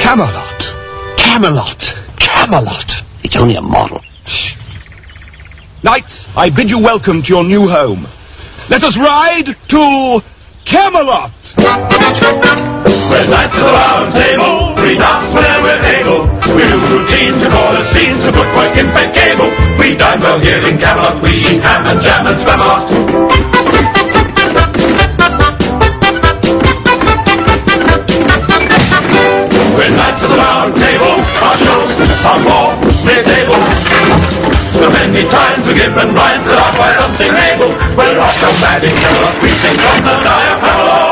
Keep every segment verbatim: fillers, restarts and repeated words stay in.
Camelot. Camelot. Camelot. It's only a model. Shh. Knights, I bid you welcome to your new home. Let us ride to Camelot. We're knights of the round table, we dance whenever we're able. We do routines, we call us scenes, we put work in fed cable. We dine well here in Camelot, we eat ham and jam and Spamalot. We're knights of the round table, our shows are more mid-table. So many times we give them rhymes that are quite unsingable. We're off the mad in Camelot, we sing from the diaphragm.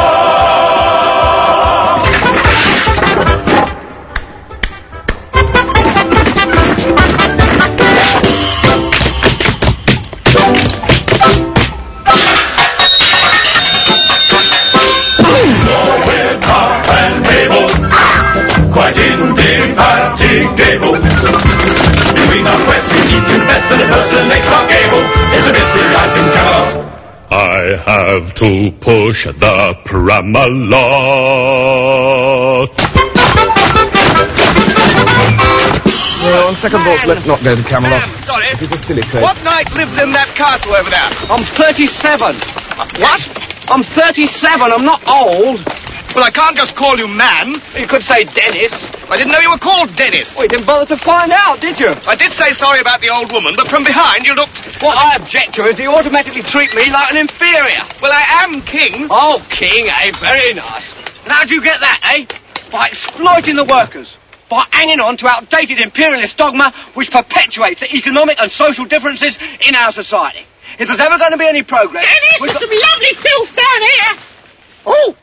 Quite indefatigable. Between our quests we seek to invest and impersonate Clark Gable. It's a busy life in Camelot. I have to push the Pramalot. Well, on second thoughts, let's not go to Camelot. Ma'am, sorry. It is a silly place. What knight lives in that castle over there? I'm thirty-seven. What? I'm thirty-seven. I'm not old. Well, I can't just call you man. You could say Dennis. I didn't know you were called Dennis. Well, you didn't bother to find out, did you? I did say sorry about the old woman, but from behind you looked... What I object to is you automatically treat me like an inferior. Well, I am king. Oh, king, eh? Very nice. And how'd you get that, eh? By exploiting the workers. By hanging on to outdated imperialist dogma which perpetuates the economic and social differences in our society. If there's ever going to be any progress... Dennis, there's some lovely filth down here. Oh.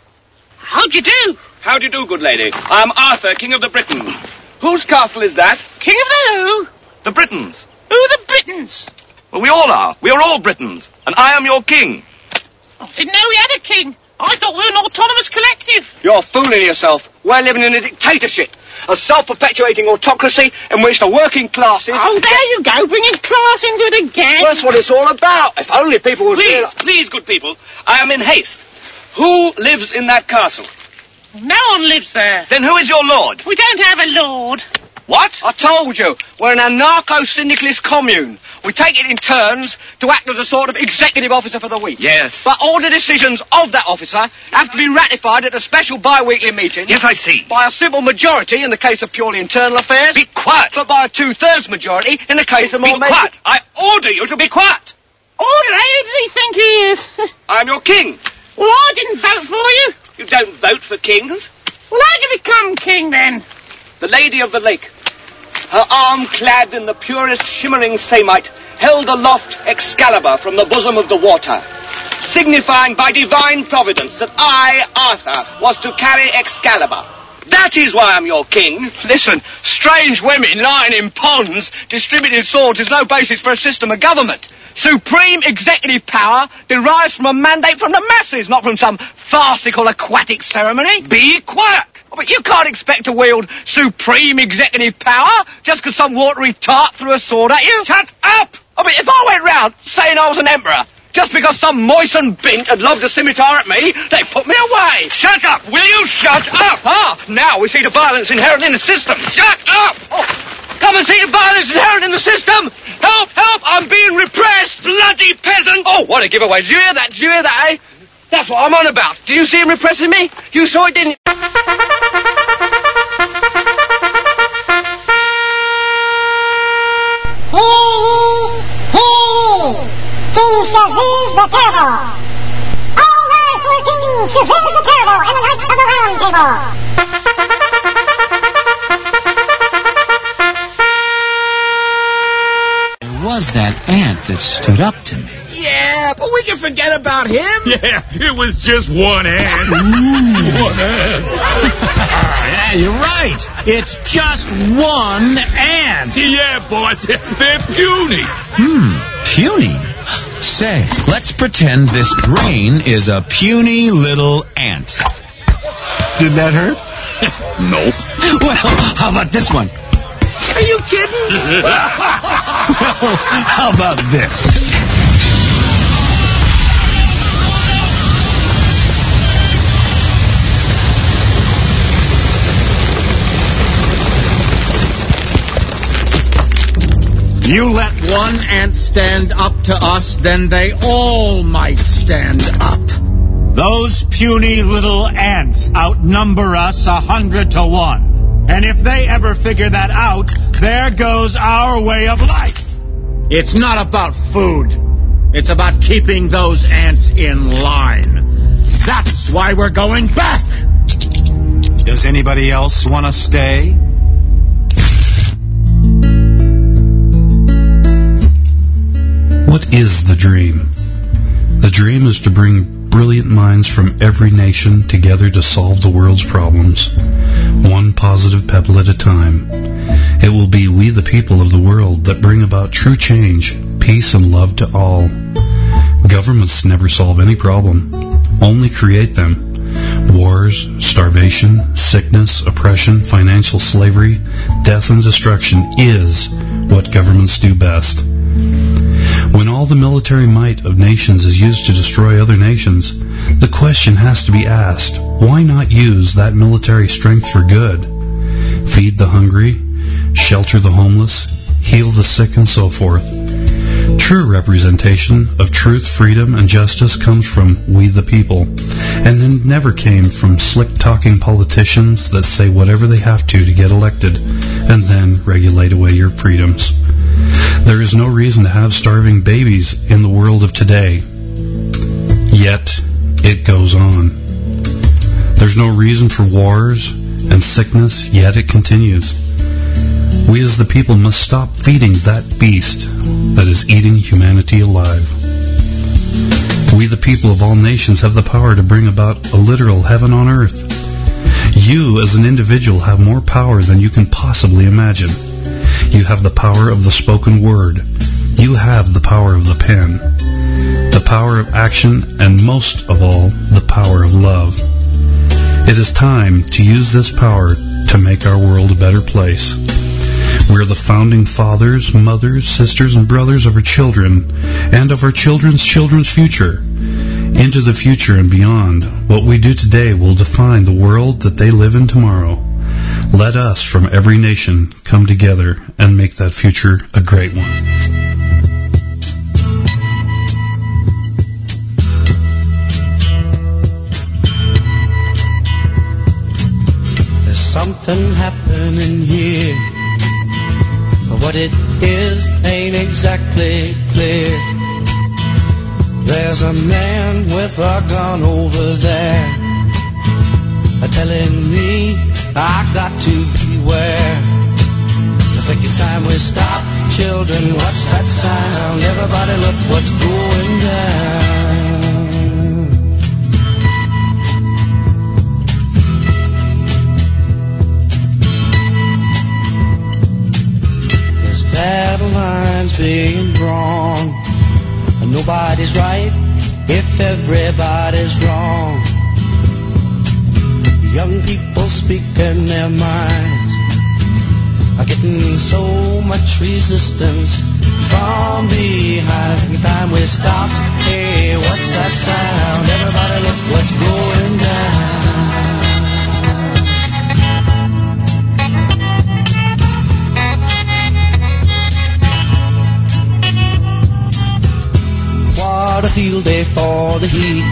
How do you do? How do you do, good lady? I am Arthur, King of the Britons. Whose castle is that? King of the who? The Britons. Who are the Britons? Well, we all are. We are all Britons. And I am your king. I didn't know we had a king. I thought we were an autonomous collective. You're fooling yourself. We're living in a dictatorship. A self-perpetuating autocracy in which the working classes... Oh, there you go, bringing class into it again. Well, that's what it's all about. If only people would... Please, realize... please, good people. I am in haste. Who lives in that castle? No one lives there. Then who is your lord? We don't have a lord. What? I told you. We're an anarcho-syndicalist commune. We take it in turns to act as a sort of executive officer for the week. Yes. But all the decisions of that officer have to be ratified at a special bi-weekly meeting. Yes, I see. By a simple majority in the case of purely internal affairs. Be quiet. But by a two-thirds majority in the case of more... Be quiet. I order you to be quiet. Order, who does he think he is? I'm your king. Well, I didn't vote for you. You don't vote for kings? Well, how'd you become king, then? The Lady of the Lake, her arm clad in the purest shimmering samite, held aloft Excalibur from the bosom of the water, signifying by divine providence that I, Arthur, was to carry Excalibur. That is why I'm your king. Listen, strange women lying in ponds distributing swords is no basis for a system of government. Supreme executive power derives from a mandate from the masses, not from some farcical aquatic ceremony. Be quiet. Oh, but you can't expect to wield supreme executive power just because some watery tart threw a sword at you. Shut up! I mean, if I went round saying I was an emperor, just because some moistened bint had lobbed a scimitar at me, they put me away. Shut up! Will you shut up? Ah, now we see the violence inherent in the system. Shut up! Oh, come and see the violence inherent in the system. Help, help, I'm being repressed. Bloody peasant! Oh, what a giveaway. Did you hear that? Did you hear that, eh? That's what I'm on about. Do you see him repressing me? You saw it, didn't you? King Shazuz the Terrible. All rise for King Shazuz the Terrible and the Knights of the Round Table. There was that ant that stood up to me. Yeah, but we can forget about him. Yeah, it was just one ant. One ant. Yeah, you're right. It's just one ant. Yeah, boss. They're puny. Hmm, puny? Say, let's pretend this brain is a puny little ant. Did that hurt? Nope. Well, how about this one? Are you kidding? Well, how about this? You let one ant stand up to us, then they all might stand up. Those puny little ants outnumber us a hundred to one. And if they ever figure that out, there goes our way of life. It's not about food. It's about keeping those ants in line. That's why we're going back. Does anybody else want to stay? What is the dream? The dream is to bring brilliant minds from every nation together to solve the world's problems, one positive pebble at a time. It will be we the people of the world that bring about true change, peace and love to all. Governments never solve any problem, only create them. Wars, starvation, sickness, oppression, financial slavery, death and destruction is what governments do best. When all the military might of nations is used to destroy other nations, the question has to be asked, why not use that military strength for good? Feed the hungry, shelter the homeless, heal the sick, and so forth. True representation of truth, freedom, and justice comes from we the people, and it never came from slick-talking politicians that say whatever they have to to get elected, and then regulate away your freedoms. There is no reason to have starving babies in the world of today. Yet, it goes on. There's no reason for wars and sickness, yet it continues. We as the people must stop feeding that beast that is eating humanity alive. We the people of all nations have the power to bring about a literal heaven on earth. You as an individual have more power than you can possibly imagine. You have the power of the spoken word. You have the power of the pen, the power of action, and most of all, the power of love. It is time to use this power to make our world a better place. We're the founding fathers, mothers, sisters, and brothers of our children and of our children's children's future. Into the future and beyond, what we do today will define the world that they live in tomorrow. Let us from every nation come together and make that future a great one. There's something happening here, but what it is ain't exactly clear. There's a man with a gun over there, telling me I got to beware. I think it's time we stop. Children, watch that sound. Everybody look what's going down. There's battle lines being drawn, and nobody's right if everybody's wrong. Young people speaking their minds are getting so much resistance from behind. Every time we stop, hey, what's that sound? Everybody look what's going down. What a field day for the heat.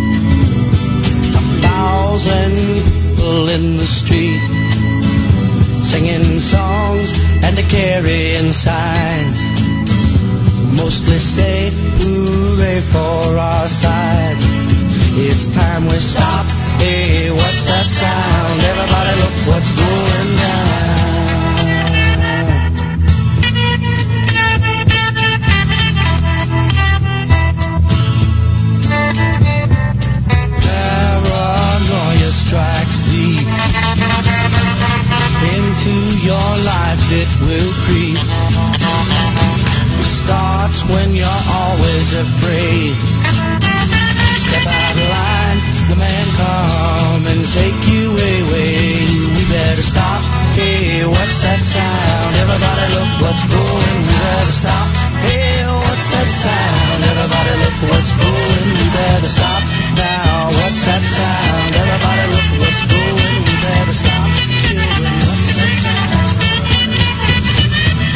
Thousand people in the street, singing songs and carrying signs, mostly say hooray for our side. It's time we stop. Hey, what's that sound? Everybody look what's going down. Strikes deep into your life, it will creep. It starts when you're always afraid. Step out of line, the man come and take you away. We better stop. Hey, what's that sound? Everybody look what's going. We better stop. Hey, what's that sound? Everybody look what's going. We better stop now. What's that sound? Everybody look what's going. We better stop. Children, what's that sound?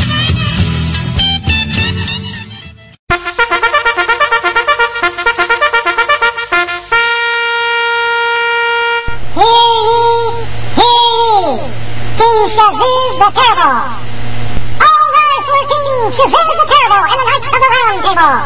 the Terrible. All rise for King Shazam the Terrible and the Knights of the Round Table.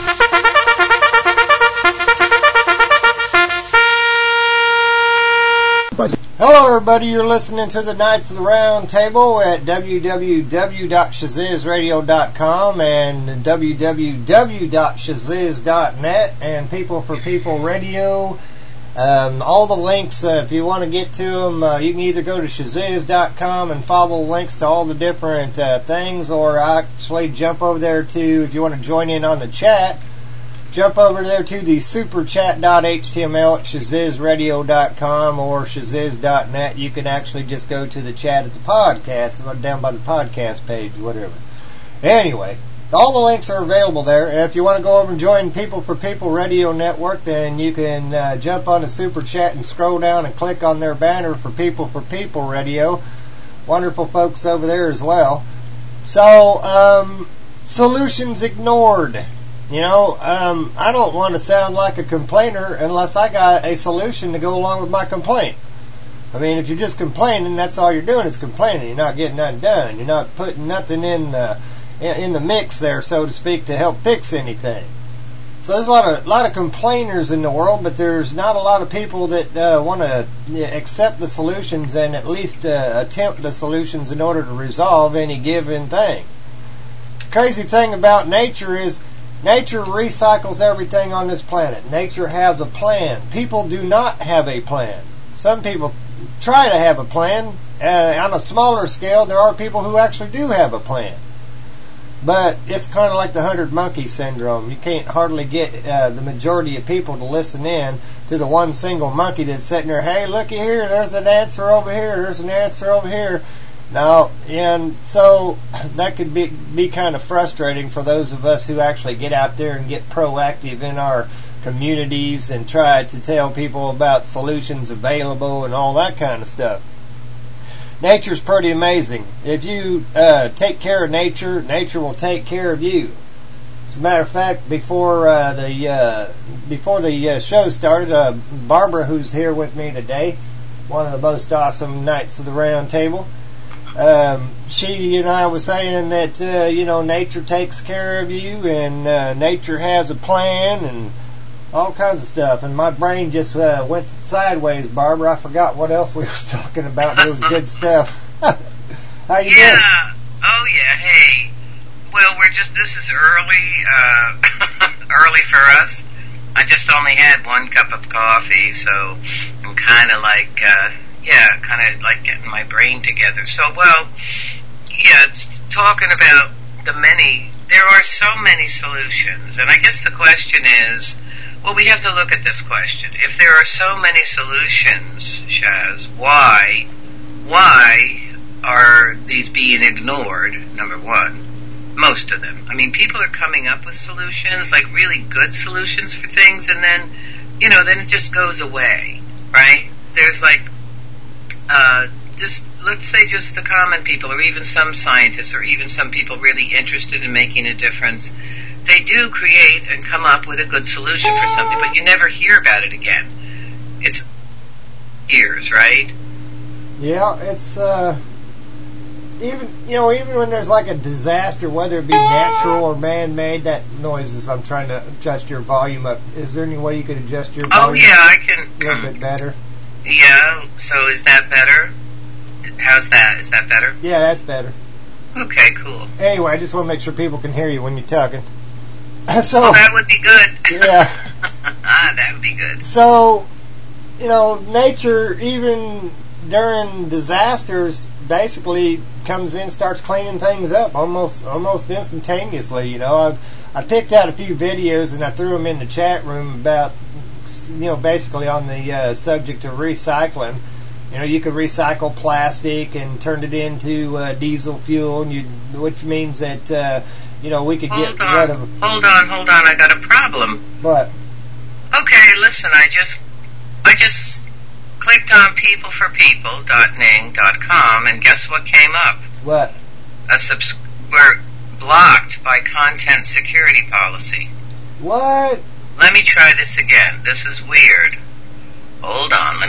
Hello everybody, you're listening to the Knights of the Round Table at w w w dot shaziz radio dot com and w w w dot shaziz dot net and People for People Radio. Um, all the links, uh, if you want to get to them, uh, you can either go to shaziz dot com and follow links to all the different uh, things, or actually jump over there to, if you want to join in on the chat, jump over there to the superchat dot h t m l at shaziz radio dot com or shaziz dot net. You can actually just go to the chat at the podcast, down by the podcast page, whatever. Anyway, all the links are available there. If you want to go over and join People for People Radio Network, then you can uh, jump on the super chat and scroll down and click on their banner for People for People Radio. Wonderful folks over there as well. So, um, solutions ignored. You know, um, I don't want to sound like a complainer unless I got a solution to go along with my complaint. I mean, if you're just complaining, that's all you're doing is complaining. You're not getting nothing done. You're not putting nothing in the in the mix there, so to speak, to help fix anything. So there's a lot of lot of complainers in the world, but there's not a lot of people that uh, want to accept the solutions and at least uh, attempt the solutions in order to resolve any given thing. The crazy thing about nature is nature recycles everything on this planet. Nature has a plan. People do not have a plan. Some people try to have a plan. Uh, on a smaller scale, there are people who actually do have a plan. But it's kind of like the hundred monkey syndrome. You can't hardly get uh, the majority of people to listen in to the one single monkey that's sitting there, hey, looky here, there's an answer over here, there's an answer over here. Now, and so that could be be kind of frustrating for those of us who actually get out there and get proactive in our communities and try to tell people about solutions available and all that kind of stuff. Nature's pretty amazing. If you uh, take care of nature, nature will take care of you. As a matter of fact, before uh, the uh, before the uh, show started, uh, Barbara, who's here with me today, one of the most awesome Knights of the Round Table, um, she and I was saying that uh, you know nature takes care of you, and uh, nature has a plan, and all kinds of stuff, and my brain just uh, went sideways, Barbara. I forgot what else we was talking about, but it was good stuff. How you yeah. doing? Oh, yeah. Hey. Well, we're just, this is early, uh, early for us. I just only had one cup of coffee, so I'm kind of like, uh, yeah, kind of like getting my brain together. So, well, yeah, talking about the many, there are so many solutions, and I guess the question is, well, we have to look at this question. If there are so many solutions, Shaz, why, why are these being ignored, number one? Most of them. I mean, people are coming up with solutions, like really good solutions for things, and then, you know, then it just goes away, right? There's like, uh, just, let's say just the common people, or even some scientists, or even some people really interested in making a difference. They do create and come up with a good solution for something, but you never hear about it again. It's years, right? Yeah, it's, uh, even, you know, even when there's like a disaster, whether it be natural or man-made, that noise is, I'm trying to adjust your volume up. Is there any way you could adjust your volume? Oh, yeah, I can. A little bit better? Yeah, so is that better? How's that? Is that better? Yeah, that's better. Okay, cool. Anyway, I just want to make sure people can hear you when you're talking. So, well, that would be good. Yeah. ah, that would be good. So, you know, nature, even during disasters, basically comes in, starts cleaning things up almost almost instantaneously. You know, I I picked out a few videos and I threw them in the chat room about, you know, basically on the uh, subject of recycling. You know, you could recycle plastic and turn it into uh, diesel fuel, and you, which means that uh, you know we could hold get on, rid of. Hold on, hold on. I got a problem. What? Okay, listen. I just I just clicked on people for people dot ning dot com, and guess what came up? What? A subs- we're blocked by content security policy. What? Let me try this again. This is weird. Hold on. Let me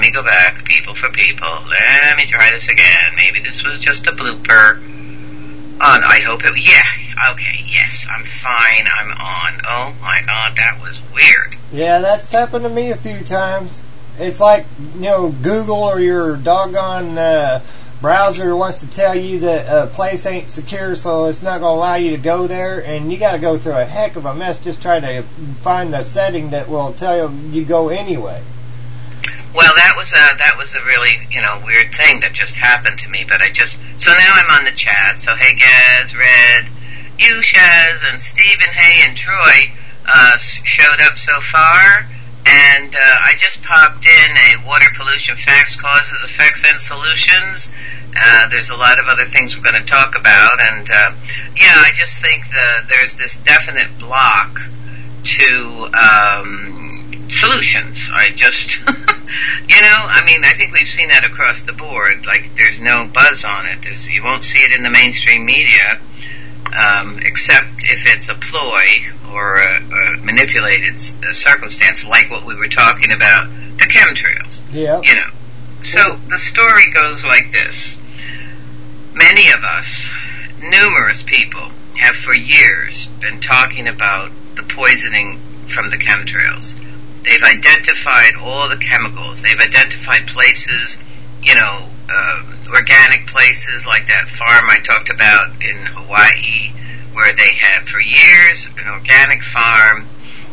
me go back. People for people. Let me try this again. Maybe this was just a blooper. Oh, no, I hope it... Yeah, okay, yes, I'm fine, I'm on. Oh, my God, that was weird. Yeah, that's happened to me a few times. It's like, you know, Google or your doggone uh, browser wants to tell you that a place ain't secure, so it's not going to allow you to go there, and you got to go through a heck of a mess just trying to find the setting that will tell you you go anyway. Well, that was a that was a really, you know, weird thing that just happened to me. But I just so now I'm on the chat. So hey, Gaz, Red, you, Shaz, and Stephen, hey, and Troy uh, showed up so far, and uh, I just popped in a water pollution facts, causes, effects, and solutions. Uh, there's a lot of other things we're going to talk about, and uh, yeah, I just think the, there's this definite block to. Um, Solutions. I just, you know, I mean, I think we've seen that across the board. Like, there's no buzz on it. There's, you won't see it in the mainstream media, um, except if it's a ploy or a, a manipulated a circumstance, like what we were talking about, the chemtrails. Yeah. You know. So the story goes like this. Many of us, numerous people, have for years been talking about the poisoning from the chemtrails. They've identified all the chemicals. They've identified places, you know, uh, organic places like that farm I talked about in Hawaii, where they had for years an organic farm,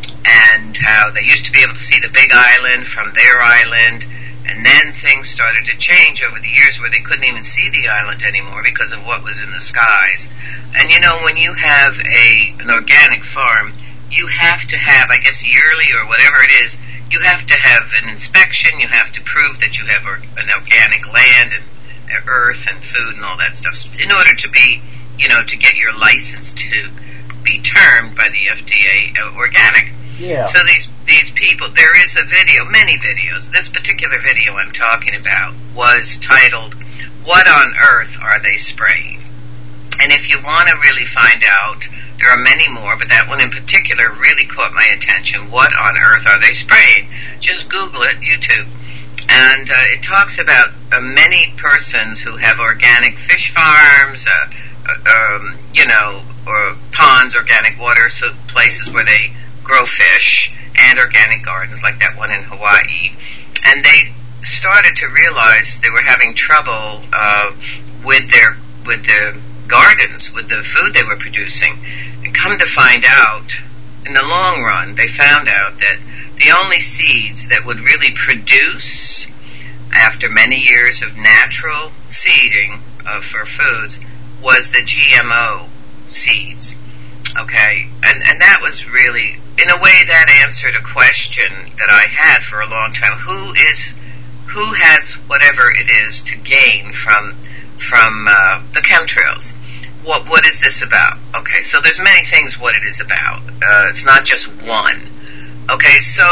and how they used to be able to see the big island from their island, and then things started to change over the years where they couldn't even see the island anymore because of what was in the skies. And you know, when you have a an organic farm, you have to have, I guess yearly or whatever it is, you have to have an inspection, you have to prove that you have or, an organic land and uh, earth and food and all that stuff in order to be, you know, to get your license to be termed by the F D A uh, organic. Yeah. So these these people, there is a video, many videos. This particular video I'm talking about was titled, "What on Earth Are They Spraying?" And if you want to really find out, there are many more, but that one in particular really caught my attention. What on earth are they spraying? Just Google it, YouTube. And uh, it talks about uh, many persons who have organic fish farms, uh, uh, um, you know, or ponds, organic water, so places where they grow fish, and organic gardens like that one in Hawaii. And they started to realize they were having trouble uh, with their with their gardens, with the food they were producing. And come to find out, in the long run, they found out that the only seeds that would really produce, after many years of natural seeding uh, for foods, was the G M O seeds. Okay? And, and that was really, in a way, that answered a question that I had for a long time. Who is, who has whatever it is to gain from, from uh, the chemtrails? What what is this about? Okay, so there's many things what it is about. Uh, it's not just one. Okay, so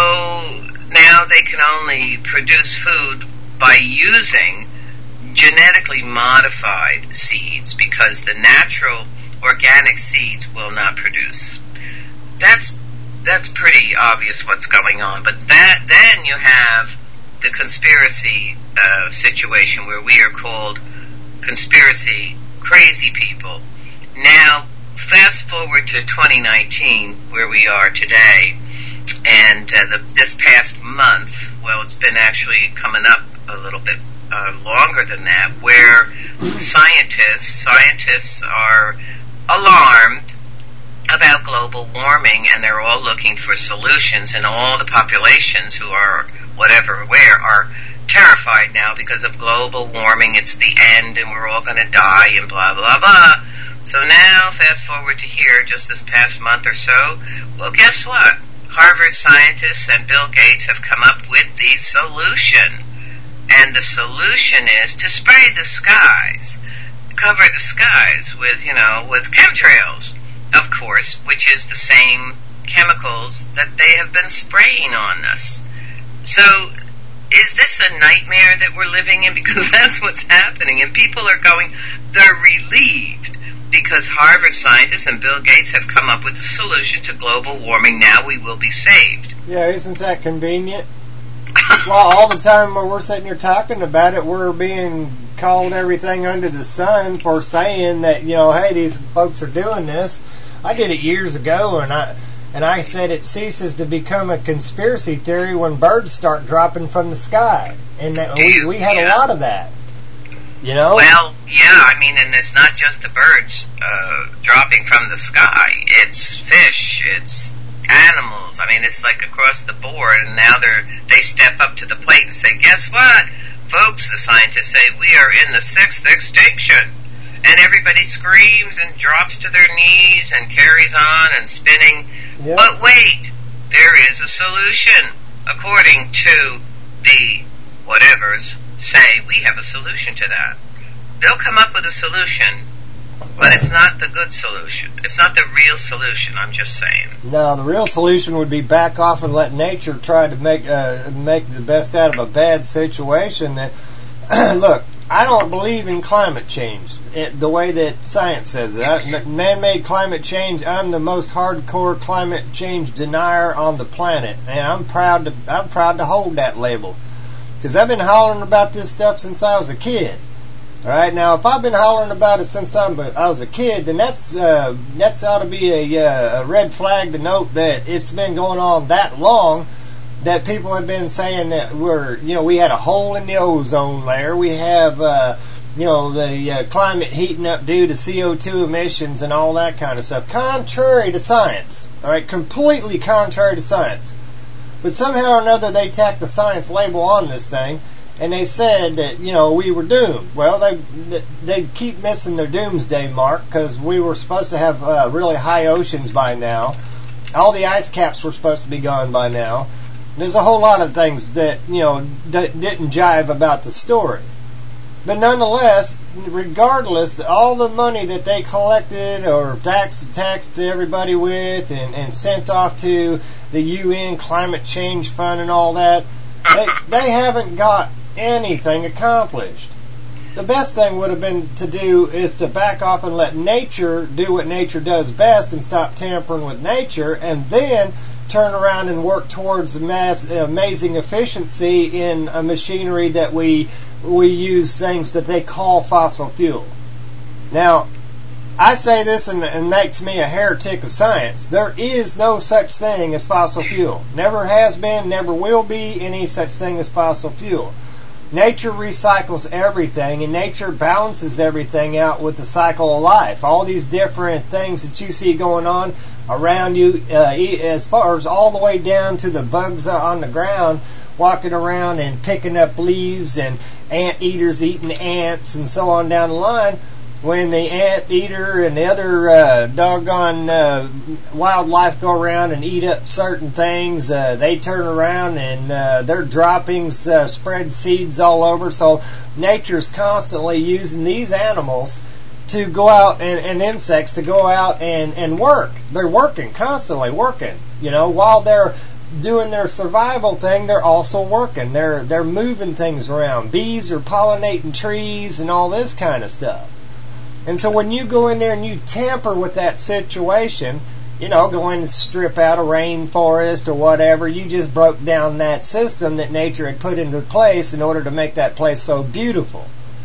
now they can only produce food by using genetically modified seeds because the natural organic seeds will not produce. That's that's pretty obvious what's going on. But that then you have the conspiracy uh, situation where we are called conspiracy crazy people. Now, fast forward to twenty nineteen, where we are today, and uh, the, this past month, well, it's been actually coming up a little bit uh, longer than that, where scientists, scientists are alarmed about global warming, and they're all looking for solutions, and all the populations who are, whatever, where, are terrified now because of global warming. It's the end and we're all going to die and blah, blah, blah. So now, fast forward to here, just this past month or so, well, guess what? Harvard scientists and Bill Gates have come up with the solution. And the solution is to spray the skies, cover the skies with, you know, with chemtrails, of course, which is the same chemicals that they have been spraying on us. So, is this a nightmare that we're living in? Because that's what's happening. And people are going, they're relieved because Harvard scientists and Bill Gates have come up with a solution to global warming. Now we will be saved. Yeah, isn't that convenient? Well, all the time when we're sitting here talking about it, we're being called everything under the sun for saying that, you know, hey, these folks are doing this. I did it years ago, and I and I said it ceases to become a conspiracy theory when birds start dropping from the sky. And that we, we had yeah. a lot of that. You know? Well, yeah, I mean, and it's not just the birds uh, dropping from the sky. It's fish, it's animals. I mean, it's like across the board, and now they're they step up to the plate and say, guess what? Folks, the scientists say, we are in the sixth extinction. And everybody screams and drops to their knees and carries on and spinning. Yep. But wait, there is a solution. According to the whatevers say, we have a solution to that. They'll come up with a solution, but it's not the good solution. It's not the real solution, I'm just saying. No, the real solution would be back off and let nature try to make uh, make the best out of a bad situation. That look, I don't believe in climate change it, the way that science says it. I, man-made climate change, I'm the most hardcore climate change denier on the planet, and I'm proud to I'm proud to hold that label. Because I've been hollering about this stuff since I was a kid. All right, now if I've been hollering about it since I'm a, I was a kid, then that's uh, that's ought to be a, uh, a red flag to note that it's been going on that long that people have been saying that we're, you know, we had a hole in the ozone layer. We have, uh, you know, the uh, climate heating up due to C O two emissions and all that kind of stuff. Contrary to science. All right, completely contrary to science. But somehow or another they tacked the science label on this thing, and they said that, you know, we were doomed. Well, they they keep missing their doomsday mark because we were supposed to have uh, really high oceans by now. All the ice caps were supposed to be gone by now. There's a whole lot of things that, you know, that didn't jive about the story. But nonetheless, regardless, all the money that they collected or taxed, taxed everybody with and, and sent off to the U N Climate Change Fund and all that, they, they haven't got anything accomplished. The best thing would have been to do is to back off and let nature do what nature does best and stop tampering with nature, and then turn around and work towards mass, amazing efficiency in a machinery that we we use things that they call fossil fuel. Now, I say this and it makes me a heretic of science. There is no such thing as fossil fuel. Never has been, never will be any such thing as fossil fuel. Nature recycles everything, and nature balances everything out with the cycle of life. All these different things that you see going on around you, uh, as far as all the way down to the bugs on the ground, walking around and picking up leaves, and ant eaters eating ants, and so on down the line. When the ant eater and the other uh, doggone uh, wildlife go around and eat up certain things, uh, they turn around and uh, their droppings uh, spread seeds all over. So nature's constantly using these animals to go out, and, and insects to go out and, and work. They're working, constantly working. You know, while they're doing their survival thing, they're also working. They're they're moving things around. Bees are pollinating trees and all this kind of stuff. And so when you go in there and you tamper with that situation, you know, go in and strip out a rainforest or whatever, you just broke down that system that nature had put into place in order to make that place so beautiful.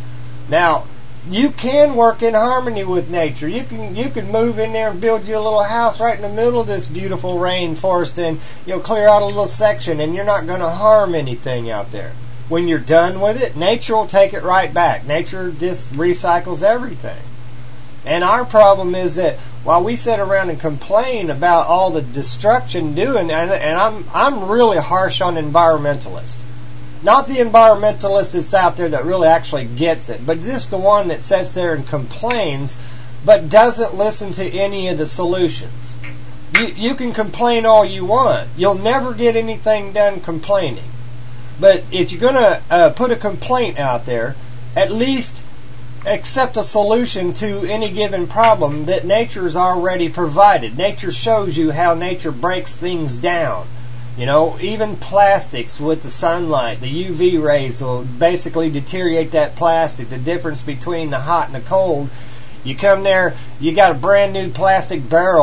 Now, you can work in harmony with nature. You can you can move in there and build you a little house right in the middle of this beautiful rainforest, and you'll clear out a little section, and you're not going to harm anything out there. When you're done with it, nature will take it right back. Nature just recycles everything. And our problem is that while we sit around and complain about all the destruction doing, and, and I'm I'm really harsh on environmentalists. Not the environmentalist that's out there that really actually gets it, but just the one that sits there and complains but doesn't listen to any of the solutions. You, you can complain all you want. You'll never get anything done complaining. But if you're going to uh, put a complaint out there, at least accept a solution to any given problem that nature's already provided. Nature shows you how nature breaks things down. You know, even plastics with the sunlight, the U V rays will basically deteriorate that plastic. The difference between the hot and the cold. You come there, you got a brand new plastic barrel,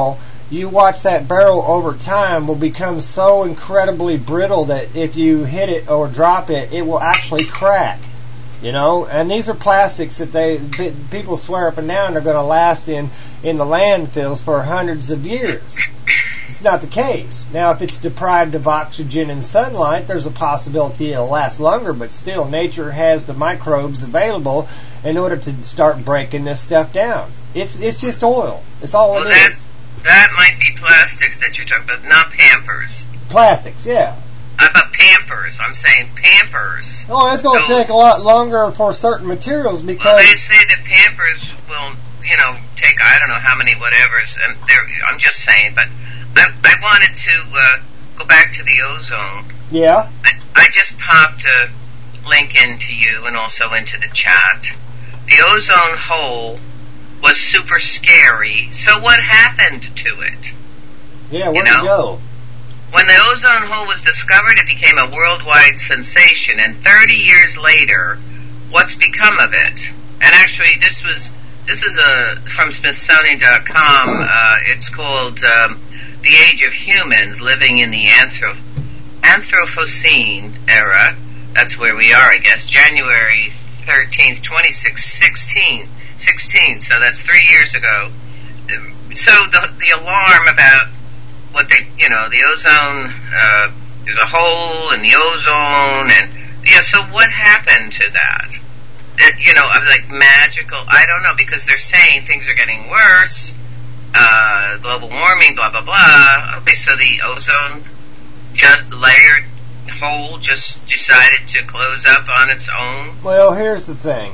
you watch that barrel over time will become so incredibly brittle that if you hit it or drop it, it will actually crack. You know, and these are plastics that they people swear up and down are going to last in, in the landfills for hundreds of years. It's not the case. Now, if it's deprived of oxygen and sunlight, there's a possibility it'll last longer, but still, nature has the microbes available in order to start breaking this stuff down. It's it's just oil. It's all well, it that, is. That might be plastics that you're talking about, not Pampers. Plastics, yeah. How about Pampers? I'm saying Pampers. Oh, it's going to take a lot longer for certain materials because... Well, they say that Pampers will, you know, take, I don't know how many whatevers. And I'm just saying, but I, I wanted to uh, go back to the ozone. Yeah? I, I just popped a link into you and also into the chat. The ozone hole was super scary. So what happened to it? Yeah, where'd you know? it go? When the ozone hole was discovered, it became a worldwide sensation. And thirty years later, what's become of it? And actually, this was this is a from Smithsonian dot com. Uh, it's called um, "The Age of Humans: Living in the Anthrop- Anthropocene Era." That's where we are, I guess. January thirteenth, twenty sixteen. sixteen. So that's three years ago. So the the alarm about what they, you know, the ozone, uh, there's a hole in the ozone, and, yeah, so what happened to that? It, you know, like magical, I don't know, because they're saying things are getting worse, uh, global warming, blah, blah, blah. Okay, so the ozone just layered hole just decided to close up on its own? Well, here's the thing.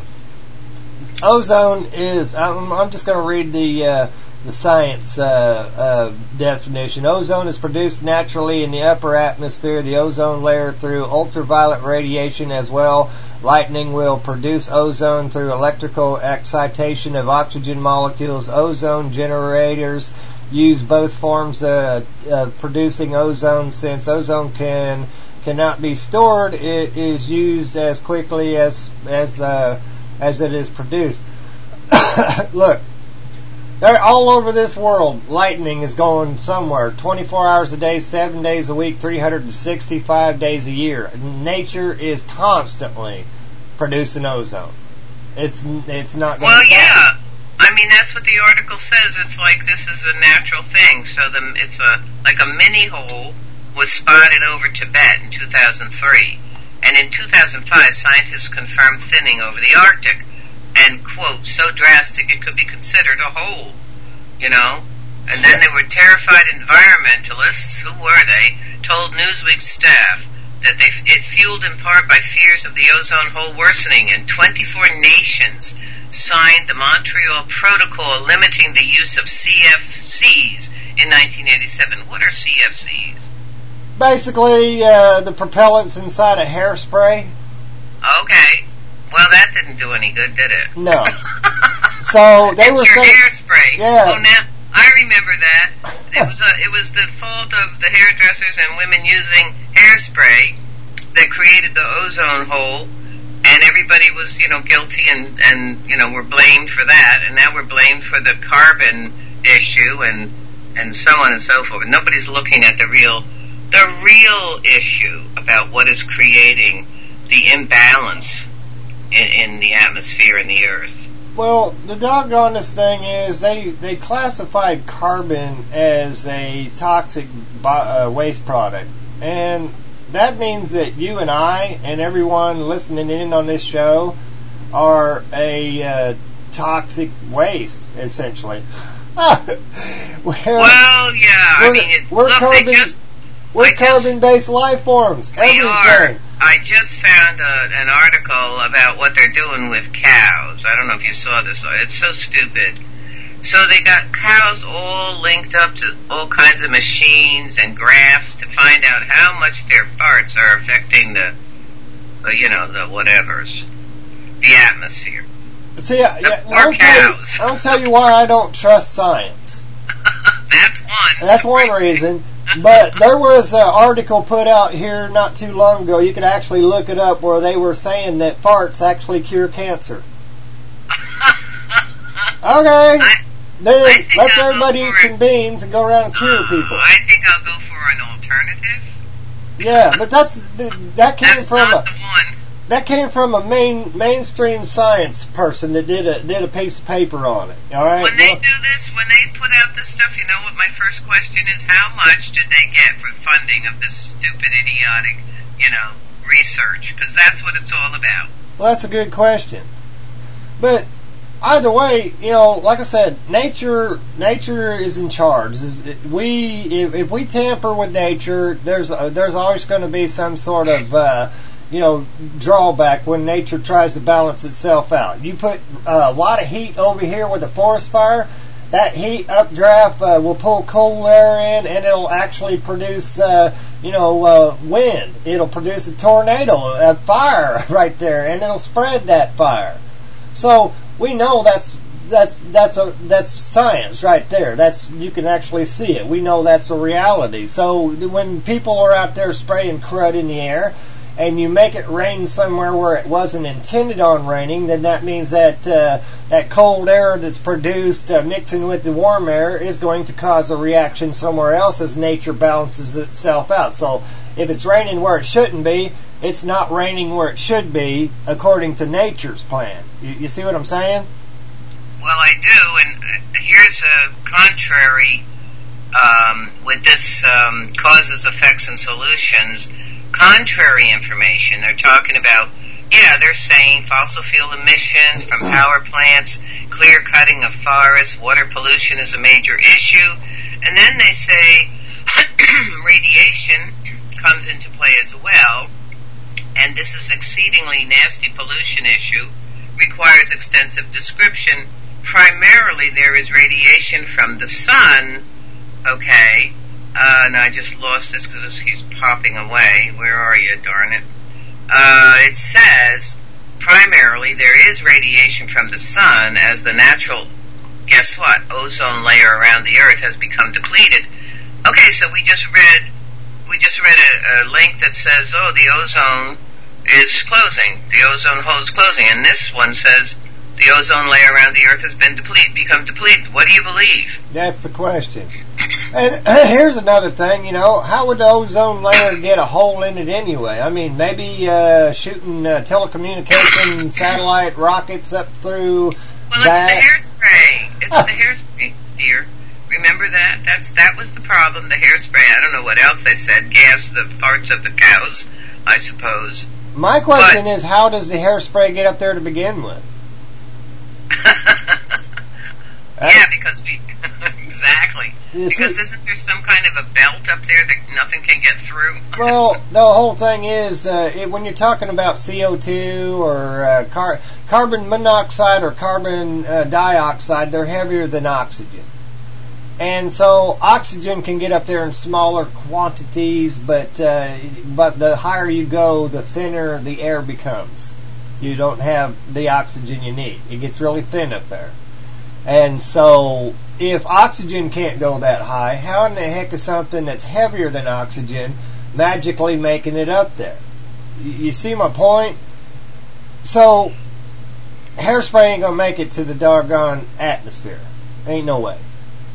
Ozone is, I'm, I'm just going to read the, uh, the science uh, uh, definition. Ozone is produced naturally in the upper atmosphere, the ozone layer, through ultraviolet radiation as well. Lightning will produce ozone through electrical excitation of oxygen molecules. Ozone generators use both forms of uh, producing ozone. Since ozone can cannot be stored, it is used as quickly as as uh, as it is produced. Look. They're all over this world. Lightning is going somewhere. twenty-four hours a day, seven days a week, three hundred sixty-five days a year. Nature is constantly producing ozone. It's it's not going Well, to yeah. I mean, that's what the article says. It's like this is a natural thing. So the, it's a like a mini hole was spotted over Tibet in two thousand three. And in two thousand five, scientists confirmed thinning over the Arctic. And, quote, so drastic it could be considered a hole, you know? And then there were terrified environmentalists, who were they, told Newsweek staff that they, it fueled in part by fears of the ozone hole worsening, and twenty-four nations signed the Montreal Protocol limiting the use of C F Cs in nineteen eighty-seven. What are C F Cs? Basically, uh, the propellants inside a hairspray. Okay. Well, that didn't do any good, did it? No. So they it's were your saying, hairspray. Yeah. Oh, now I remember that. It was a, it was the fault of the hairdressers and women using hairspray that created the ozone hole, and everybody was, you know, guilty and and you know were blamed for that, and now we're blamed for the carbon issue and and so on and so forth. Nobody's looking at the real the real issue about what is creating the imbalance In, in the atmosphere and the earth. Well, the doggonest thing is they they classified carbon as a toxic bo- uh, waste product, and that means that you and I and everyone listening in on this show are a uh, toxic waste, essentially. well, yeah, I mean, it, we're look, carbon, they just we're carbon-based life forms. We everything. are. I just found a, an article about what they're doing with cows. I don't know if you saw this. It's so stupid. So they got cows all linked up to all kinds of machines and graphs to find out how much their farts are affecting the, uh, you know, the whatevers, the atmosphere. See, yeah, the I'll, tell you, I'll tell you why I don't trust science. That's one. That's one reason. But there was an article put out here not too long ago. You could actually look it up where they were saying that farts actually cure cancer. Okay. I, Then let's everybody eat some beans and go around and cure uh, people. I think I'll go for an alternative. Yeah, but that's that came That's from not a the one. that came from a main mainstream science person that did a did a piece of paper on it. All right. When they Well, do this, when they put out this stuff, you know what my first question is? How much did they get for funding of this stupid, idiotic, you know, research? Because that's what it's all about. well, that's a good question. But either way, you know, like I said, nature nature is in charge. Is- We if, if we tamper with nature, there's uh, there's always going to be some sort of uh, you know drawback when nature tries to balance itself out. You put uh, a lot of heat over here with a forest fire. That heat updraft uh, will pull cold air in, and it'll actually produce, uh, you know, uh, wind. It'll produce a tornado, a fire right there, and it'll spread that fire. So we know that's that's that's a that's science right there. That's you can actually see it. We know that's a reality. So when people are out there spraying crud in the air, and you make it rain somewhere where it wasn't intended on raining, then that means that uh, that cold air that's produced uh, mixing with the warm air is going to cause a reaction somewhere else as nature balances itself out. So if it's raining where it shouldn't be, it's not raining where it should be according to nature's plan. You, you see what I'm saying? Well, I do, and uh, here's a contrary um, with this um, causes, effects, and solutions. Contrary information. They're talking about, yeah, they're saying fossil fuel emissions from power plants, clear cutting of forests, water pollution is a major issue. And then they say radiation comes into play as well. And this is exceedingly nasty pollution issue, requires extensive description. Primarily there is radiation from the sun, okay. Uh, and I just lost this because this keeps popping away. Where are you, darn it? Uh, it says, primarily, there is radiation from the sun as the natural, guess what, ozone layer around the Earth has become depleted. Okay, so we just read, we just read a, a link that says, oh, the ozone is closing. The ozone hole is closing. And this one says, the ozone layer around the Earth has been depleted, become depleted. What do you believe? That's the question. And here's another thing, you know, how would the ozone layer get a hole in it anyway? I mean, maybe uh, shooting uh, telecommunication satellite rockets up through Well, that. it's the hairspray. It's the hairspray, dear. Remember that? That's That was the problem, the hairspray. I don't know what else they said. Gas, the farts of the cows, I suppose. My question but, is, how does the hairspray get up there to begin with? Yeah, because we exactly because isn't there some kind of a belt up there that nothing can get through? Well, the whole thing is uh, it, when you're talking about C O two or uh, car, carbon monoxide or carbon uh, dioxide, they're heavier than oxygen, and so oxygen can get up there in smaller quantities, but uh, but the higher you go, the thinner the air becomes. You don't have the oxygen you need. It gets really thin up there. And so, if oxygen can't go that high, how in the heck is something that's heavier than oxygen magically making it up there? You see my point? So, hairspray ain't gonna make it to the doggone atmosphere. Ain't no way.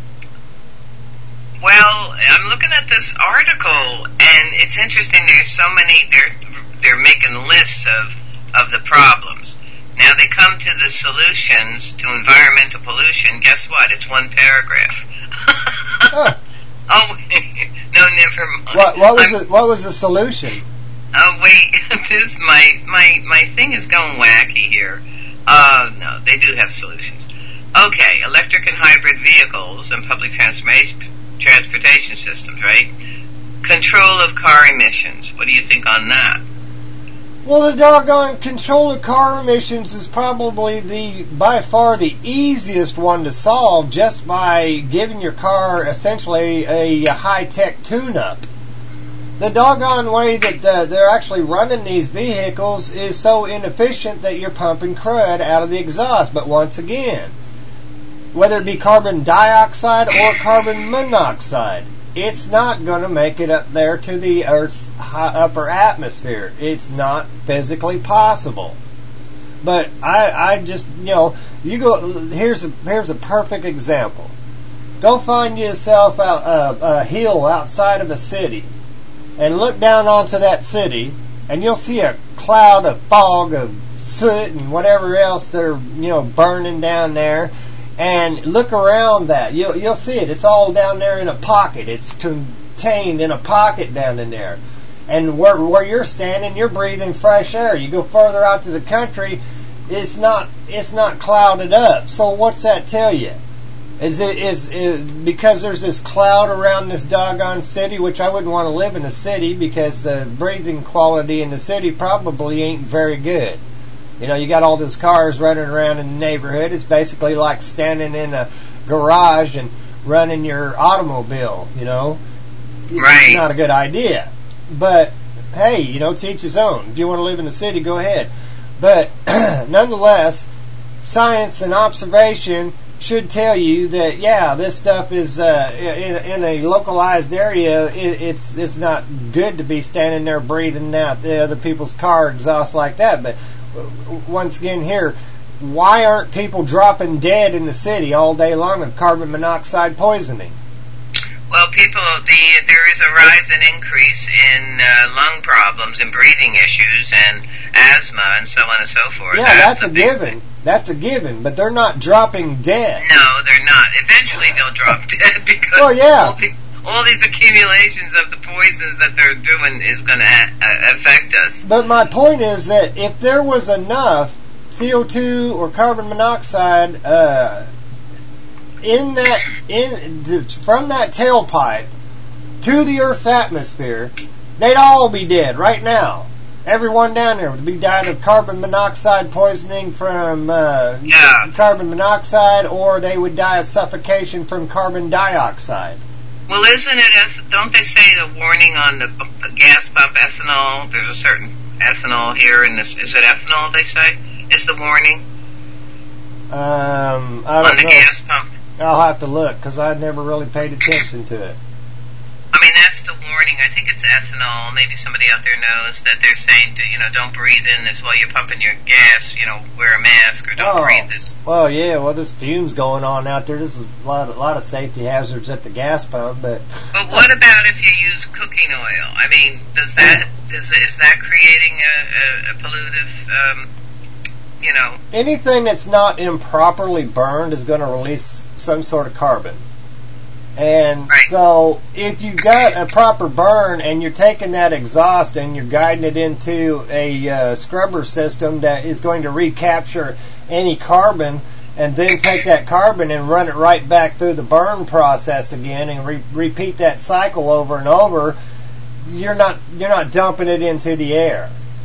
Well, I'm looking at this article, and it's interesting. There's so many. They're they're making lists of of the problems. Now they come to the solutions to environmental pollution. Guess what? It's one paragraph. Huh. Oh, no, never mind. What, what was the, what was the solution? Oh wait, this my my my thing is going wacky here. Uh, no, they do have solutions. Okay, electric and hybrid vehicles and public transportation transportation systems, right? Control of car emissions. What do you think on that? Well, the doggone control of car emissions is probably the, by far the easiest one to solve just by giving your car essentially a, a high-tech tune-up. The doggone way that uh, they're actually running these vehicles is so inefficient that you're pumping crud out of the exhaust. But once again, whether it be carbon dioxide or carbon monoxide, it's not going to make it up there to the Earth's high upper atmosphere. It's not physically possible. But I, I just, you know, you go. Here's a here's a perfect example. Go find yourself out, uh, a hill outside of a city, and look down onto that city, and you'll see a cloud of fog of soot and whatever else they're, you know, burning down there. And look around that. You'll you'll see it. It's all down there in a pocket. It's contained in a pocket down in there. And where where you're standing, you're breathing fresh air. You go further out to the country, it's not it's not clouded up. So what's that tell you? Is it is, is because there's this cloud around this doggone city, which I wouldn't want to live in a city because the breathing quality in the city probably ain't very good. You know, you got all those cars running around in the neighborhood. It's basically like standing in a garage and running your automobile, you know. Right. It's not a good idea. But, hey, you know, to each his own. If you want to live in the city, go ahead. But, nonetheless, science and observation should tell you that, yeah, this stuff is uh, in, in a localized area. It, it's it's not good to be standing there breathing out the other people's car exhaust like that. But once again, here, why aren't people dropping dead in the city all day long of carbon monoxide poisoning? Well, people, the there is a rise and increase in uh, lung problems and breathing issues and asthma and so on and so forth. Yeah, that's, that's a given. Thing. That's a given, but they're not dropping dead. No, they're not. Eventually they'll drop dead because well, yeah. all these all these accumulations of the poisons that they're doing is going to uh, affect us. But my point is that if there was enough C O two or carbon monoxide uh, in that in from that tailpipe to the Earth's atmosphere, they'd all be dead right now. Everyone down there would be dying of carbon monoxide poisoning from uh, yeah. carbon monoxide, or they would die of suffocation from carbon dioxide. Well, isn't it, don't they say the warning on the gas pump ethanol, there's a certain ethanol here, in this, is it ethanol they say, is the warning? Um, I don't on the know. gas pump? I'll have to look, because I never really paid attention to it. I mean, that's the warning. I think it's ethanol. Maybe somebody out there knows that they're saying, to, you know, don't breathe in this while you're pumping your gas. You know, wear a mask or don't oh. breathe this. Well, yeah. Well, there's fumes going on out there. This is a lot, of, a lot of safety hazards at the gas pump. But but what about if you use cooking oil? I mean, does that does is that creating a, a, a pollutive? Um, you know, anything that's not improperly burned is going to release some sort of carbon. And right. so if you've got a proper burn and you're taking that exhaust and you're guiding it into a uh, scrubber system that is going to recapture any carbon and then take that carbon and run it right back through the burn process again and re- repeat that cycle over and over, you're not you're not dumping it into the air.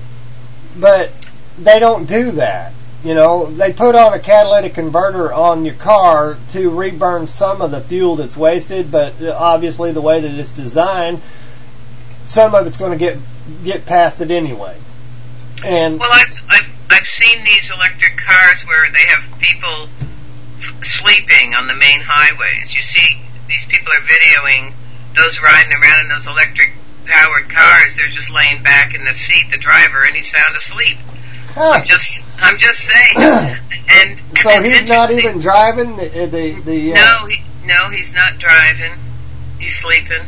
But they don't do that. You know, they put on a catalytic converter on your car to reburn some of the fuel that's wasted, but obviously the way that it's designed, some of it's going to get get past it anyway. And well, I've, I've I've seen these electric cars where they have people f- sleeping on the main highways. You see, these people are videoing those riding around in those electric powered cars. They're just laying back in the seat, the driver, and he's sound asleep. Huh. I'm just, I'm just saying. and so and he's not even driving the the. the uh... No, he, no, he's not driving. He's sleeping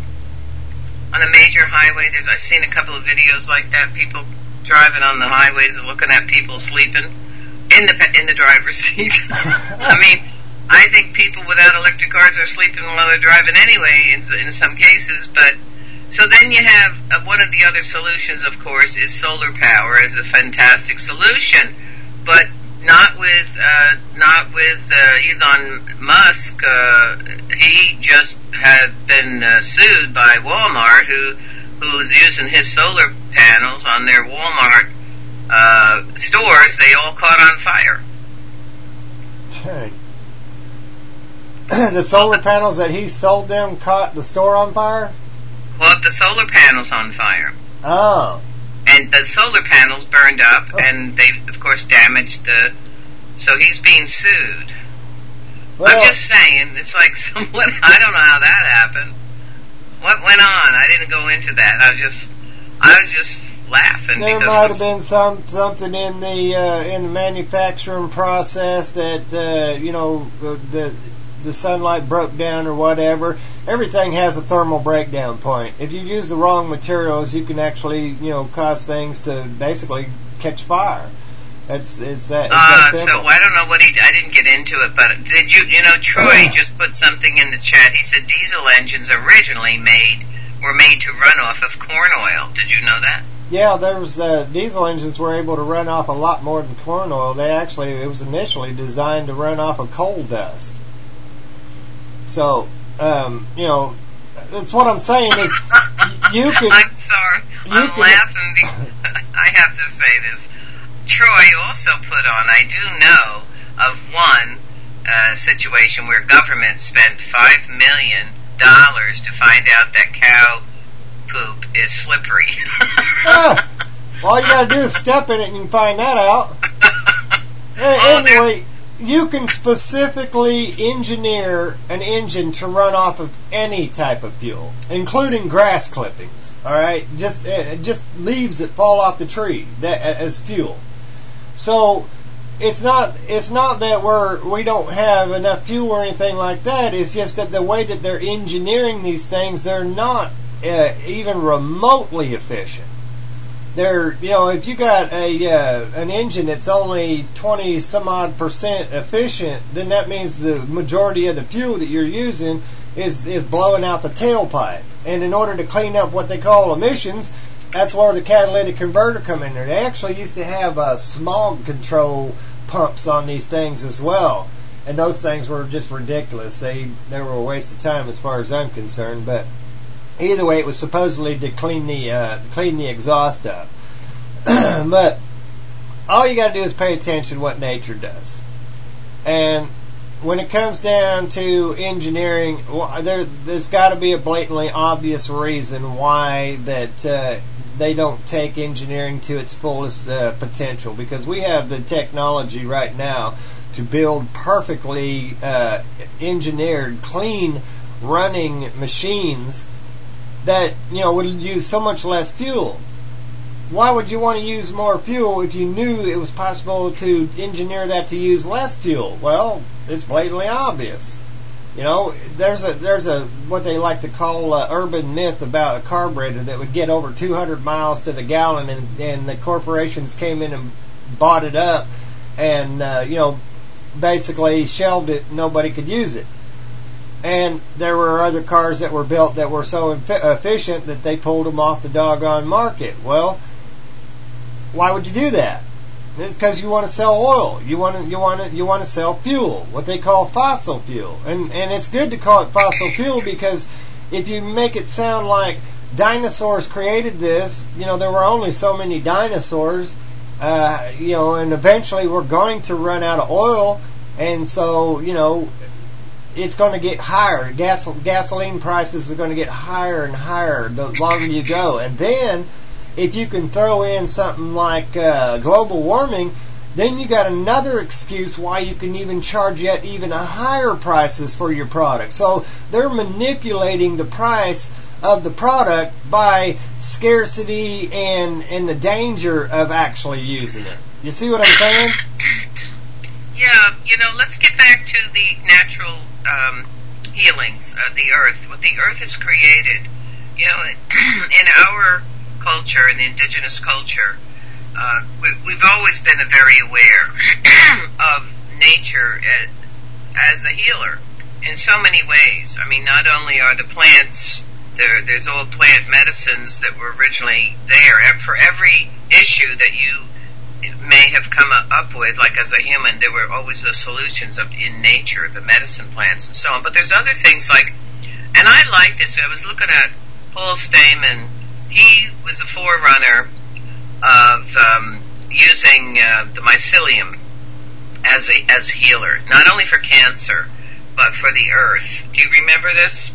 on a major highway. There's, I've seen a couple of videos like that. People driving on the highways and looking at people sleeping in the in the driver's seat. I mean, I think people without electric cars are sleeping while they're driving anyway. In, in some cases, but. So then you have, uh, one of the other solutions, of course, is solar power as a fantastic solution, but not with, uh, not with, uh, Elon Musk. Uh, he just had been, uh, sued by Walmart, who, who was using his solar panels on their Walmart, uh, stores. They all caught on fire. Dang. The solar panels that he sold them caught the store on fire? Well, the solar panels on fire. Oh. And the solar panels burned up, oh. and they, of course, damaged the... So he's being sued. Well, I'm just saying, it's like somewhat... I don't know how that happened. What went on? I didn't go into that. I was just... I was just laughing There because might have been some something in the uh, in the manufacturing process that uh, you know the the sunlight broke down or whatever. Everything has a thermal breakdown point. If you use the wrong materials, you can actually you know cause things to basically catch fire. That's it's that. It's uh, that simple. so I don't know what he. I didn't get into it, but did you? You know, Troy just put something in the chat. He said diesel engines originally made were made to run off of corn oil. Did you know that? Yeah, there was uh, diesel engines were able to run off a lot more than corn oil. They actually it was initially designed to run off of coal dust. So um, you know, that's what I'm saying is you can. I'm sorry, I'm can, laughing because I have to say this. Troy also put on, I do know of one uh, situation where government spent five million dollars to find out that cow poop is slippery. ah, all you gotta do is step in it and you can find that out. oh, anyway, you can specifically engineer an engine to run off of any type of fuel, including grass clippings. All right, just uh, just leaves that fall off the tree that, as fuel. So it's not it's not that we're we don't have enough fuel or anything like that. It's just that the way that they're engineering these things, they're not uh, even remotely efficient. They're you know if you got a uh, an engine that's only twenty some odd percent efficient, then that means the majority of the fuel that you're using is is blowing out the tailpipe. And in order to clean up what they call emissions, that's where the catalytic converter come in there. They actually used to have uh, smog control pumps on these things as well, and those things were just ridiculous. They they were a waste of time as far as I'm concerned. But either way, it was supposedly to clean the uh, clean the exhaust up. But all you got to do is pay attention to what nature does, and when it comes down to engineering, well, there, there's got to be a blatantly obvious reason why that uh, they don't take engineering to its fullest uh, potential, because we have the technology right now to build perfectly uh, engineered, clean running machines that you know would use so much less fuel. Why would you want to use more fuel if you knew it was possible to engineer that to use less fuel? Well, it's blatantly obvious. You know, there's a there's a what they like to call a urban myth about a carburetor that would get over two hundred miles to the gallon, and, and the corporations came in and bought it up, and uh, you know, basically shelved it. Nobody could use it. And there were other cars that were built that were so efficient that they pulled them off the doggone market. Well, why would you do that? It's because you want to sell oil. You want to you want to you want to sell fuel, what they call fossil fuel. And and it's good to call it fossil fuel, because if you make it sound like dinosaurs created this, you know, there were only so many dinosaurs, uh, you know, and eventually we're going to run out of oil, and so, you know, it's going to get higher. Gas, gasoline prices are going to get higher and higher the longer you go. And then, if you can throw in something like uh, global warming, then you got another excuse why you can even charge yet even a higher prices for your product. So they're manipulating the price of the product by scarcity and, and the danger of actually using it. You see what I'm saying? Yeah, you know, let's get back to the natural um, healings of the earth, what the earth has created. You know, in our culture, in the indigenous culture, uh, we, we've always been very aware of nature as, as a healer in so many ways. I mean, not only are the plants, there, there's all plant medicines that were originally there, and for every issue that you may have come up with, like as a human, there were always the solutions of in nature, the medicine plants and so on. But there's other things like, and I like this, I was looking at Paul Stamen. He was the forerunner of um, using uh, the mycelium as a as healer, not only for cancer, but for the earth. Do you remember this?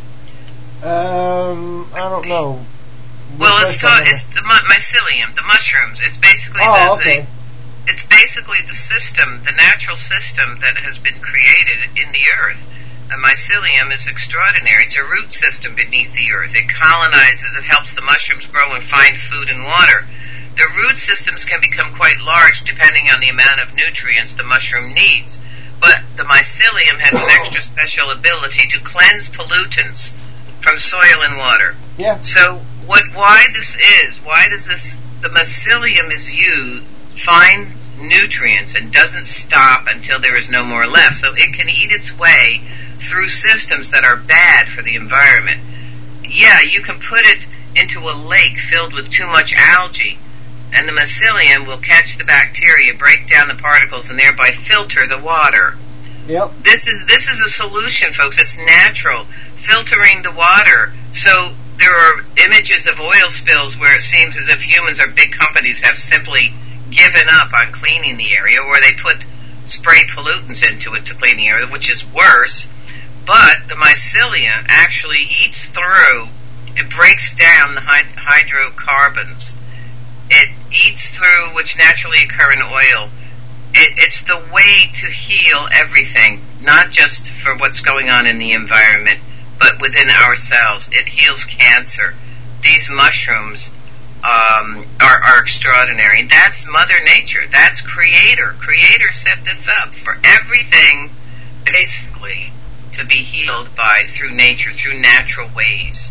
Um, I don't know. Well, it's ta- it's the my- mycelium, the mushrooms. It's basically oh, the, okay. the it's basically the system, the natural system that has been created in the earth. A mycelium is extraordinary. It's a root system beneath the earth. It colonizes. It helps the mushrooms grow and find food and water. The root systems can become quite large depending on the amount of nutrients the mushroom needs. But the mycelium has an extra special ability to cleanse pollutants from soil and water. Yeah. So what? Why this is? Why does this? The mycelium is used find nutrients and doesn't stop until there is no more left. So it can eat its way through systems that are bad for the environment. Yeah, you can put it into a lake filled with too much algae, and the mycelium will catch the bacteria, break down the particles, and thereby filter the water. Yep. This is this is a solution, folks. It's natural, filtering the water. So there are images of oil spills where it seems as if humans or big companies have simply given up on cleaning the area, or they put spray pollutants into it to clean the area, which is worse. But the mycelium actually eats through, it breaks down the hy- hydrocarbons. It eats through, which naturally occur in oil. It, it's the way to heal everything, not just for what's going on in the environment, but within ourselves. It heals cancer. These mushrooms um, are, are extraordinary. And that's Mother Nature. That's Creator. Creator set this up for everything, basically, to be healed by through nature, through natural ways.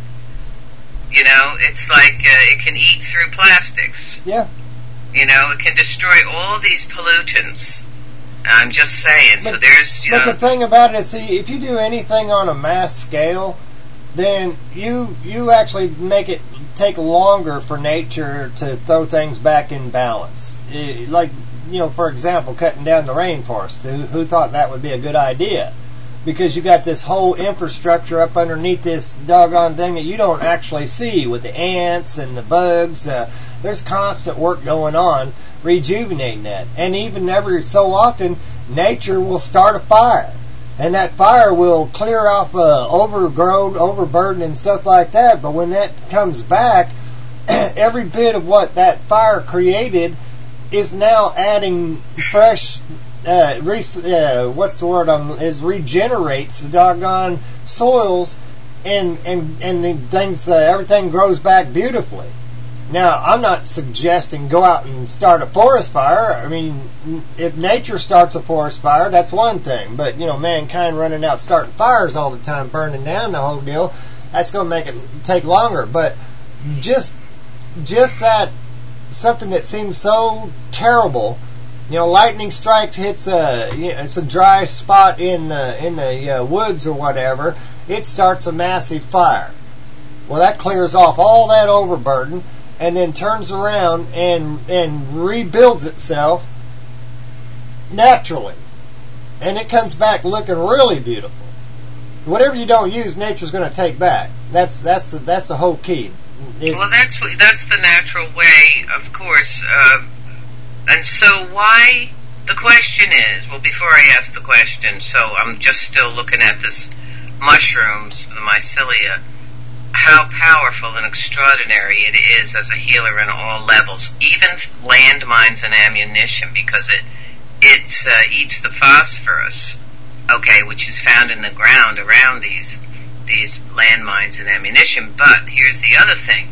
You know, it's like uh, it can eat through plastics. Yeah. You know, it can destroy all these pollutants. I'm just saying. But, so there's, you but know. the thing about it is, see, if you do anything on a mass scale, then you you actually make it take longer for nature to throw things back in balance. It, like, you know, for example, cutting down the rainforest. Who, who thought that would be a good idea? Because you got this whole infrastructure up underneath this doggone thing that you don't actually see with the ants and the bugs. Uh, there's constant work going on rejuvenating that. And even every so often, nature will start a fire. And that fire will clear off uh, overgrown, overburden and stuff like that. But when that comes back, every bit of what that fire created is now adding fresh Uh, re- uh, what's the word? Um, is regenerates the doggone soils, and and and the things. Uh, everything grows back beautifully. Now, I'm not suggesting go out and start a forest fire. I mean, if nature starts a forest fire, that's one thing. But you know, mankind running out starting fires all the time, burning down the whole deal, that's going to make it take longer. But just just that something that seems so terrible. You know, lightning strikes, hits a you know, it's a dry spot in the in the uh, woods or whatever. It starts a massive fire. Well, that clears off all that overburden, and then turns around and and rebuilds itself naturally, and it comes back looking really beautiful. Whatever you don't use, nature's going to take back. That's that's the that's the whole key. It, well, that's that's the natural way, of course. Uh, And so why, the question is, well, before I ask the question, so I'm just still looking at this mushrooms, the mycelia, how powerful and extraordinary it is as a healer on all levels, even landmines and ammunition, because it it uh, eats the phosphorus, okay, which is found in the ground around these these landmines and ammunition. But here's the other thing.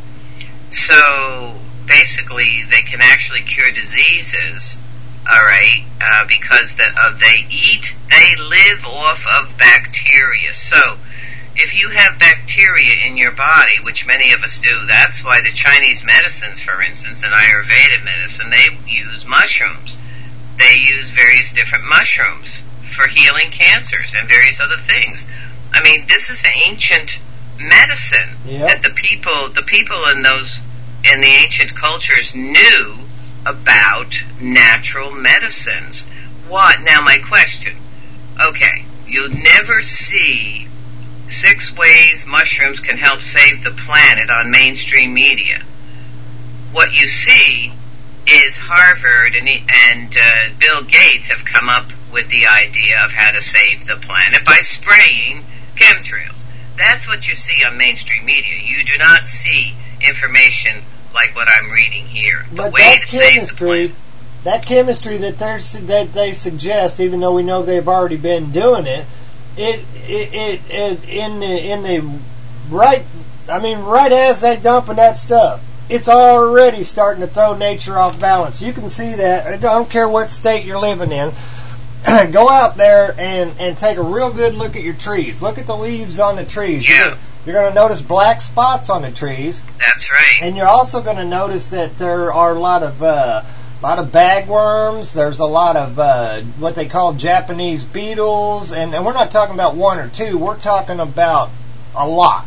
So basically, they can actually cure diseases, all right, uh, because the, uh, they eat, they live off of bacteria. So, if you have bacteria in your body, which many of us do, that's why the Chinese medicines, for instance, and Ayurvedic medicine, they use mushrooms. They use various different mushrooms for healing cancers and various other things. I mean, this is ancient medicine yep. that the people, the people in those in the ancient cultures knew about natural medicines. What? Now my question. Okay, you'll never see six ways mushrooms can help save the planet on mainstream media. What you see is Harvard and, and uh, Bill Gates have come up with the idea of how to save the planet by spraying chemtrails. That's what you see on mainstream media. You do not see information like what I'm reading here. The but way that to chemistry, save the that chemistry that they that they suggest, even though we know they've already been doing it, it it, it, it in the in the right. I mean, right as they dumping that stuff, it's already starting to throw nature off balance. You can see that. I don't care what state you're living in. Go out there and, and take a real good look at your trees. Look at the leaves on the trees. Yeah. You're, you're going to notice black spots on the trees. That's right. And you're also going to notice that there are a lot of uh, a lot of bagworms. There's a lot of uh, what they call Japanese beetles. And, and we're not talking about one or two. We're talking about a lot.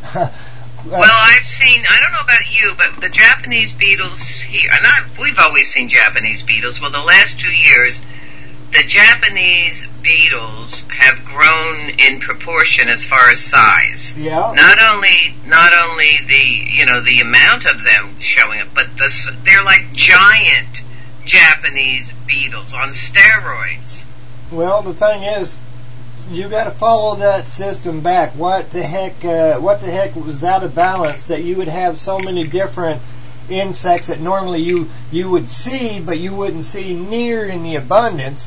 Well, I've seen, I don't know about you, but the Japanese beetles here, and I've, we've always seen Japanese beetles. Well, the last two years, the Japanese beetles have grown in proportion as far as size. Yeah. Not only, not only the, you know, the amount of them showing up, but the, they're like giant Japanese beetles on steroids. Well, the thing is, you got to follow that system back. What the heck? Uh, what the heck was out of balance that you would have so many different insects that normally you you would see, but you wouldn't see near in the abundance?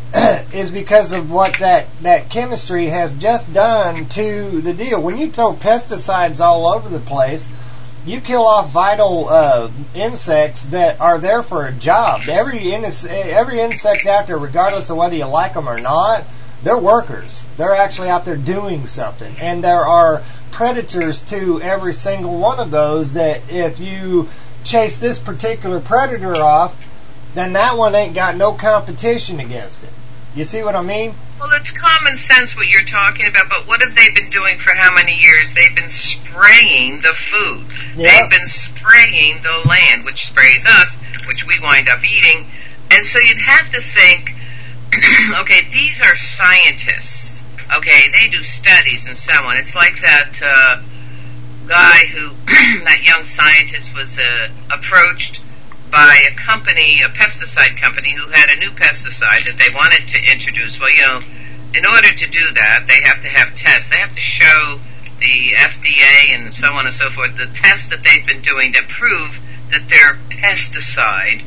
Is because of what that that chemistry has just done to the deal. When you throw pesticides all over the place, you kill off vital uh, insects that are there for a job. Every in, every insect out there, regardless of whether you like them or not, they're workers. They're actually out there doing something. And there are predators to every single one of those that if you chase this particular predator off, then that one ain't got no competition against it. You see what I mean? Well, it's common sense what you're talking about, but what have they been doing for how many years? They've been spraying the food. Yep. They've been spraying the land, which sprays us, which we wind up eating. And so you'd have to think, okay, these are scientists. Okay, they do studies and so on. It's like that uh, guy who, that young scientist was uh, approached by a company, a pesticide company, who had a new pesticide that they wanted to introduce. Well, you know, in order to do that, they have to have tests. They have to show the F D A and so on and so forth the tests that they've been doing that prove that their pesticide,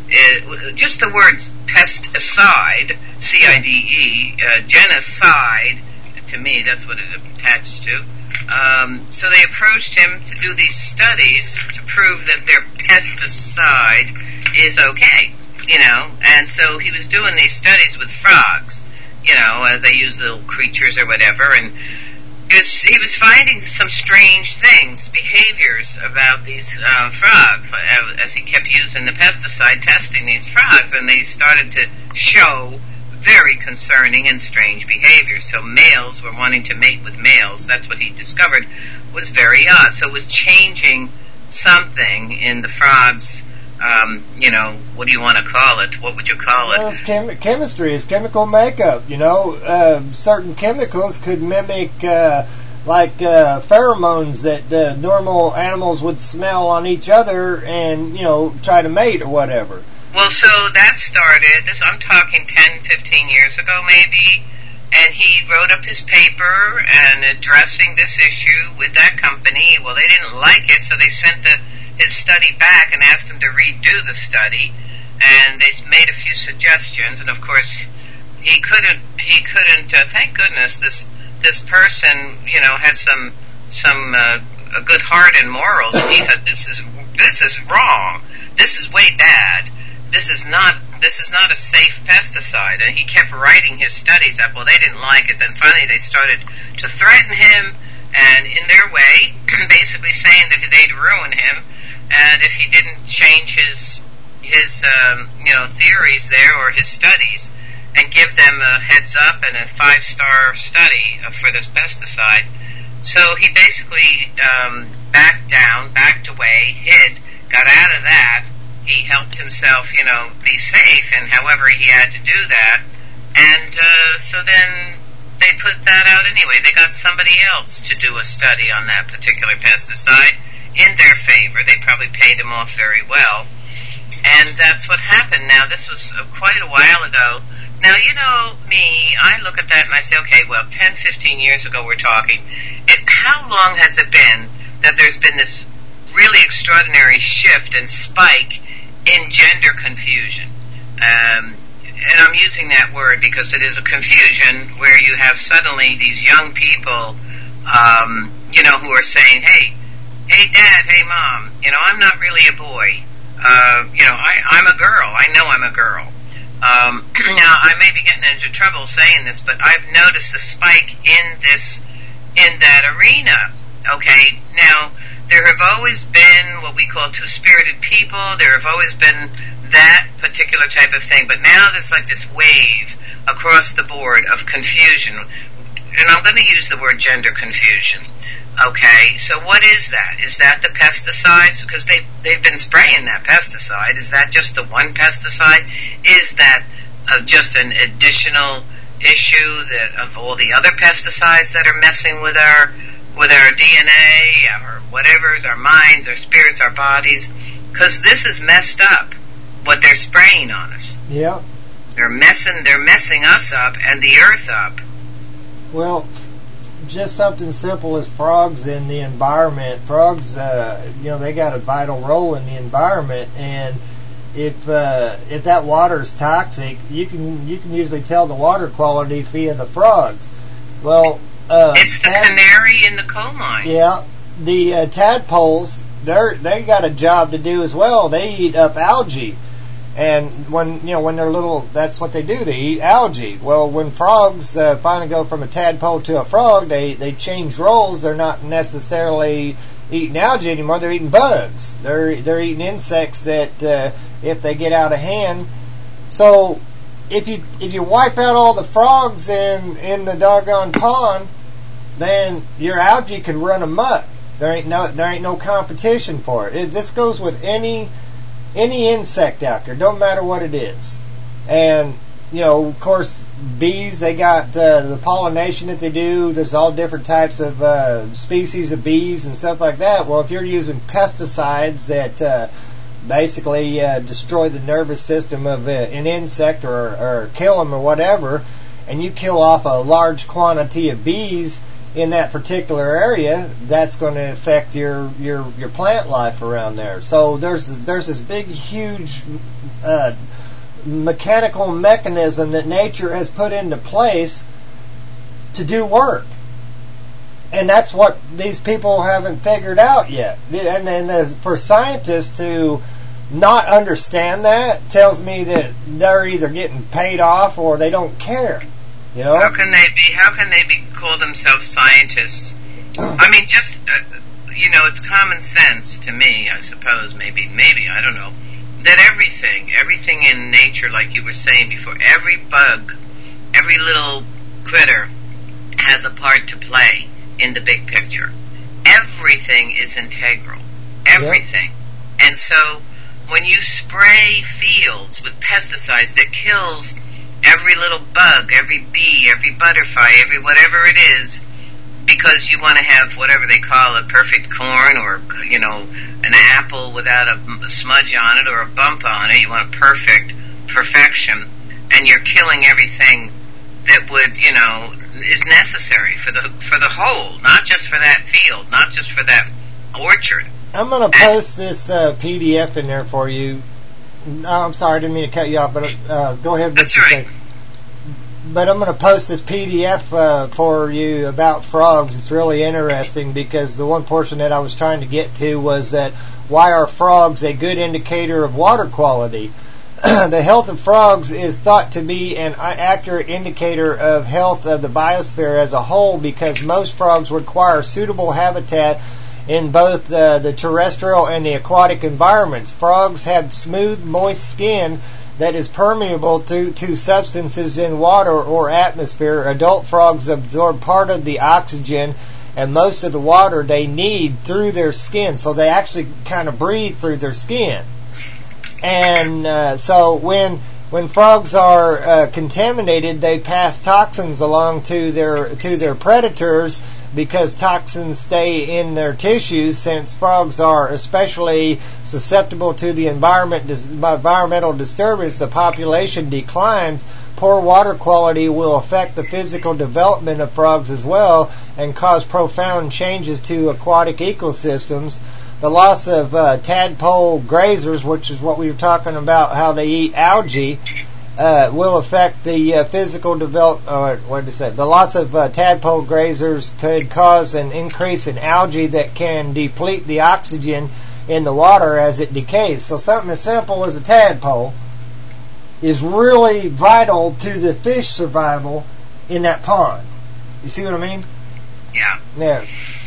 uh, just the words pesticide, C I D E, uh, genocide, to me, that's what it attached to. Um, so they approached him to do these studies to prove that their pesticide is okay, you know, and so he was doing these studies with frogs, you know, uh, they use little creatures or whatever, and he was, he was finding some strange things, behaviors about these uh, frogs as he kept using the pesticide, testing these frogs, and they started to show very concerning and strange behavior. So males were wanting to mate with males. That's what he discovered was very odd. So it was changing something in the frogs. Um, you know, what do you want to call it? What would you call it? Well, it's chem- chemistry. It's chemical makeup. You know, uh, certain chemicals could mimic uh, like uh, pheromones that uh, normal animals would smell on each other and, you know, try to mate or whatever. Well, so that started, this, I'm talking ten, fifteen years ago maybe, and he wrote up his paper and addressing this issue with that company. Well, they didn't like it, so they sent the, his study back and asked him to redo the study, and they made a few suggestions, and of course, he couldn't, he couldn't, uh, thank goodness, this, this person, you know, had some, some, uh, a good heart and morals, and he thought, this is, this is wrong. This is way bad. This is not this is not a safe pesticide. And he kept writing his studies up. Well, they didn't like it. Then finally they started to threaten him, and in their way, basically saying that they'd ruin him, and if he didn't change his his um, you know theories there or his studies, and give them a heads up and a five star study for this pesticide. So he basically um, backed down, backed away, hid, got out of that. He helped himself, you know, be safe, and however he had to do that. And uh, so then they put that out anyway. They got somebody else to do a study on that particular pesticide in their favor. They probably paid him off very well. And that's what happened. Now, this was uh, quite a while ago. Now, you know me, I look at that and I say, okay, well, ten, fifteen years ago we're talking. It, how long has it been that there's been this really extraordinary shift and spike in gender confusion? Um, and I'm using that word because it is a confusion where you have suddenly these young people, um, you know, who are saying, hey, hey, Dad, hey, Mom, you know, I'm not really a boy. Uh, you know, I, I'm a girl. I know I'm a girl. Um, now, I may be getting into trouble saying this, but I've noticed a spike in this, in that arena. Okay, now, there have always been what we call two-spirited people. There have always been that particular type of thing. But now there's like this wave across the board of confusion. And I'm going to use the word gender confusion. Okay, so what is that? Is that the pesticides? Because they, they've been spraying that pesticide. Is that just the one pesticide? Is that uh, just an additional issue that of all the other pesticides that are messing with our with our D N A, our whatever, our minds, our spirits, our bodies? Because this is messed up, what they're spraying on us. Yeah. They're messing, they're messing us up and the earth up. Well, just something simple as frogs in the environment. Frogs, uh, you know, they got a vital role in the environment, and if uh, if that water is toxic, you can you can usually tell the water quality via the frogs. Well, uh, it's the tad- canary in the coal mine. Yeah, the uh, tadpoles, they're they got a job to do as well. They eat up algae. And when you know when they're little, that's what they do. They eat algae. Well, when frogs uh, finally go from a tadpole to a frog, they they change roles. They're not necessarily eating algae anymore. They're eating bugs. They're they're eating insects that uh, if they get out of hand. So if you if you wipe out all the frogs in in the doggone pond, then your algae can run amok. There ain't no there ain't no competition for it. it this goes with any. Any insect out there, don't matter what it is. And, you know, of course, bees, they got uh, the pollination that they do. There's all different types of uh, species of bees and stuff like that. Well, if you're using pesticides that uh, basically uh, destroy the nervous system of uh, an insect or, or kill them or whatever, and you kill off a large quantity of bees in that particular area, that's going to affect your, your, your plant life around there. So there's there's this big, huge uh, mechanical mechanism that nature has put into place to do work. And that's what these people haven't figured out yet. And, and for scientists to not understand that tells me that they're either getting paid off or they don't care. You know? How can they be? How can they be call themselves scientists? I mean, just uh, you know, it's common sense to me, I suppose. Maybe, maybe I don't know. That everything, everything in nature, like you were saying before, every bug, every little critter has a part to play in the big picture. Everything is integral. Everything, yep. And so when you spray fields with pesticides that kills every little bug, every bee, every butterfly, every whatever it is, because you want to have whatever they call a perfect corn or, you know, an apple without a, a smudge on it or a bump on it. You want a perfect perfection, and you're killing everything that would, you know, is necessary for the for the whole, not just for that field, not just for that orchard. I'm going to post this uh, P D F in there for you. No, I'm sorry, I didn't mean to cut you off, but uh, go ahead. That's right. But I'm going to post this P D F uh, for you about frogs. It's really interesting because the one portion that I was trying to get to was that why are frogs a good indicator of water quality? The health of frogs is thought to be an accurate indicator of health of the biosphere as a whole because most frogs require suitable habitat in both uh, the terrestrial and the aquatic environments. Frogs have smooth, moist skin that is permeable to, to substances in water or atmosphere. Adult frogs absorb part of the oxygen and most of the water they need through their skin, so they actually kind of breathe through their skin. And uh, so when when frogs are uh, contaminated, they pass toxins along to their to their predators because toxins stay in their tissues. Since frogs are especially susceptible to the environment environmental disturbance, the population declines. Poor water quality will affect the physical development of frogs as well and cause profound changes to aquatic ecosystems. The loss of uh, tadpole grazers, which is what we were talking about, how they eat algae, uh, will affect the uh, physical develop. Uh, what did I say? The loss of uh, tadpole grazers could cause an increase in algae that can deplete the oxygen in the water as it decays. So something as simple as a tadpole is really vital to the fish survival in that pond. You see what I mean? Yeah. Yeah.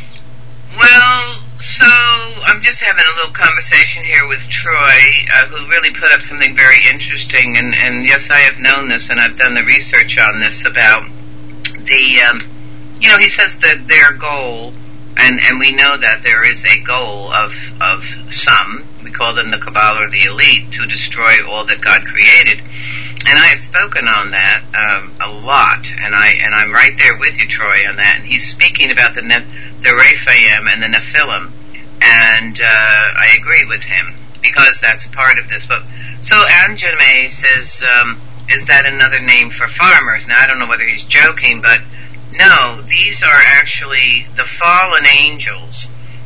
Well, so I'm just having a little conversation here with Troy, uh, who really put up something very interesting, and, and yes, I have known this, and I've done the research on this about the, um, you know, he says that their goal, and, and we know that there is a goal of, of some, we call them the Cabal or the elite, to destroy all that God created. And I have spoken on that um, a lot, and I and I'm right there with you, Troy, on that. And he's speaking about the ne- the Rephaim and the Nephilim, and uh, I agree with him because that's part of this. But so Anjame says, um, is that another name for farmers? Now I don't know whether he's joking, but no, these are actually the fallen angels.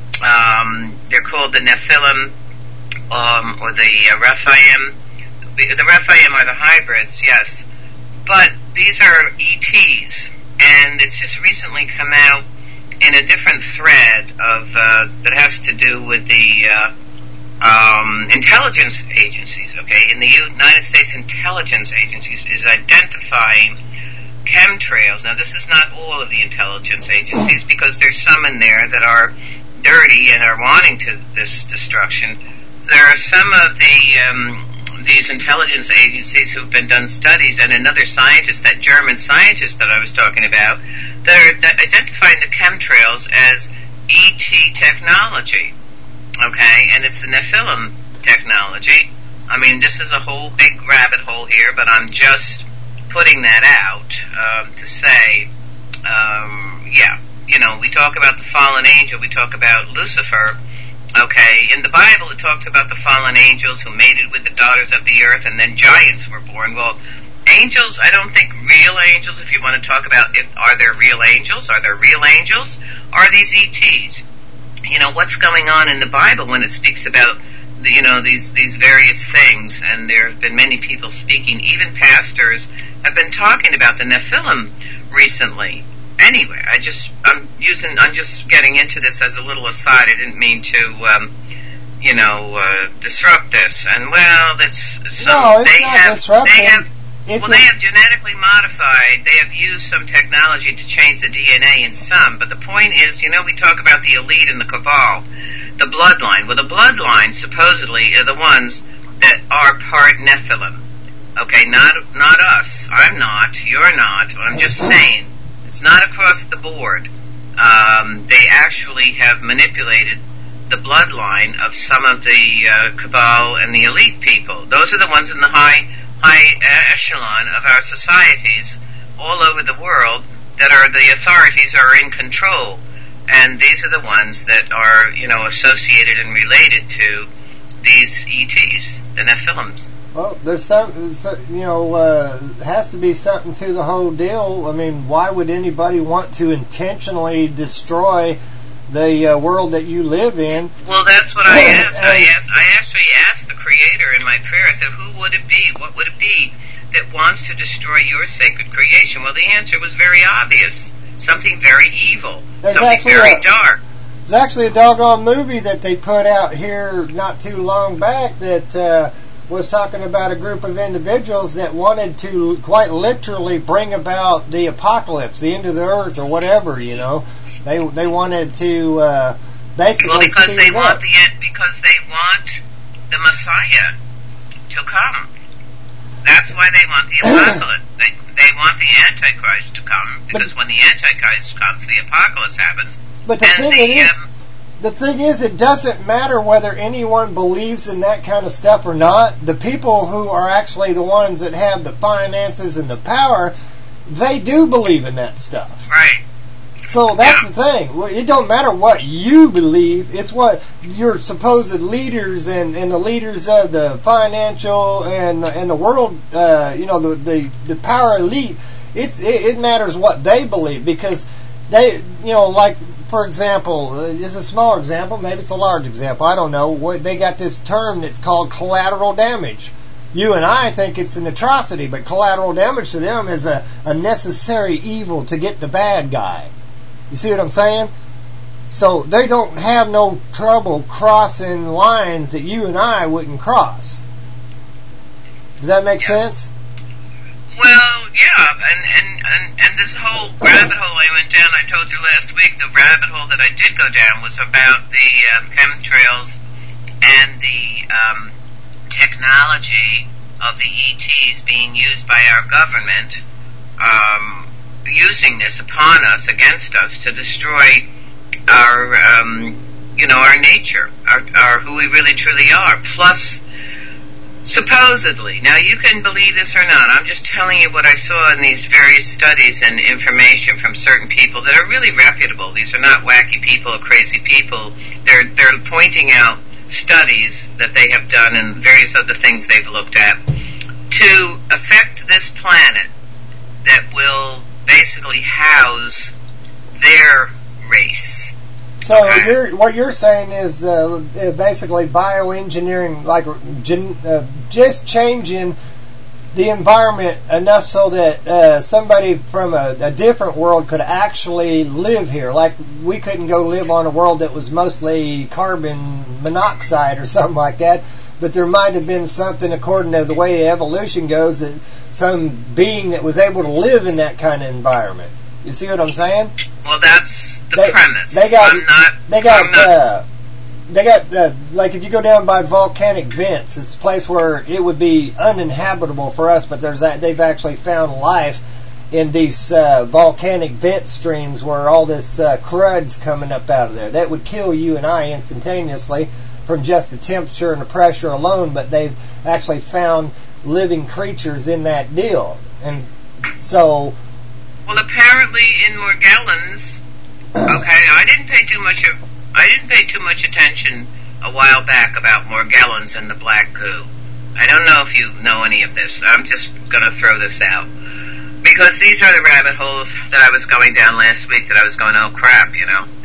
Um, they're called the Nephilim um, or the uh, Rephaim. The Rephaim are the hybrids, yes, but these are E Ts, and it's just recently come out in a different thread of uh, that has to do with the uh, um, intelligence agencies. Okay, in the United States intelligence agencies is identifying chemtrails. Now, this is not all of the intelligence agencies because there's some in there that are dirty and are wanting to this destruction. There are some of the um, these intelligence agencies who've been done studies, and another scientist, that German scientist that I was talking about, they're identifying the chemtrails as E T technology, okay, and it's the Nephilim technology. I mean, this is a whole big rabbit hole here, but I'm just putting that out um, to say, um, yeah, you know, we talk about the fallen angel, we talk about Lucifer. Okay, in the Bible it talks about the fallen angels who mated with the daughters of the earth, and then giants were born. Well, angels, I don't think real angels, if you want to talk about if are there real angels, are there real angels, are these E Ts? You know, what's going on in the Bible when it speaks about, the, you know, these, these various things, and there have been many people speaking, even pastors have been talking about the Nephilim recently. Anyway, I just, I'm using, I'm just getting into this as a little aside. I didn't mean to, um, you know, uh, disrupt this. And well, that's, so no, it's they not have, disrupting. they have, it's well, a, they have genetically modified, they have used some technology to change the D N A in some, but the point is, you know, we talk about the elite and the cabal, the bloodline. Well, the bloodline, supposedly, are the ones that are part Nephilim. Okay, not, not us. I'm not. You're not. I'm just saying. It's not across the board. Um, they actually have manipulated the bloodline of some of the uh, cabal and the elite people. Those are the ones in the high high echelon of our societies all over the world that are the authorities are in control, and these are the ones that are, you know, associated and related to these E Ts, the Nephilims. Well, there's some, you know, uh, has to be something to the whole deal. I mean, why would anybody want to intentionally destroy the uh, world that you live in? Well, that's what I asked. I asked. I actually asked the Creator in my prayer. I said, "Who would it be? What would it be that wants to destroy your sacred creation?" Well, the answer was very obvious. Something very evil. There's something very a, dark. There's actually a doggone movie that they put out here not too long back that. Uh, was talking about a group of individuals that wanted to quite literally bring about the apocalypse, the end of the earth, or whatever. You know, they they wanted to uh, basically. Well, because they want up. the because they want the Messiah to come. That's why they want the apocalypse. they they want the Antichrist to come because but, when the Antichrist comes, the apocalypse happens. But the and thing the, is. Um, The thing is, it doesn't matter whether anyone believes in that kind of stuff or not. The people who are actually the ones that have the finances and the power, they do believe in that stuff. Right. So that's yeah. the thing. It don't matter what you believe. It's what your supposed leaders and, and the leaders of the financial and the, and the world, uh, you know, the, the, the power elite, it's, it, it matters what they believe because they, you know, like, for example, it's a small example, maybe it's a large example, I don't know. They got this term that's called collateral damage. You and I think it's an atrocity, but collateral damage to them is a, a necessary evil to get the bad guy. You see what I'm saying? So they don't have no trouble crossing lines that you and I wouldn't cross. Does that make sense? Well, yeah, and, and, and, and this whole rabbit hole I went down, I told you last week, the rabbit hole that I did go down was about the um, chemtrails and the um, technology of the E Ts being used by our government, um, using this upon us, against us, to destroy our, um, you know, our nature, our, our who we really truly are, plus supposedly. Now, you can believe this or not. I'm just telling you what I saw in these various studies and information from certain people that are really reputable. These are not wacky people or crazy people. They're they're pointing out studies that they have done and various other things they've looked at to affect this planet that will basically house their race. So you're, what you're saying is uh, basically bioengineering, like gen, uh, just changing the environment enough so that uh, somebody from a, a different world could actually live here. Like we couldn't go live on a world that was mostly carbon monoxide or something like that, but there might have been something, according to the way evolution goes, that some being that was able to live in that kind of environment. You see what I'm saying? Well, that's the they, premise. They got, I'm not, they got, not, uh, they got, uh, like if you go down by volcanic vents, it's a place where it would be uninhabitable for us, but there's that, they've actually found life in these uh, volcanic vent streams where all this uh, crud's coming up out of there. That would kill you and I instantaneously from just the temperature and the pressure alone, but they've actually found living creatures in that deal. And so... Well, apparently in Morgellons, okay, I didn't pay too much of, I didn't pay too much attention a while back about Morgellons and the black goo. I don't know if you know any of this. I'm just going to throw this out. Because these are the rabbit holes that I was going down last week that I was going, oh crap, you know.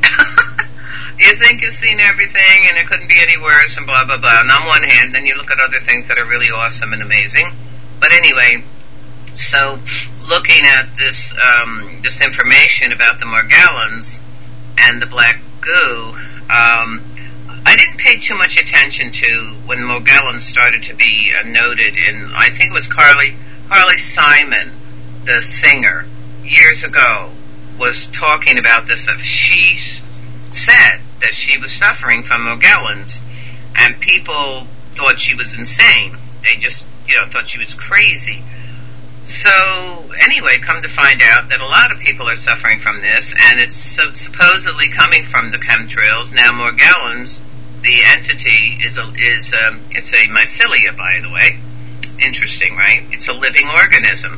You think you've seen everything and it couldn't be any worse and blah, blah, blah. And on one hand, then you look at other things that are really awesome and amazing. But anyway, so looking at this um, this information about the Morgellons and the black goo, um, I didn't pay too much attention to when Morgellons started to be uh, noted in, I think it was Carly, Carly Simon, the singer, years ago, was talking about this. Of she said that she was suffering from Morgellons, and people thought she was insane. They just, you know, thought she was crazy. So, anyway, come to find out that a lot of people are suffering from this, and it's so supposedly coming from the chemtrails. Now, Morgellons, the entity, is a, is um, it's a mycelia, by the way. Interesting, right? It's a living organism.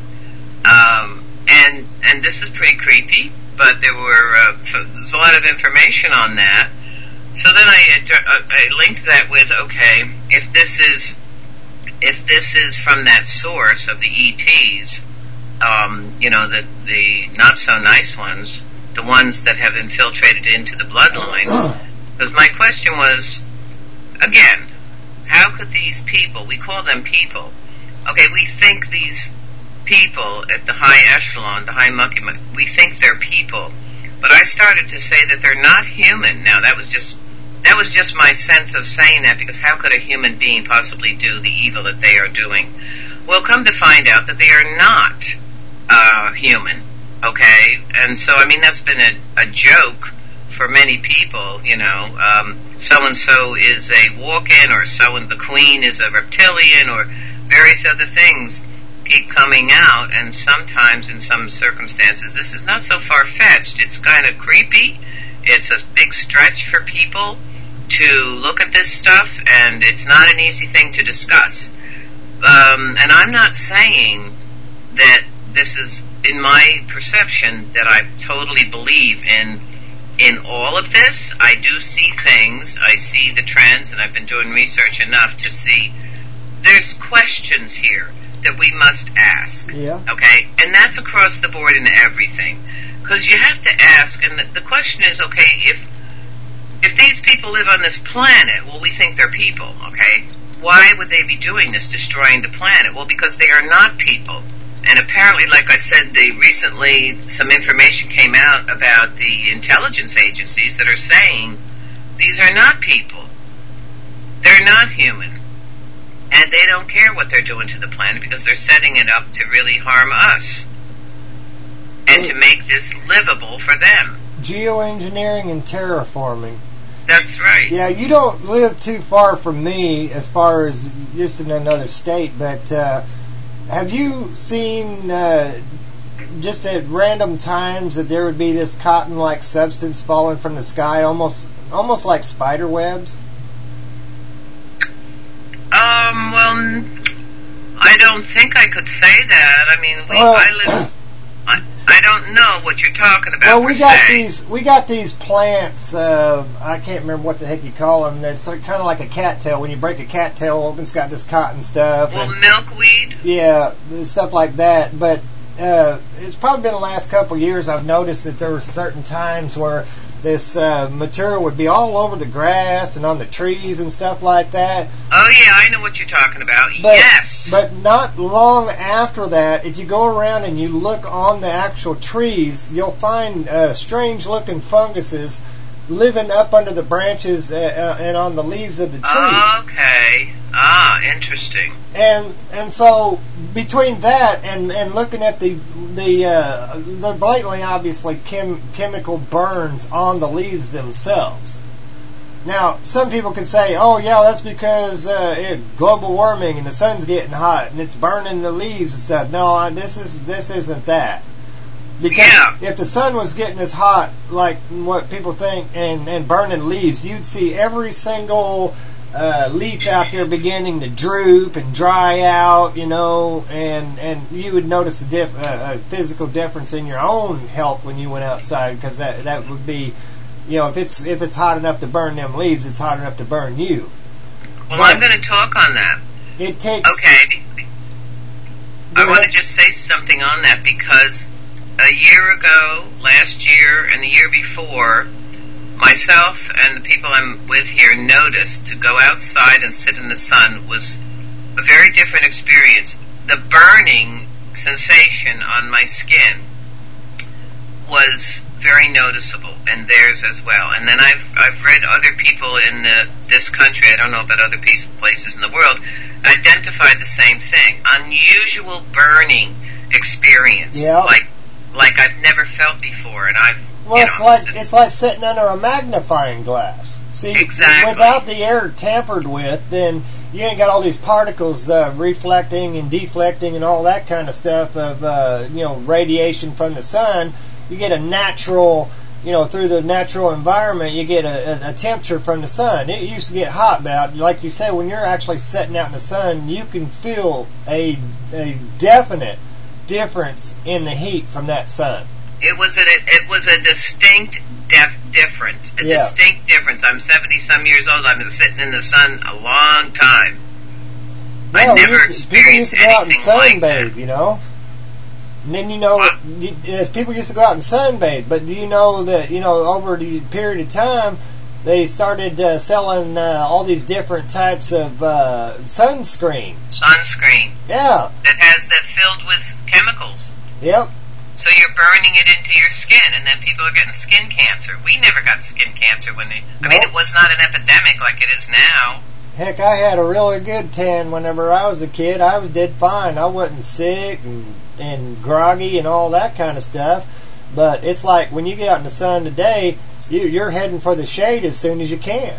Um, and and this is pretty creepy, but there were uh, there's a lot of information on that. So then I, uh, I linked that with, okay, if this is if this is from that source of the E Ts, um, you know, the the not so nice ones, the ones that have infiltrated into the bloodlines. Because my question was, again, how could these people, we call them people, okay, we think these people at the high echelon, the high monkey, we think they're people, but I started to say that they're not human. Now that was just that was just my sense of saying that, because how could a human being possibly do the evil that they are doing? Well, come to find out that they are not uh, human, okay? And so, I mean, that's been a, a joke for many people, you know, um, so-and-so is a walk-in, or so and the queen is a reptilian, or various other things keep coming out, and sometimes in some circumstances this is not so far-fetched. It's kind of creepy. It's a big stretch for people to look at this stuff, and it's not an easy thing to discuss. Um, and I'm not saying that this is, in my perception, that I totally believe in in all of this. I do see things, I see the trends, and I've been doing research enough to see there's questions here that we must ask. Yeah. Okay? And that's across the board in everything. Because you have to ask, and the, the question is, okay, if if these people live on this planet, well, we think they're people, okay? why would they be doing this, destroying the planet? Well, because they are not people. And apparently, like I said, they recently, some information came out about the intelligence agencies that are saying these are not people. They're not human. And they don't care what they're doing to the planet because they're setting it up to really harm us and to make this livable for them. Geoengineering and terraforming. That's right. Yeah, you don't live too far from me as far as just in another state, but uh, have you seen uh, just at random times that there would be this cotton-like substance falling from the sky, almost almost like spider webs? Um, well, I don't think I could say that. I mean, we, well, I live... I, I don't know what you're talking about. Well, we got se. these we got these plants. Uh, I can't remember what the heck you call them. It's like, kind of like a cattail. When you break a cattail open, it's got this cotton stuff. Well, and, milkweed. Yeah, stuff like that. But uh, it's probably been the last couple of years I've noticed that there were certain times where this uh, material would be all over the grass and on the trees and stuff like that. Oh, yeah, I know what you're talking about. But, yes. But not long after that, if you go around and you look on the actual trees, you'll find uh, strange-looking funguses living up under the branches uh, and on the leaves of the trees. Okay. Ah, interesting. And and so between that and, and looking at the the uh, the blatantly obviously chem, chemical burns on the leaves themselves. Now, some people could say, "Oh, yeah, that's because uh, it, global warming and the sun's getting hot and it's burning the leaves and stuff." No, I, this is this isn't that. Because yeah. if the sun was getting as hot like what people think and, and burning leaves, you'd see every single uh, leaf out there beginning to droop and dry out, you know, and, and you would notice a, diff, uh, a physical difference in your own health when you went outside, because that that would be, you know, if it's if it's hot enough to burn them leaves, it's hot enough to burn you. Well, but I'm going to talk on that. It takes. Okay. I want to just say something on that, because a year ago, last year, and the year before, myself and the people I'm with here noticed to go outside and sit in the sun was a very different experience. The burning sensation on my skin was very noticeable, and theirs as well. And then I've I've read other people in the, this country, I don't know about other piece, places in the world, identified the same thing. Unusual burning experience. Yep. Like like I've never felt before, and I've well, you it's know, like it's like sitting under a magnifying glass. See, exactly. Without the air tampered with, then you ain't got all these particles uh, reflecting and deflecting and all that kind of stuff of uh, you know radiation from the sun. You get a natural, you know, through the natural environment, you get a, a, a temperature from the sun. It used to get hot, but like you said, when you're actually sitting out in the sun, you can feel a a definite difference in the heat from that sun. It was a it was a distinct def, difference. A yeah. distinct difference. I'm seventy some years old. I've been sitting in the sun a long time. Yeah, I never used to, people used experienced to go out and anything like sunbathe, that. you know. And then you know, you, as people used to go out and sunbathe, but do you know that you know over the period of time they started uh, selling uh, all these different types of uh, sunscreen. Sunscreen. Yeah. That has that filled with chemicals. Yep. So you're burning it into your skin, and then people are getting skin cancer. We never got skin cancer when they. I nope. mean, it was not an epidemic like it is now. Heck, I had a really good tan whenever I was a kid. I was did fine. I wasn't sick and, and groggy and all that kind of stuff. But it's like when you get out in the sun today, you, you're heading for the shade as soon as you can.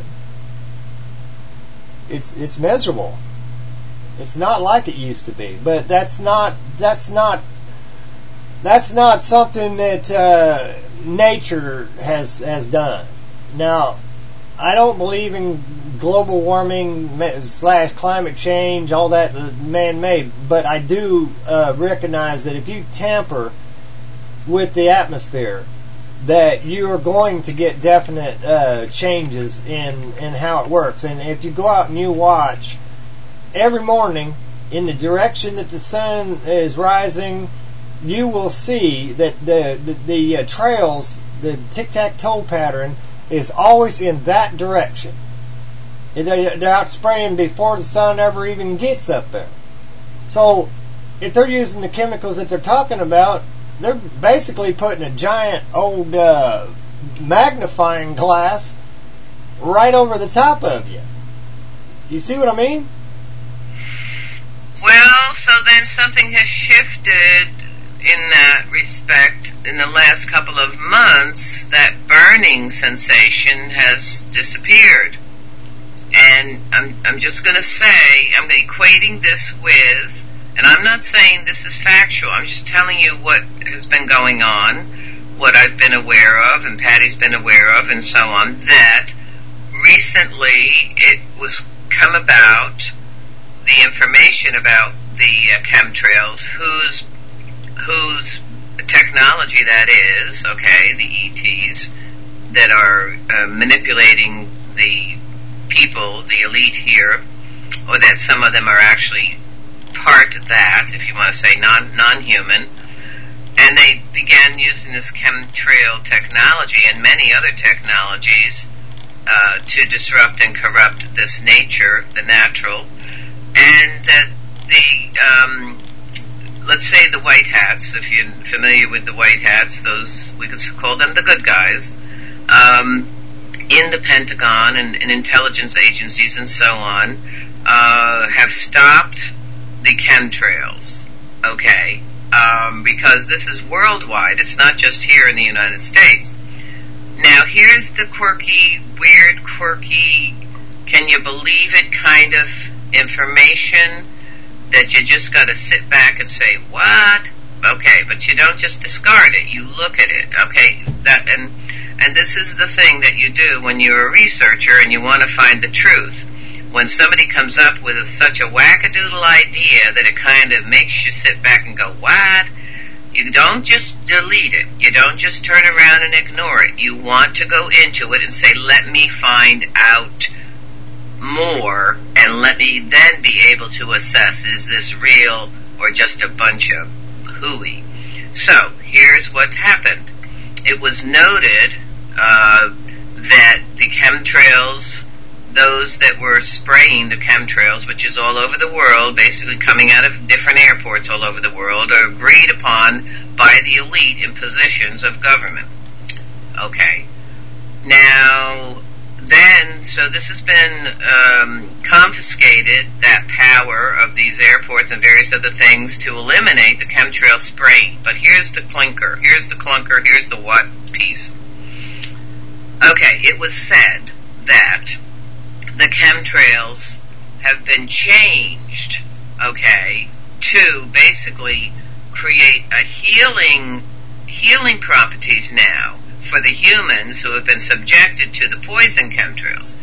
It's it's miserable. It's not like it used to be. But that's not that's not that's not something that uh, nature has has done. Now, I don't believe in global warming slash climate change, all that man-made, but I do uh, recognize that if you tamper with the atmosphere, that you are going to get definite uh, changes in, in how it works. And if you go out and you watch every morning in the direction that the sun is rising, you will see that the the, the uh, trails, the tic-tac-toe pattern, is always in that direction. They're, they're out spraying before the sun ever even gets up there. So, if they're using the chemicals that they're talking about, they're basically putting a giant old uh, magnifying glass right over the top of you. You see what I mean? Well, so then something has shifted in that respect. In the last couple of months, that burning sensation has disappeared. And I'm, I'm just going to say, I'm equating this with, and I'm not saying this is factual, I'm just telling you what has been going on, what I've been aware of, and Patty's been aware of, and so on, that recently it was come about, the information about the uh, chemtrails, whose whose technology that is, okay, the E Ts that are uh, manipulating the people, the elite here, or that some of them are actually part of that, if you want to say non non-human, and they began using this chemtrail technology and many other technologies uh, to disrupt and corrupt this nature, the natural, and that the um, let's say the white hats, if you're familiar with the white hats, those, we could call them the good guys, um, in the Pentagon and, and intelligence agencies and so on, uh, have stopped the chemtrails, okay, um, because this is worldwide, it's not just here in the United States. Now, here's the quirky, weird, quirky, can you believe it kind of information that you just got to sit back and say, what? Okay, but you don't just discard it. You look at it, okay? That and and this is the thing that you do when you're a researcher and you want to find the truth. When somebody comes up with a, such a wackadoodle idea that it kind of makes you sit back and go, what? You don't just delete it. You don't just turn around and ignore it. You want to go into it and say, let me find out more, and let me then be able to assess, is this real or just a bunch of hooey? So, here's what happened. It was noted uh, that the chemtrails, those that were spraying the chemtrails, which is all over the world, basically coming out of different airports all over the world, are agreed upon by the elite in positions of government. Okay. Now, then, so this has been um, confiscated, that power of these airports and various other things, to eliminate the chemtrail spraying. But here's the clinker, here's the clunker, here's the what piece. Okay, it was said that the chemtrails have been changed, okay, to basically create a healing, healing properties now for the humans who have been subjected to the poison chemtrails,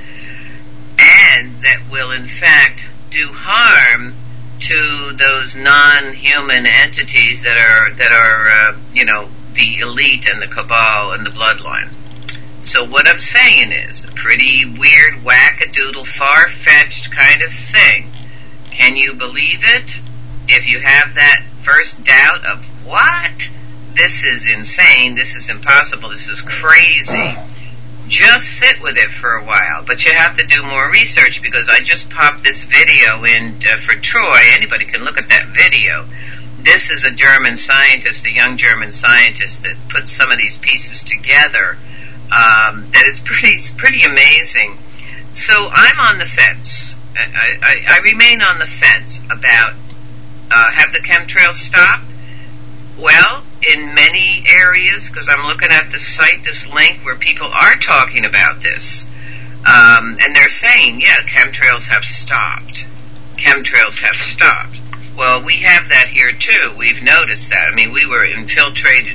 and that will in fact do harm to those non-human entities that are that are uh, you know, the elite and the cabal and the bloodline. So what I'm saying is a pretty weird, wackadoodle, far-fetched kind of thing. Can you believe it? If you have that first doubt of what? This is insane, this is impossible, this is crazy, just sit with it for a while. But you have to do more research, because I just popped this video in uh, for Troy. Anybody can look at that video. This is a German scientist, a young German scientist, that put some of these pieces together. Um, that is pretty, pretty amazing. So I'm on the fence. I, I, I remain on the fence about uh, have the chemtrails stopped? Well, in many areas, because I'm looking at this site, this link, where people are talking about this, um, and they're saying, yeah, chemtrails have stopped. Chemtrails have stopped. Well, we have that here too. We've noticed that. I mean, we were infiltrated,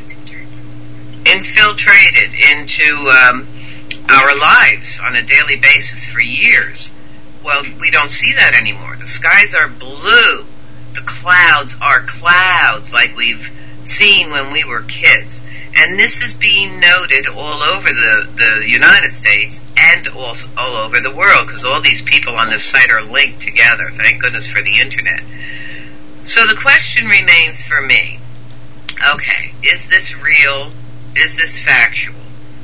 infiltrated into um, our lives on a daily basis for years. Well, we don't see that anymore. The skies are blue. The clouds are clouds, like we've seen when we were kids. And this is being noted all over the, the United States and also all over the world, because all these people on this site are linked together. Thank goodness for the internet. So the question remains for me, okay, is this real? Is this factual?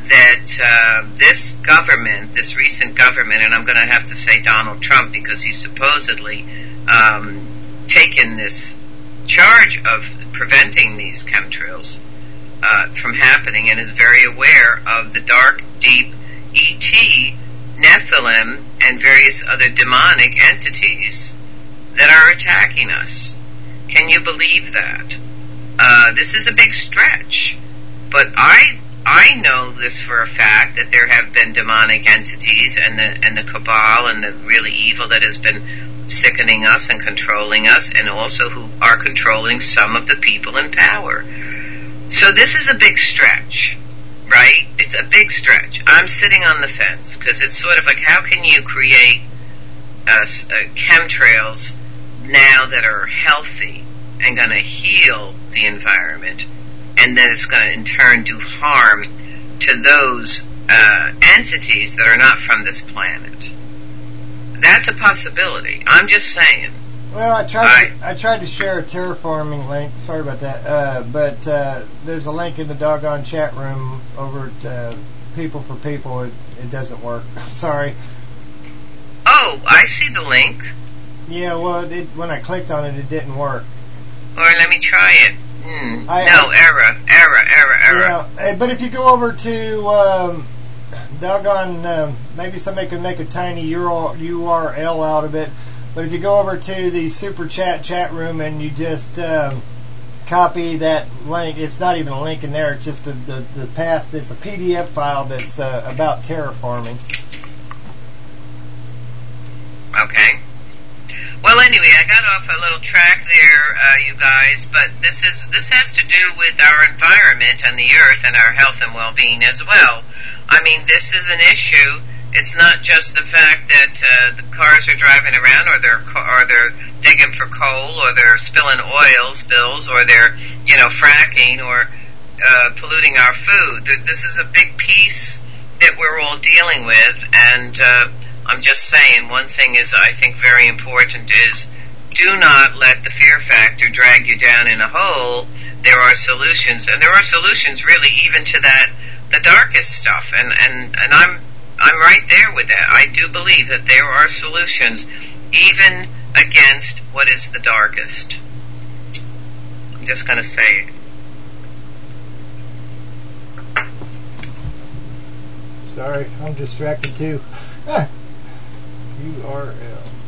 that uh, this government, this recent government, and I'm going to have to say Donald Trump because he's supposedly um, taken this charge of preventing these chemtrails uh, from happening and is very aware of the dark, deep E T, Nephilim, and various other demonic entities that are attacking us. Can you believe that? Uh, this is a big stretch, but I I know this for a fact that there have been demonic entities and the and the cabal and the really evil that has been sickening us and controlling us, and also who are controlling some of the people in power. So this is a big stretch, right? It's a big stretch. I'm sitting on the fence because it's sort of like, how can you create uh, uh, chemtrails now that are healthy and going to heal the environment, and then it's going to in turn do harm to those uh, entities that are not from this planet? That's a possibility. I'm just saying. Well, I tried. To, I tried to share a terraforming link. Sorry about that. Uh, but uh, there's a link in the doggone chat room over at uh, People for People. It, it doesn't work. Sorry. Oh, I see the link. Yeah. Well, it, when I clicked on it, it didn't work. Or let me try it. Hmm. I, no, I, error, error, error, error. Yeah. But if you go over to um, doggone, um, maybe somebody could make a tiny U R L out of it. But if you go over to the Super Chat chat room and you just um, copy that link, it's not even a link in there. It's just the the, the path. It's a P D F file that's uh, about terraforming. Okay. Well, anyway, I got off a little track there, uh, you guys. But this is this has to do with our environment and the Earth and our health and well-being as well. I mean, this is an issue. It's not just the fact that uh, the cars are driving around, or they're or they're digging for coal, or they're spilling oil spills, or they're you know fracking, or uh, polluting our food. This is a big piece that we're all dealing with, and uh, I'm just saying. One thing is, I think, very important is do not let the fear factor drag you down in a hole. There are solutions, and there are solutions really even to that the darkest stuff, and and and I'm. I'm right there with that. I do believe that there are solutions even against what is the darkest. I'm just going to say it. Sorry, I'm distracted too. U R L.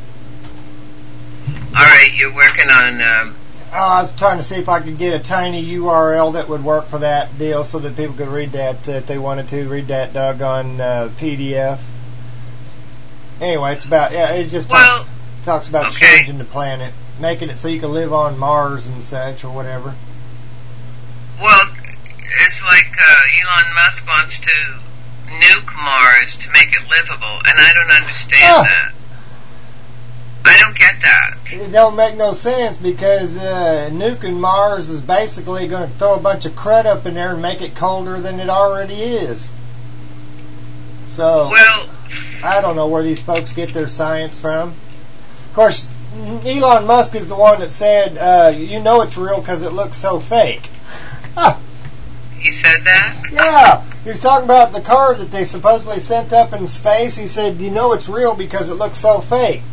Alright, you're working on... Um, oh, I was trying to see if I could get a tiny U R L that would work for that deal so that people could read that uh, if they wanted to, read that doggone uh, P D F. Anyway, it's about, yeah, it just well, talks, talks about okay. changing the planet, making it so you can live on Mars and such or whatever. Well, it's like uh, Elon Musk wants to nuke Mars to make it livable, and I don't understand ah. that. I don't get that. It don't make no sense because uh, nuking Mars is basically going to throw a bunch of crud up in there and make it colder than it already is. So, well, I don't know where these folks get their science from. Of course, Elon Musk is the one that said, uh, you know it's real because it looks so fake. He said that? Yeah. He was talking about the car that they supposedly sent up in space. He said, you know it's real because it looks so fake.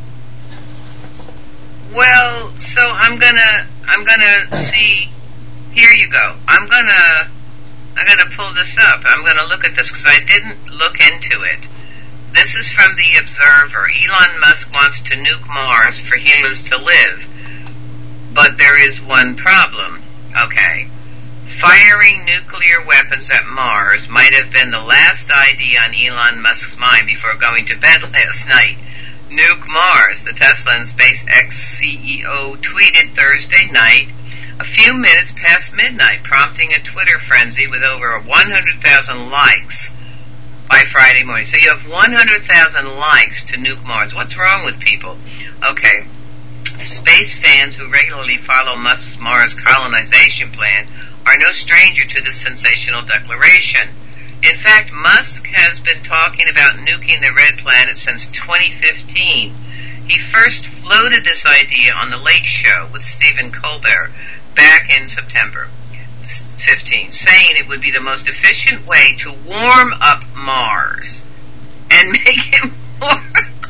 Well, so I'm gonna, I'm gonna see. Here you go. I'm gonna, I'm gonna pull this up. I'm gonna look at this because I didn't look into it. This is from the Observer. Elon Musk wants to nuke Mars for humans to live, but there is one problem. Okay, firing nuclear weapons at Mars might have been the last idea on Elon Musk's mind before going to bed last night. Nuke Mars, the Tesla and SpaceX C E O tweeted Thursday night, a few minutes past midnight, prompting a Twitter frenzy with over one hundred thousand likes by Friday morning. So you have one hundred thousand likes to nuke Mars. What's wrong with people? Okay, space fans who regularly follow Musk's Mars colonization plan are no stranger to this sensational declaration. In fact, Musk has been talking about nuking the red planet since twenty fifteen. He first floated this idea on The Late Show with Stephen Colbert back in September. fifteen, saying it would be the most efficient way to warm up Mars and make him more.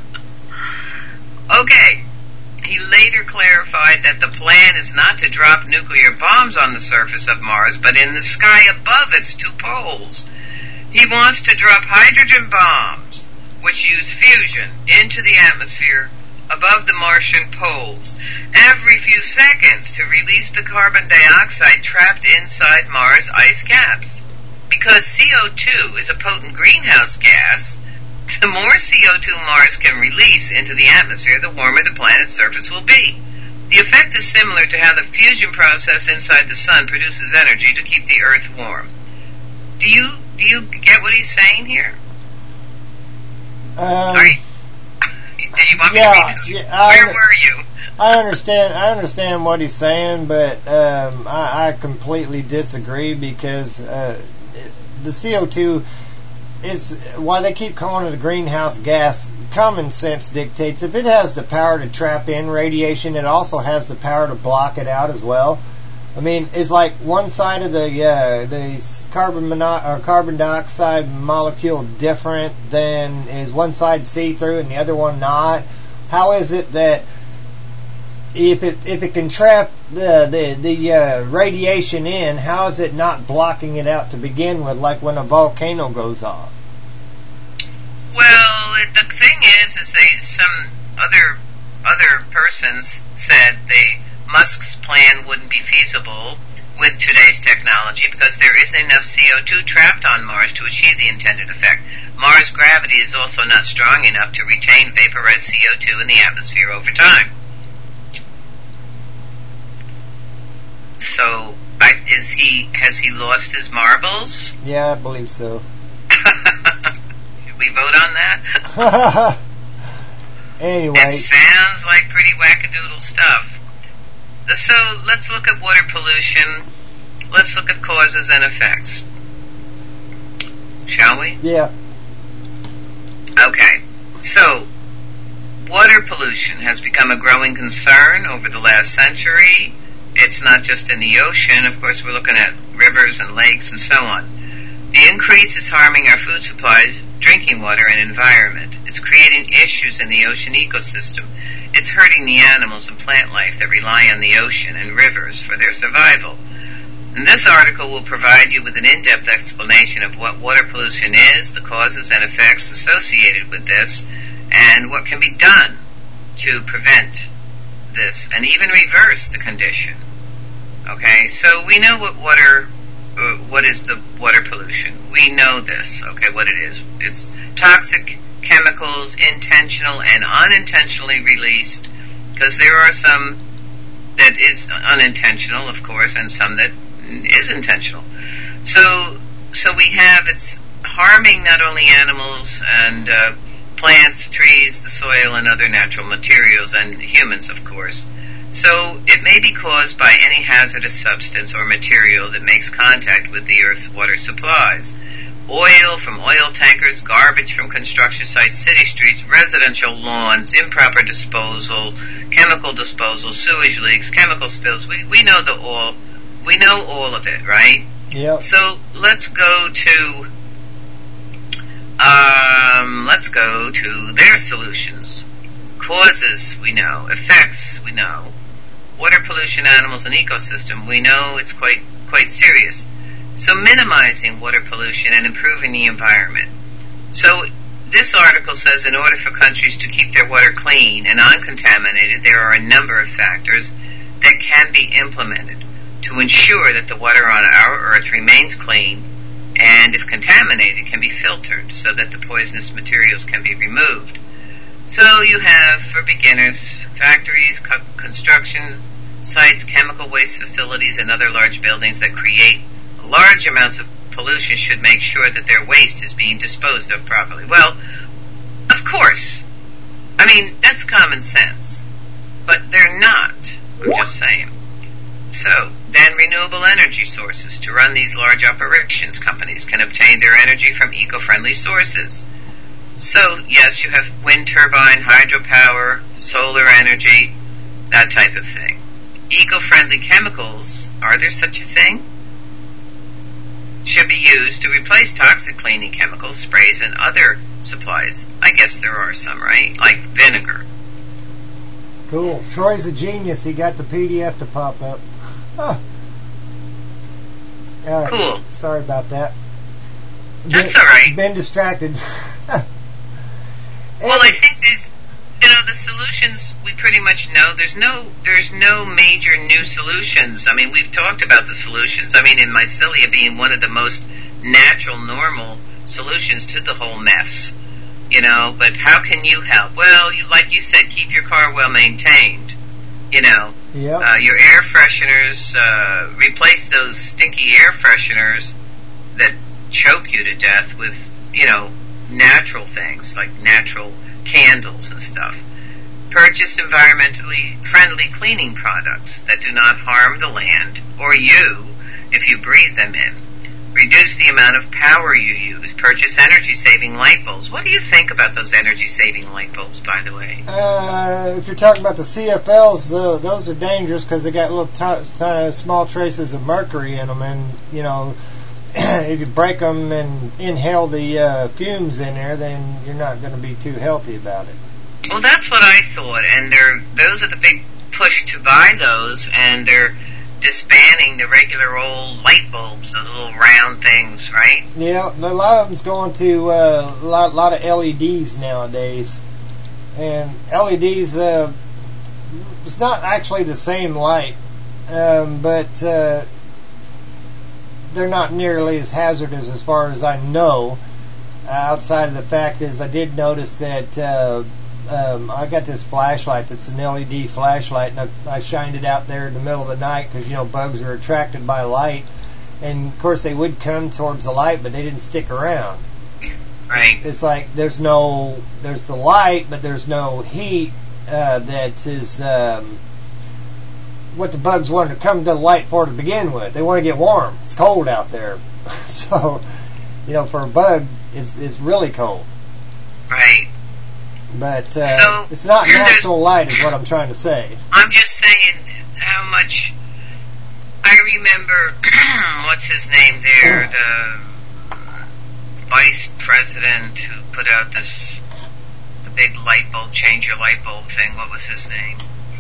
Okay. He later clarified that the plan is not to drop nuclear bombs on the surface of Mars, but in the sky above its two poles. He wants to drop hydrogen bombs, which use fusion, into the atmosphere above the Martian poles every few seconds to release the carbon dioxide trapped inside Mars ice caps. Because C O two is a potent greenhouse gas, the more C O two Mars can release into the atmosphere, the warmer the planet's surface will be. The effect is similar to how the fusion process inside the sun produces energy to keep the Earth warm. Do you do you get what he's saying here? Um, Are you, did you want me yeah, to read this? Yeah, I, Where were you? I understand. I understand what he's saying, but um, I, I completely disagree because uh, the C O two. It's why they keep calling it a greenhouse gas. Common sense dictates if it has the power to trap in radiation, it also has the power to block it out as well. I mean, it's like one side of the uh, the carbon mono- or carbon dioxide molecule different than is one side see through and the other one not. How is it that if it if it can trap the the the uh, radiation in, how is it not blocking it out to begin with, like when a volcano goes off? Well, the thing is, is they some other other persons said they Musk's plan wouldn't be feasible with today's technology because there isn't enough C O two trapped on Mars to achieve the intended effect. Mars' gravity is also not strong enough to retain vaporized C O two in the atmosphere over time. So, I, is he? Has he lost his marbles? Yeah, I believe so. Should we vote on that? Anyway, it sounds like pretty wackadoodle stuff. So let's look at water pollution. Let's look at causes and effects. Shall we? Yeah. Okay. So, water pollution has become a growing concern over the last century. It's not just in the ocean. Of course, we're looking at rivers and lakes and so on. The increase is harming our food supplies, drinking water, and environment. It's creating issues in the ocean ecosystem. It's hurting the animals and plant life that rely on the ocean and rivers for their survival. And this article will provide you with an in-depth explanation of what water pollution is, the causes and effects associated with this, and what can be done to prevent this and even reverse the condition. Okay, so we know what water, uh, what is the water pollution. We know this, okay, what it is. It's toxic chemicals, intentional and unintentionally released, because there are some that is unintentional, of course, and some that is intentional. So, so we have, it's harming not only animals and uh, plants, trees, the soil, and other natural materials, and humans, of course. So it may be caused by any hazardous substance or material that makes contact with the Earth's water supplies. Oil from oil tankers, garbage from construction sites, city streets, residential lawns, improper disposal, chemical disposal, sewage leaks, chemical spills. We we know the all we know all of it, right? Yeah. So let's go to um let's go to their solutions. Causes we know, effects we know. Water pollution, animals, and ecosystem, we know it's quite quite serious. So minimizing water pollution and improving the environment. So this article says in order for countries to keep their water clean and uncontaminated, there are a number of factors that can be implemented to ensure that the water on our Earth remains clean and, if contaminated, can be filtered so that the poisonous materials can be removed. So you have, for beginners, factories, co- construction sites, chemical waste facilities, and other large buildings that create large amounts of pollution should make sure that their waste is being disposed of properly. Well, of course. I mean, that's common sense. But they're not. I'm just saying. So, then renewable energy sources. To run these large operations, companies can obtain their energy from eco-friendly sources. So, yes, you have wind turbine, hydropower, solar energy, that type of thing. Eco-friendly chemicals, are there such a thing? should be used to replace toxic cleaning chemicals, sprays, and other supplies. I guess there are some, right? Like vinegar. Cool. Troy's a genius. He got the P D F to pop up. Huh. All right. Cool. Sorry about that. That's been, all right. Been distracted. Well, I think there's, you know, the solutions we pretty much know. There's no, there's no major new solutions. I mean, we've talked about the solutions. I mean, in mycelia being one of the most natural, normal solutions to the whole mess. You know, but how can you help? Well, you, like you said, keep your car well maintained. You know, yep. uh, your air fresheners, uh, replace those stinky air fresheners that choke you to death with, you know, natural things like natural candles and stuff. Purchase environmentally friendly cleaning products that do not harm the land or you if you breathe them in. Reduce the amount of power you use. Purchase energy-saving light bulbs. What do you think about those energy-saving light bulbs, by the way? Uh, if you're talking about the C F Ls, uh, those are dangerous because they got little t- t- small traces of mercury in them, and you know, if you break them and inhale the uh, fumes in there, then you're not going to be too healthy about it. Well, that's what I thought, and they're those are the big push to buy those, and they're disbanding the regular old light bulbs, those little round things, right? Yeah, a lot of them's going to uh, a lot, lot of L E Ds nowadays, and L E Ds, uh, it's not actually the same light, um, but uh, they're not nearly as hazardous as far as I know. Uh, outside of the fact is, I did notice that uh, um, I got this flashlight that's an L E D flashlight, and I, I shined it out there in the middle of the night because, you know, bugs are attracted by light. And, of course, they would come towards the light, but they didn't stick around. Right. It's like there's no, there's the light, but there's no heat uh, that is um, what the bugs wanted to come to the light for to begin with. They want to get warm. It's cold out there. So, you know, for a bug, it's, it's really cold. Right. But uh, so, it's not natural light is what I'm trying to say. I'm just saying how much I remember, what's his name there, the vice president who put out this, the big light bulb, change your light bulb thing, what was his name?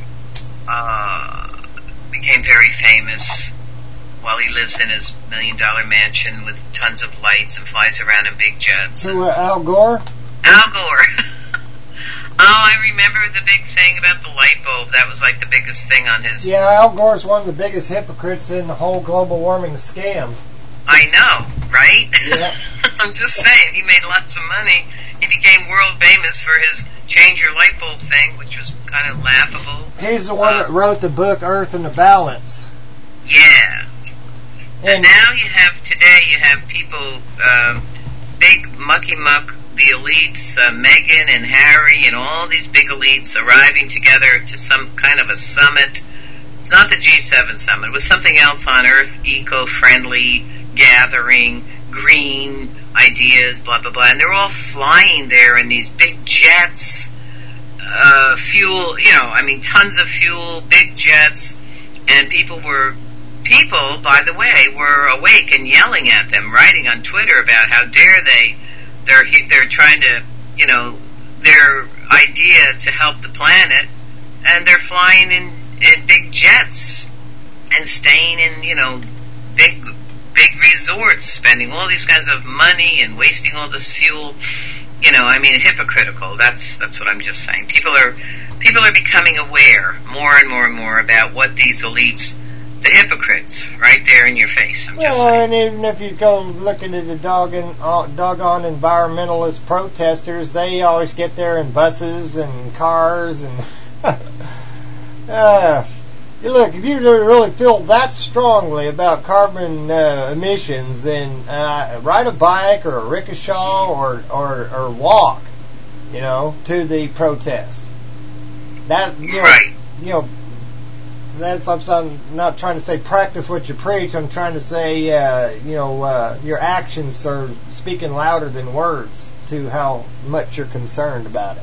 Uh, became very famous while he lives in his million dollar mansion with tons of lights and flies around in big jets. Who, uh, Al Gore? Al Gore. Oh, I remember the big thing about the light bulb. That was like the biggest thing on his... Yeah, Al Gore's one of the biggest hypocrites in the whole global warming scam. I know, right? Yeah. I'm just saying, he made lots of money. He became world famous for his change your light bulb thing, which was kind of laughable. He's the one uh, that wrote the book Earth in the Balance. Yeah. And, and now you have, today you have people, um, big mucky muck, the elites, uh, Meghan and Harry and all these big elites arriving together to some kind of a summit. It's not the G seven summit. It was something else on Earth, eco-friendly gathering, green ideas, blah, blah, blah. And they're all flying there in these big jets, uh, fuel, you know, I mean, tons of fuel, big jets. And people were, people, by the way, were awake and yelling at them, writing on Twitter about how dare they. They're they're trying to, you know, their idea to help the planet, and they're flying in, in big jets and staying in, you know, big big resorts, spending all these kinds of money and wasting all this fuel. You know, I mean, hypocritical. That's that's what I'm just saying. People are people are becoming aware more and more and more about what these elites. The hypocrites, right there in your face. I'm well, just saying. And even if you go looking at the doggone, uh, doggone environmentalist protesters, they always get there in buses and cars. And uh, look, if you really feel that strongly about carbon uh, emissions, then uh, ride a bike or a rickshaw or, or or walk, you know, to the protest. That you know, right. you know. That's I'm not trying to say practice what you preach. I'm trying to say, uh, you know, uh, your actions are speaking louder than words to how much you're concerned about it.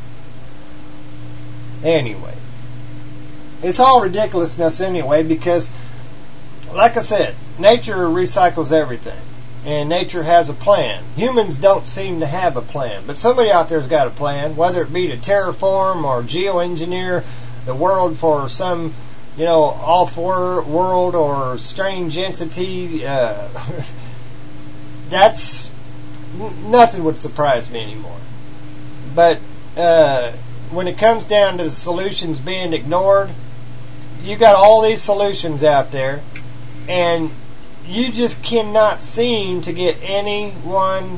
Anyway, it's all ridiculousness anyway because, like I said, nature recycles everything. and nature has a plan. Humans don't seem to have a plan, but somebody out there's got a plan, whether it be to terraform or geoengineer the world for some, you know, off-world or strange entity. Uh, that's nothing would surprise me anymore. But uh, when it comes down to the solutions being ignored, you got all these solutions out there, and you just cannot seem to get anyone,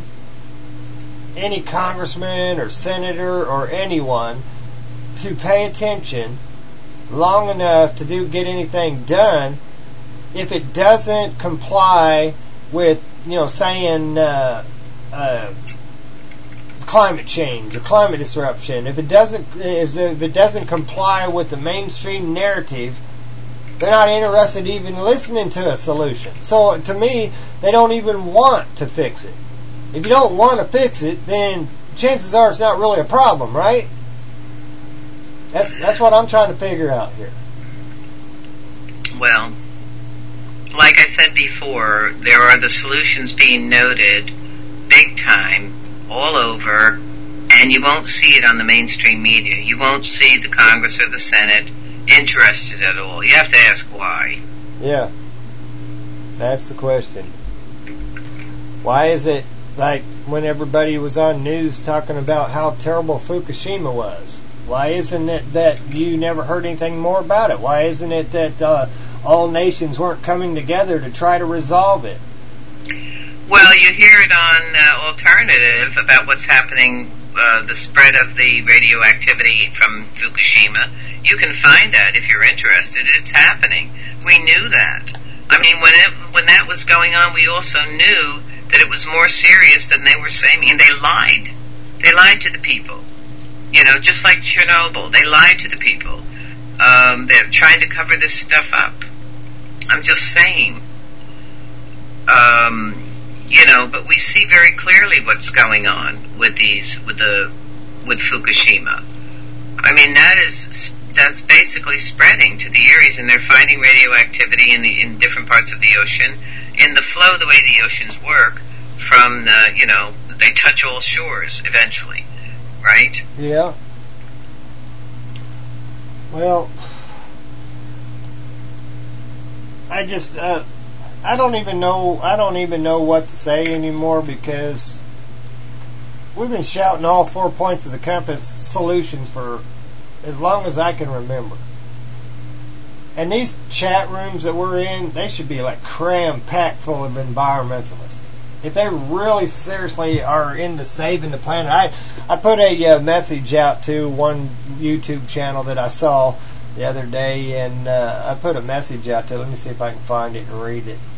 any congressman or senator or anyone to pay attention long enough to do get anything done if it doesn't comply with, you know, saying uh, uh, climate change or climate disruption. If it doesn't, if it doesn't comply with the mainstream narrative, they're not interested even listening to a solution. So to me, they don't even want to fix it. If you don't want to fix it, then chances are it's not really a problem, right? That's that's what I'm trying to figure out here. Well, like I said before, there are the solutions being noted big time all over, and you won't see it on the mainstream media. You won't see the Congress or the Senate interested at all. You have to ask why. Yeah. That's the question. Why is it like when everybody was on news talking about how terrible Fukushima was? Why isn't it that you never heard anything more about it? Why isn't it that uh, all nations weren't coming together to try to resolve it? Well, you hear it on uh, Alternative about what's happening, uh, the spread of the radioactivity from Fukushima. You can find that if you're interested. It's happening. We knew that. I mean, when it, when that was going on, we also knew that it was more serious than they were saying, and they lied. They lied to the people. You know, just like Chernobyl, they lied to the people. Um, they're trying to cover this stuff up. I'm just saying. Um, you know, but we see very clearly what's going on with these, with the, with Fukushima. I mean, that is, that's basically spreading to the areas, and they're finding radioactivity in the, in different parts of the ocean, in the flow, the way the oceans work, from the, you know, they touch all shores eventually. Right? Yeah. Well, I just, uh, I don't even know, I don't even know what to say anymore, because we've been shouting all four points of the compass solutions for as long as I can remember. And these chat rooms that we're in, they should be like cram-packed full of environmentalists. If they really seriously are into saving the planet. I, I put a uh, message out to one YouTube channel that I saw the other day, and uh, I put a message out to, let me see if I can find it and read it.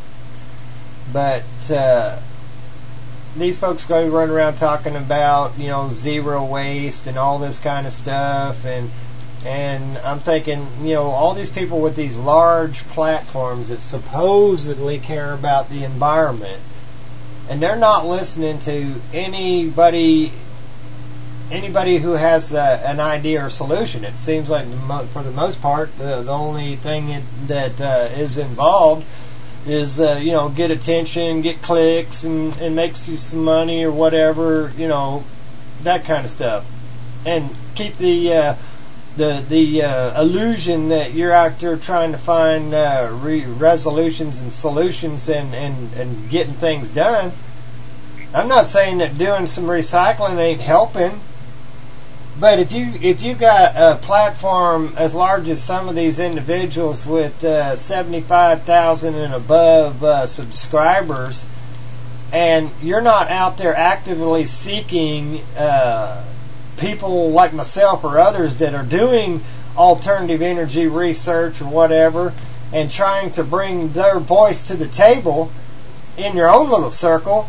But uh, these folks go run around talking about, you know, zero waste and all this kind of stuff, and and I'm thinking, you know, all these people with these large platforms that supposedly care about the environment, and they're not listening to anybody anybody who has uh, an idea or solution. It seems like for the most part, the, the only thing that uh, is involved is, uh, you know, get attention, get clicks, and, and makes you some money or whatever, you know, that kind of stuff. And keep the uh, the the uh, illusion that you're out there trying to find uh, re- resolutions and solutions and, and, and getting things done. I'm not saying that doing some recycling ain't helping, but if you if you got a platform as large as some of these individuals with uh, seventy-five thousand and above uh, subscribers, and you're not out there actively seeking uh, people like myself or others that are doing alternative energy research or whatever, and trying to bring their voice to the table in your own little circle,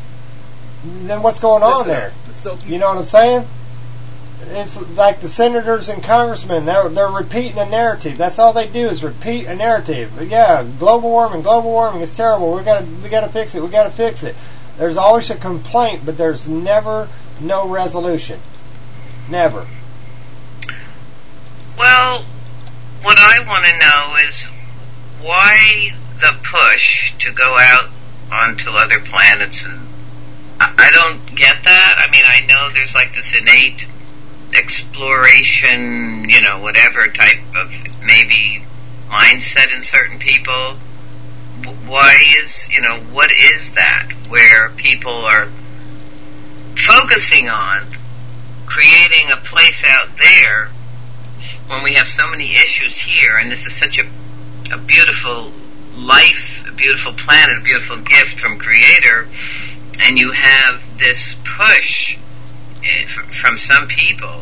then what's going on there? You know what I'm saying? It's like the senators and congressmen, they're, they're repeating a narrative. That's all they do is repeat a narrative. Yeah, global warming, global warming is terrible. We gotta, we gotta fix it. We gotta fix it. There's always a complaint, but there's never no resolution. Never. Well, what I want to know is why the push to go out onto other planets, and I, I don't get that. I mean, I know there's like this innate exploration, you know, whatever type of maybe mindset in certain people. Why is, you know, what is that where people are focusing on creating a place out there when we have so many issues here, and this is such a, a beautiful life, a beautiful planet, a beautiful gift from Creator, and you have this push from some people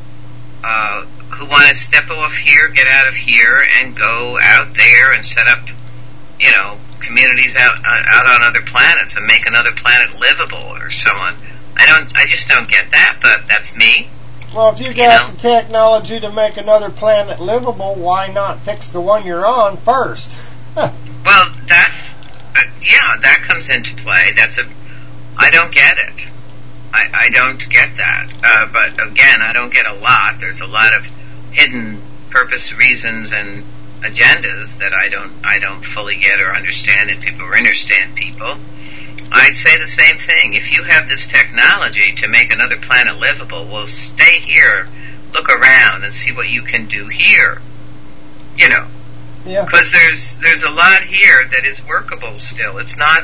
uh, who want to step off here, get out of here, and go out there and set up, you know, communities out out on other planets and make another planet livable or so on. I don't. I just don't get that, but that's me. Well, if you got you know? the technology to make another planet livable, why not fix the one you're on first? Well, that, uh, yeah, that comes into play. That's a. I don't get it. I, I don't get that. Uh, but again, I don't get a lot. There's a lot of hidden purpose, reasons, and agendas that I don't. I don't fully get or understand, and people or understand people. I'd say the same thing. If you have this technology to make another planet livable, well, stay here, look around, and see what you can do here. You know, yeah. Because there's there's a lot here that is workable still. It's not,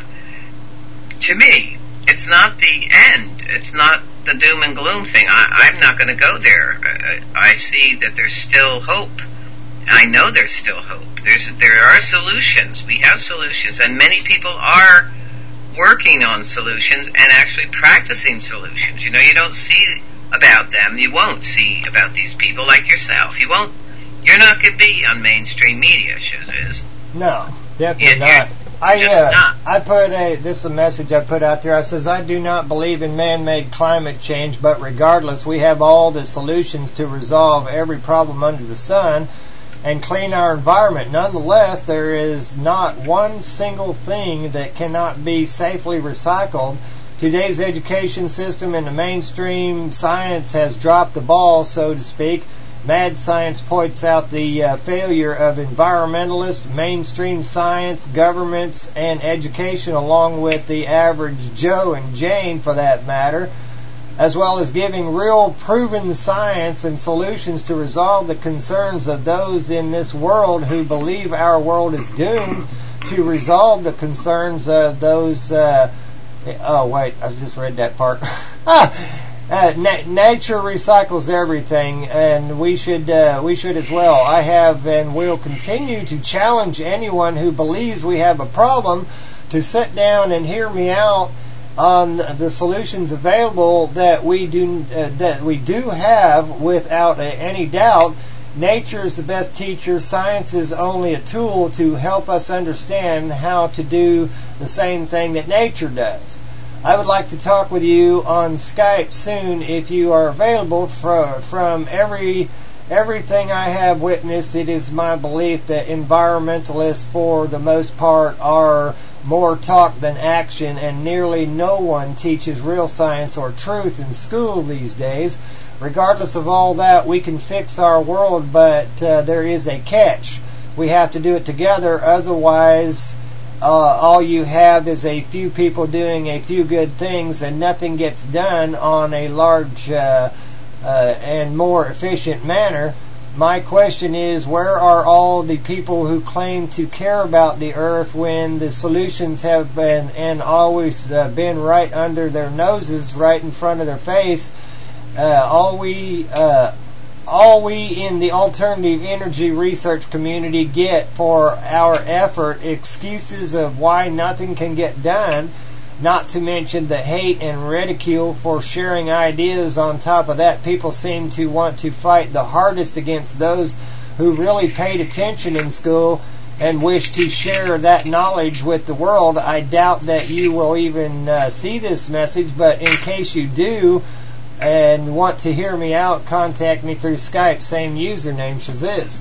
to me, it's not the end. It's not the doom and gloom thing. I, I'm not going to go there. I, I see that there's still hope. I know there's still hope. There's there are solutions. We have solutions, and many people are working on solutions and actually practicing solutions. You know, you don't see about them. You won't see about these people like yourself. You won't. You're not going to be on mainstream media, Shiz. No, definitely You're, not. you're I just uh, not. I put a this is a message I put out there. I says I do not believe in man-made climate change, but regardless, we have all the solutions to resolve every problem under the sun and clean our environment. Nonetheless, there is not one single thing that cannot be safely recycled. Today's education system and the mainstream science has dropped the ball, so to speak. Mad Science points out the uh, failure of environmentalists, mainstream science, governments, and education, along with the average Joe and Jane, for that matter, as well as giving real proven science and solutions to resolve the concerns of those in this world who believe our world is doomed, to resolve the concerns of those uh, oh wait, I just read that part. uh, na- nature recycles everything, and we should uh, we should as well. I have and will continue to challenge anyone who believes we have a problem to sit down and hear me out on the solutions available that we do uh, that we do have without uh, any doubt. Nature is the best teacher. Science is only a tool to help us understand how to do the same thing that nature does. I would like to talk with you on Skype soon if you are available. For, from every everything I have witnessed, it is my belief that environmentalists, for the most part, are more talk than action, and nearly no one teaches real science or truth in school these days. Regardless of all that, we can fix our world, but uh, there is a catch. We have to do it together, otherwise uh, all you have is a few people doing a few good things and nothing gets done on a large uh, uh, and more efficient manner. My question is, where are all the people who claim to care about the earth when the solutions have been and always uh, been right under their noses, right in front of their face? Uh, all we, uh, all we in the alternative energy research community get for our effort, excuses of why nothing can get done, not to mention the hate and ridicule for sharing ideas. On top of that, people seem to want to fight the hardest against those who really paid attention in school and wish to share that knowledge with the world. I doubt that you will even uh, see this message, but in case you do and want to hear me out, contact me through Skype, same username, Shaziz.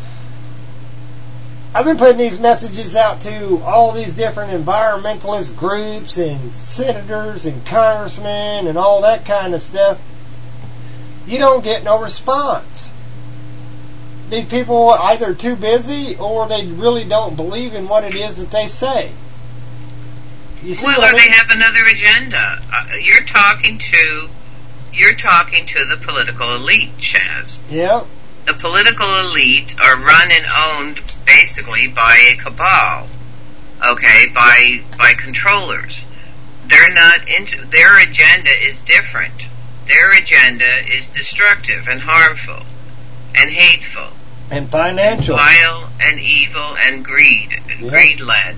I've been putting these messages out to all these different environmentalist groups and senators and congressmen and all that kind of stuff. You don't get no response. These people are either too busy or they really don't believe in what it is that they say. You see well, what I or mean? they have another agenda. Uh, you're talking to, you're talking to the political elite, Chaz. Yep. The political elite are run and owned basically by a cabal. Okay, by by controllers. They're not into. Their agenda is different. Their agenda is destructive and harmful and hateful and financial, and vile and evil and greed, yep. greed led.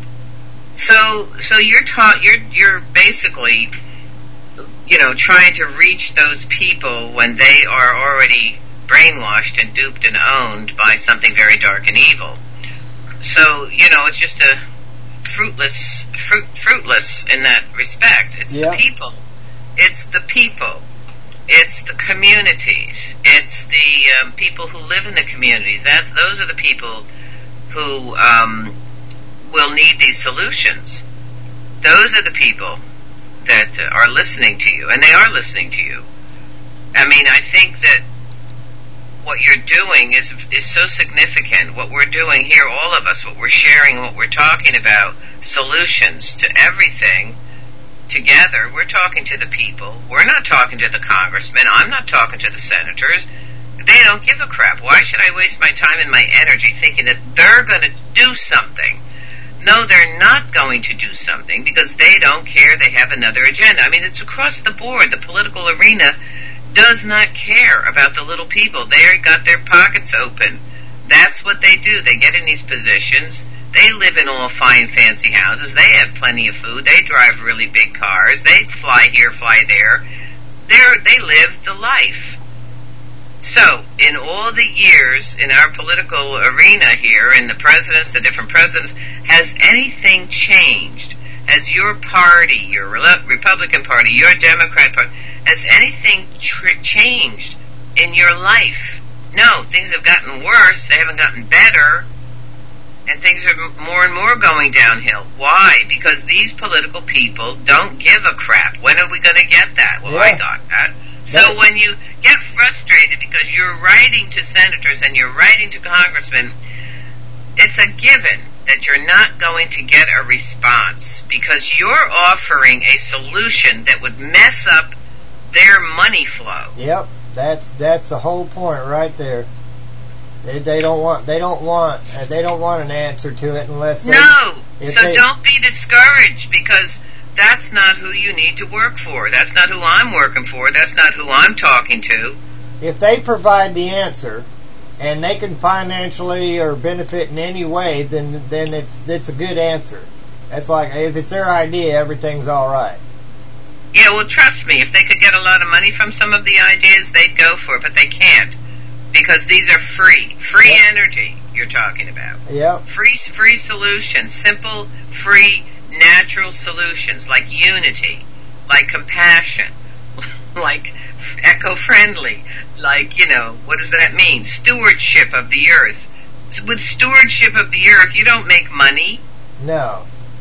So, so you're taught. You're you're basically, you know, trying to reach those people when they are already brainwashed and duped and owned by something very dark and evil. So, you know, it's just a fruitless, fruit, fruitless in that respect. It's yep. the people. It's the people. It's the communities. It's the um, people who live in the communities. That's those are the people who um, will need these solutions. Those are the people that uh, are listening to you, and they are listening to you. I mean, I think that what you're doing is is so significant. What we're doing here, all of us, what we're sharing, what we're talking about, solutions to everything. Together, we're talking to the people. We're not talking to the congressmen. I'm not talking to the senators. They don't give a crap. Why should I waste my time and my energy thinking that they're going to do something? No, they're not going to do something because they don't care. They have another agenda. I mean, it's across the board. The political arena does not care about the little people. They got their pockets open. That's what they do. They get in these positions. They live in all fine, fancy houses. They have plenty of food. They drive really big cars. They fly here, fly there. They're, they live the life. So, in all the years in our political arena here, in the presidents, the different presidents, has anything changed? Has your party, your Republican Party, your Democrat Party, has anything tr- changed in your life? No, things have gotten worse. They haven't gotten better. And things are more and more going downhill. Why? Because these political people don't give a crap. When are we going to get that? Well, yeah. I got that. So when you get frustrated because you're writing to senators and you're writing to congressmen, it's a given that you're not going to get a response because you're offering a solution that would mess up their money flow. Yep, that's that's the whole point right there. They, they don't want they don't want uh, they don't want an answer to it unless they, no. So they, don't be discouraged because that's not who you need to work for. That's not who I'm working for. That's not who I'm talking to. If they provide the answer and they can financially or benefit in any way, then then it's it's a good answer. That's like if it's their idea, everything's all right. Yeah, well, trust me. If they could get a lot of money from some of the ideas, they'd go for it, but they can't. Because these are free. Free yep. energy you're talking about. Yep. Free free solutions. Simple, free, natural solutions like unity, like compassion, like eco-friendly, like, you know, what does that mean? Stewardship of the earth. With stewardship of the earth, you don't make money. No.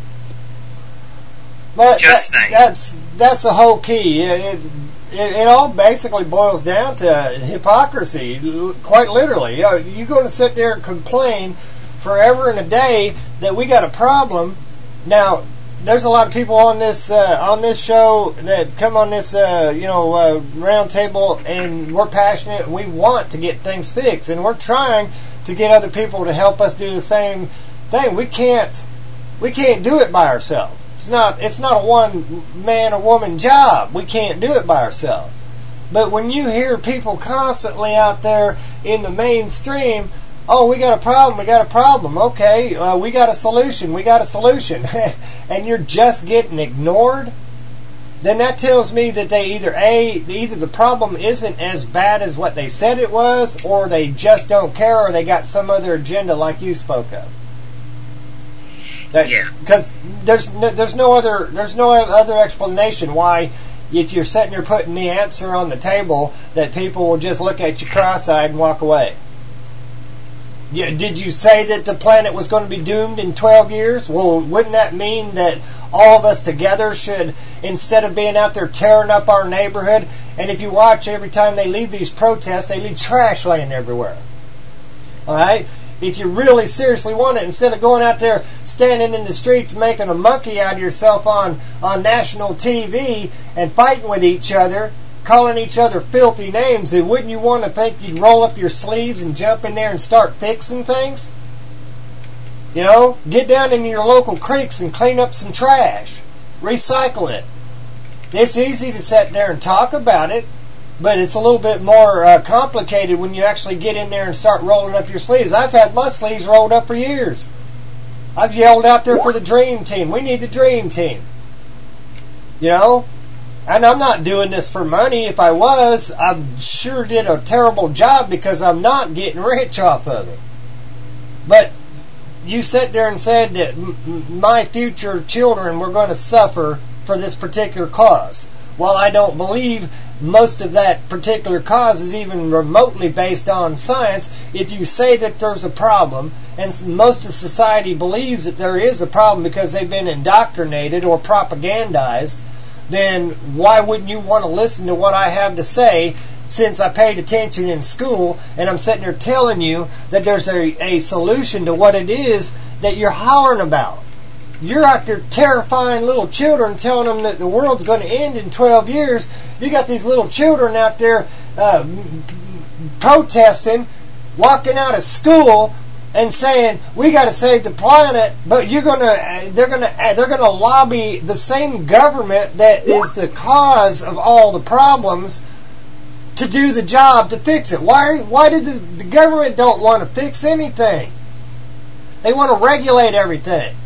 But Just that, saying. That's, that's the whole key. It, it, It, it all basically boils down to hypocrisy, quite literally. You know, you're going to sit there and complain forever and a day that we got a problem. Now, there's a lot of people on this uh, on this show that come on this uh, you know uh, round table, and we're passionate. And we want to get things fixed, and we're trying to get other people to help us do the same thing. We can't we can't do it by ourselves. It's not it's not a one man or woman job. We can't do it by ourselves. But when you hear people constantly out there in the mainstream, oh, we got a problem, we got a problem. Okay, uh, we got a solution, we got a solution. And you're just getting ignored, then that tells me that they either A, either the problem isn't as bad as what they said it was, or they just don't care, or they got some other agenda like you spoke of. That, yeah. Because there's no, there's no other there's no other explanation why, if you're sitting there putting the answer on the table, that people will just look at you cross-eyed and walk away. Yeah, did you say that the planet was going to be doomed in twelve years? Well, wouldn't that mean that all of us together should, instead of being out there tearing up our neighborhood, and if you watch every time they leave these protests, they leave trash laying everywhere. All right? if you really seriously want it, instead of going out there standing in the streets making a monkey out of yourself on, on national T V and fighting with each other, calling each other filthy names, then wouldn't you want to think you'd roll up your sleeves and jump in there and start fixing things? You know, get down into your local creeks and clean up some trash. Recycle it. It's easy to sit there and talk about it, but it's a little bit more uh, complicated when you actually get in there and start rolling up your sleeves. I've had my sleeves rolled up for years. I've yelled out there for the dream team. We need the dream team. You know? And I'm not doing this for money. If I was, I sure did a terrible job because I'm not getting rich off of it. But you sat there and said that m- my future children were going to suffer for this particular cause. While I don't believe most of that particular cause is even remotely based on science, if you say that there's a problem, and most of society believes that there is a problem because they've been indoctrinated or propagandized, then why wouldn't you want to listen to what I have to say, since I paid attention in school and I'm sitting there telling you that there's a, a solution to what it is that you're hollering about? You're out there terrifying little children, telling them that the world's going to end in twelve years. You got these little children out there uh, protesting, walking out of school and saying we got to save the planet, but you're gonna they're gonna they're gonna lobby the same government that is the cause of all the problems to do the job to fix it. Why why did the, the government don't want to fix anything? They want to regulate everything.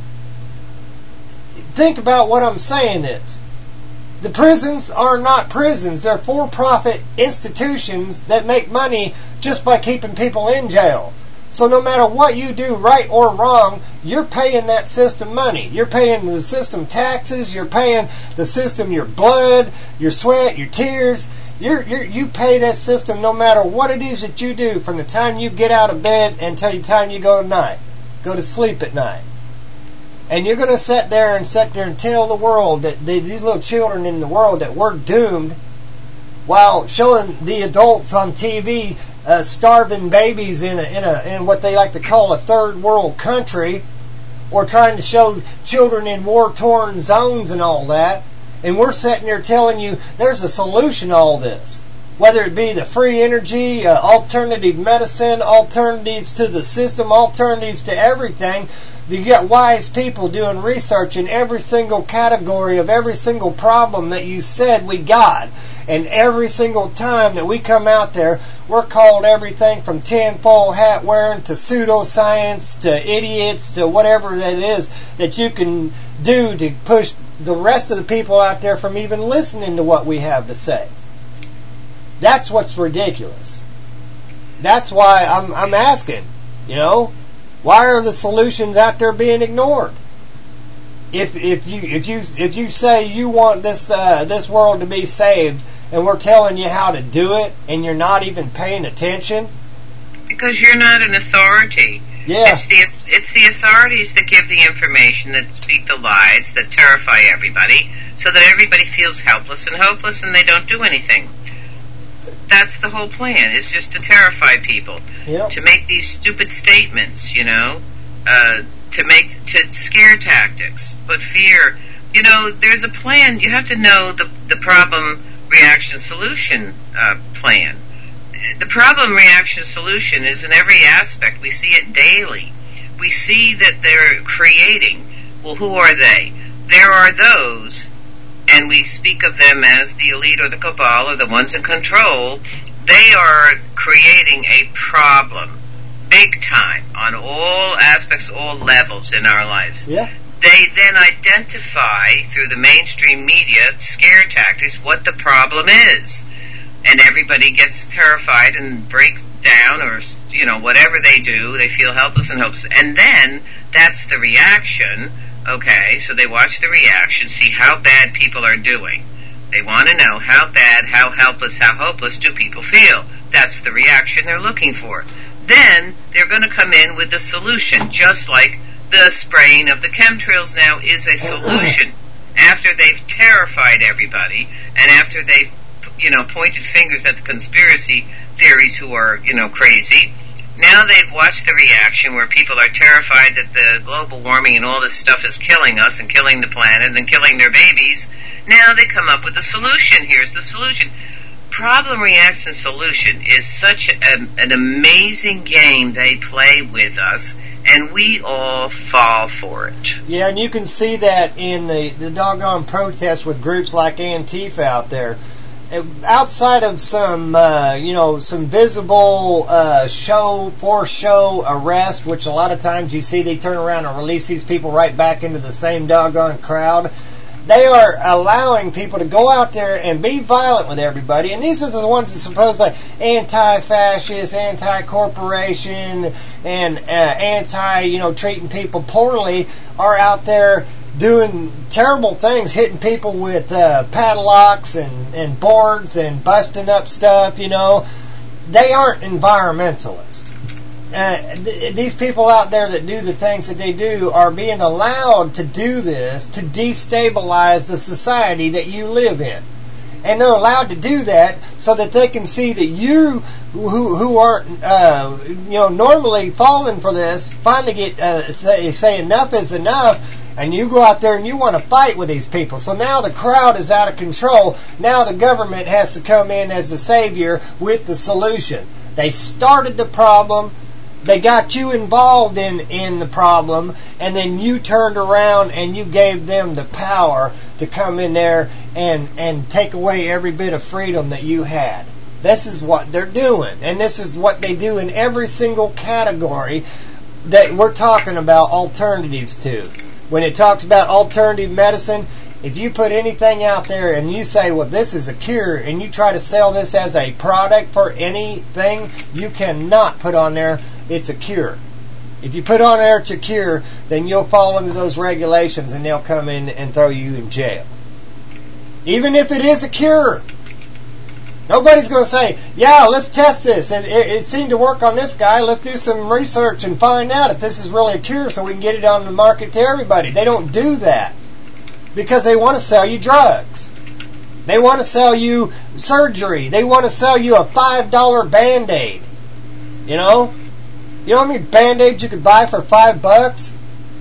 Think about what I'm saying is. The prisons are not prisons. They're for-profit institutions that make money just by keeping people in jail. So no matter what you do, right or wrong, you're paying that system money. You're paying the system taxes. You're paying the system your blood, your sweat, your tears. You're, you're, you pay that system no matter what it is that you do, from the time you get out of bed until the time you go to night, go to sleep at night. And you're going to sit there and sit there and tell the world that these little children in the world that we're doomed, while showing the adults on T V uh, starving babies in a, in a in what they like to call a third world country, or trying to show children in war-torn zones and all that. And we're sitting there telling you there's a solution to all this. Whether it be the free energy, uh, alternative medicine, alternatives to the system, alternatives to everything. You got wise people doing research in every single category of every single problem that you said we got. And every single time that we come out there, we're called everything from tinfoil hat wearing to pseudoscience to idiots to whatever that is that you can do to push the rest of the people out there from even listening to what we have to say. That's what's ridiculous. That's why I'm, I'm asking, you know, why are the solutions out there being ignored? If if you if you if you say you want this uh, this world to be saved, and we're telling you how to do it, and you're not even paying attention, because you're not an authority. Yeah, it's the it's the authorities that give the information, that speak the lies, that terrify everybody, so that everybody feels helpless and hopeless, and they don't do anything. That's the whole plan, is just to terrify people. Yep. To make these stupid statements, you know, uh, to make, to scare tactics. But fear, you know, there's a plan. You have to know the, the problem, reaction, solution uh, plan. The problem, reaction, solution is in every aspect. We see it daily. We see that they're creating. Well, who are they? There are those, and we speak of them as the elite or the cabal or the ones in control. They are creating a problem, big time, on all aspects, all levels in our lives. Yeah. They then identify through the mainstream media, scare tactics, what the problem is. And everybody gets terrified and breaks down, or, you know, whatever they do, they feel helpless and hopeless. And then, that's the reaction. Okay, so they watch the reaction, see how bad people are doing. They want to know how bad, how helpless, how hopeless do people feel. That's the reaction they're looking for. Then, they're going to come in with the solution, just like the spraying of the chemtrails now is a solution. After they've terrified everybody, and after they've, you know, pointed fingers at the conspiracy theories who are, you know, crazy, Now they've watched the reaction where people are terrified that the global warming and all this stuff is killing us and killing the planet and killing their babies. Now they come up with a solution. Here's the solution. Problem, reaction, solution is such a, an amazing game they play with us, and we all fall for it. Yeah, and you can see that in the, the doggone protests with groups like Antifa out there. Outside of some, uh, you know, some visible uh, show, for show arrest, which a lot of times you see they turn around and release these people right back into the same doggone crowd. They are allowing people to go out there and be violent with everybody, and these are the ones that supposedly anti-fascist, anti-corporation, and uh, anti, you know, treating people poorly, are out there doing terrible things, hitting people with uh, padlocks and, and boards and busting up stuff, you know. They aren't environmentalists. Uh, th- these people out there that do the things that they do are being allowed to do this to destabilize the society that you live in. And they're allowed to do that so that they can see that you, who who aren't, uh, you know, normally falling for this, finally get uh, say, say enough is enough, and you go out there and you want to fight with these people. So now the crowd is out of control. Now the government has to come in as the savior with the solution. They started the problem. They got you involved in, in the problem, and then you turned around and you gave them the power to come in there and, and take away every bit of freedom that you had. This is what they're doing, and this is what they do in every single category that we're talking about alternatives to. When it talks about alternative medicine, if you put anything out there and you say, well, this is a cure, and you try to sell this as a product for anything, you cannot put on there it's a cure. If you put on there it's a cure, then you'll fall into those regulations and they'll come in and throw you in jail. Even if it is a cure. Nobody's going to say, yeah, let's test this. It, it, it seemed to work on this guy. Let's do some research and find out if this is really a cure so we can get it on the market to everybody. They don't do that because they want to sell you drugs. They want to sell you surgery. They want to sell you a five dollar Band-Aid. You know? You know how many Band-Aids you could buy for five bucks?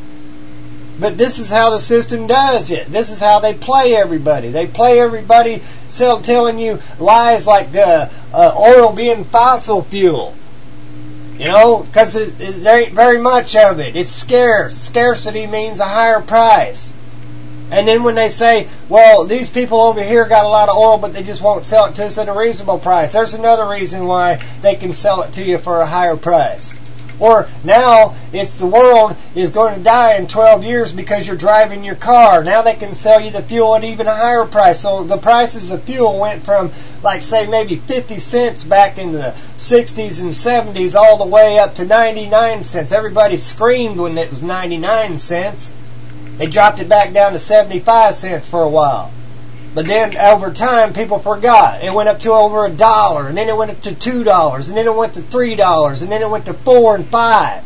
But this is how the system does it. This is how they play everybody. They play everybody sell, telling you lies like uh, uh, oil being fossil fuel. You know, because there ain't very much of it. It's scarce. Scarcity means a higher price. And then when they say, well, these people over here got a lot of oil, but they just won't sell it to us at a reasonable price. There's another reason why they can sell it to you for a higher price. Or now it's the world is going to die in twelve years because you're driving your car. Now they can sell you the fuel at even a higher price. So the prices of fuel went from, like, say, maybe fifty cents back in the sixties and seventies all the way up to ninety-nine cents. Everybody screamed when it was ninety-nine cents. They dropped it back down to seventy-five cents for a while. But then over time, people forgot. It went up to over a dollar, and then it went up to two dollars, and then it went to three dollars, and then it went to four and five.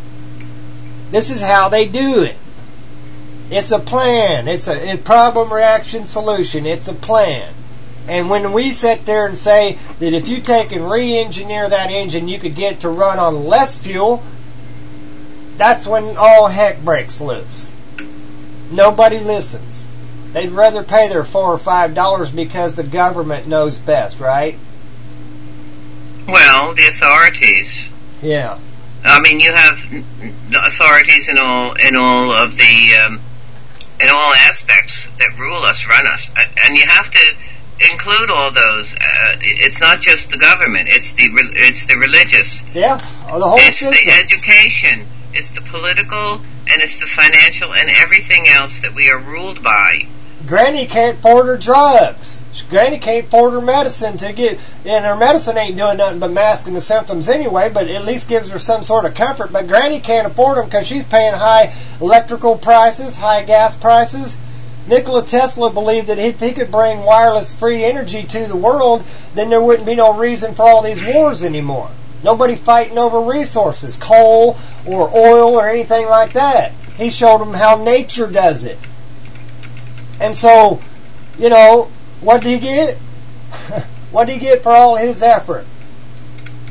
This is how they do it. It's a plan. It's a, a problem, reaction, solution. It's a plan. And when we sit there and say that if you take and re-engineer that engine, you could get it to run on less fuel, that's when all heck breaks loose. Nobody listens. They'd rather pay their four or five dollars because the government knows best, right? Well, the authorities. Yeah. I mean, you have authorities in all in all of the um, in all aspects that rule us, run us, and you have to include all those. Uh, it's not just the government; it's the it's the religious. Yeah, or the whole it's system. The education. It's the political, and it's the financial, and everything else that we are ruled by. Granny can't afford her drugs. Granny can't afford her medicine to get, and her medicine ain't doing nothing but masking the symptoms anyway, but at least gives her some sort of comfort. But Granny can't afford them because she's paying high electrical prices, high gas prices. Nikola Tesla believed that if he could bring wireless free energy to the world, then there wouldn't be no reason for all these wars anymore. Nobody fighting over resources, coal or oil or anything like that. He showed them how nature does it. And so, you know, what did he get? What did he get for all his effort?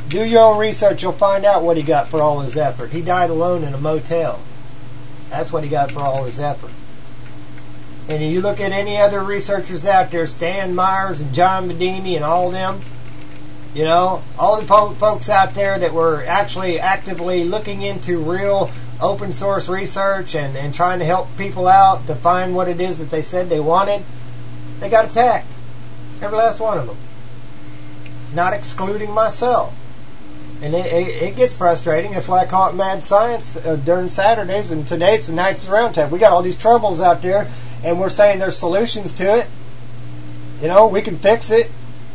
Do your own research. You'll find out what he got for all his effort. He died alone in a motel. That's what he got for all his effort. And you look at any other researchers out there, Stan Myers and John Medini and all them, you know, all the po- folks out there that were actually actively looking into real open source research and, and trying to help people out to find what it is that they said they wanted, they got attacked. Every last one of them. Not excluding myself. And it, it, it gets frustrating. That's why I call it mad science uh, during Saturdays. And today it's the Knights of the Round Table. We got all these troubles out there, and we're saying there's solutions to it. You know, we can fix it.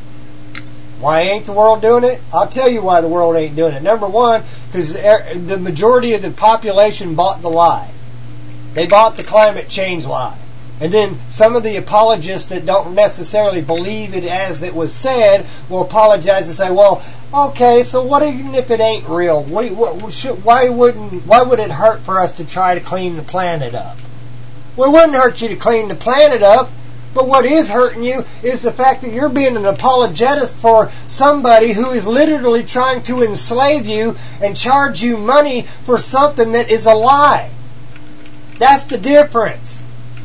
Why ain't the world doing it? I'll tell you why the world ain't doing it. Number one, because the majority of the population bought the lie. They bought the climate change lie. And then some of the apologists that don't necessarily believe it as it was said will apologize and say, well, okay, so what even if it ain't real? Why, what, should, why wouldn't? Why would it hurt for us to try to clean the planet up? Well, it wouldn't hurt you to clean the planet up, but what is hurting you is the fact that you're being an apologist for somebody who is literally trying to enslave you and charge you money for something that is a lie. That's the difference.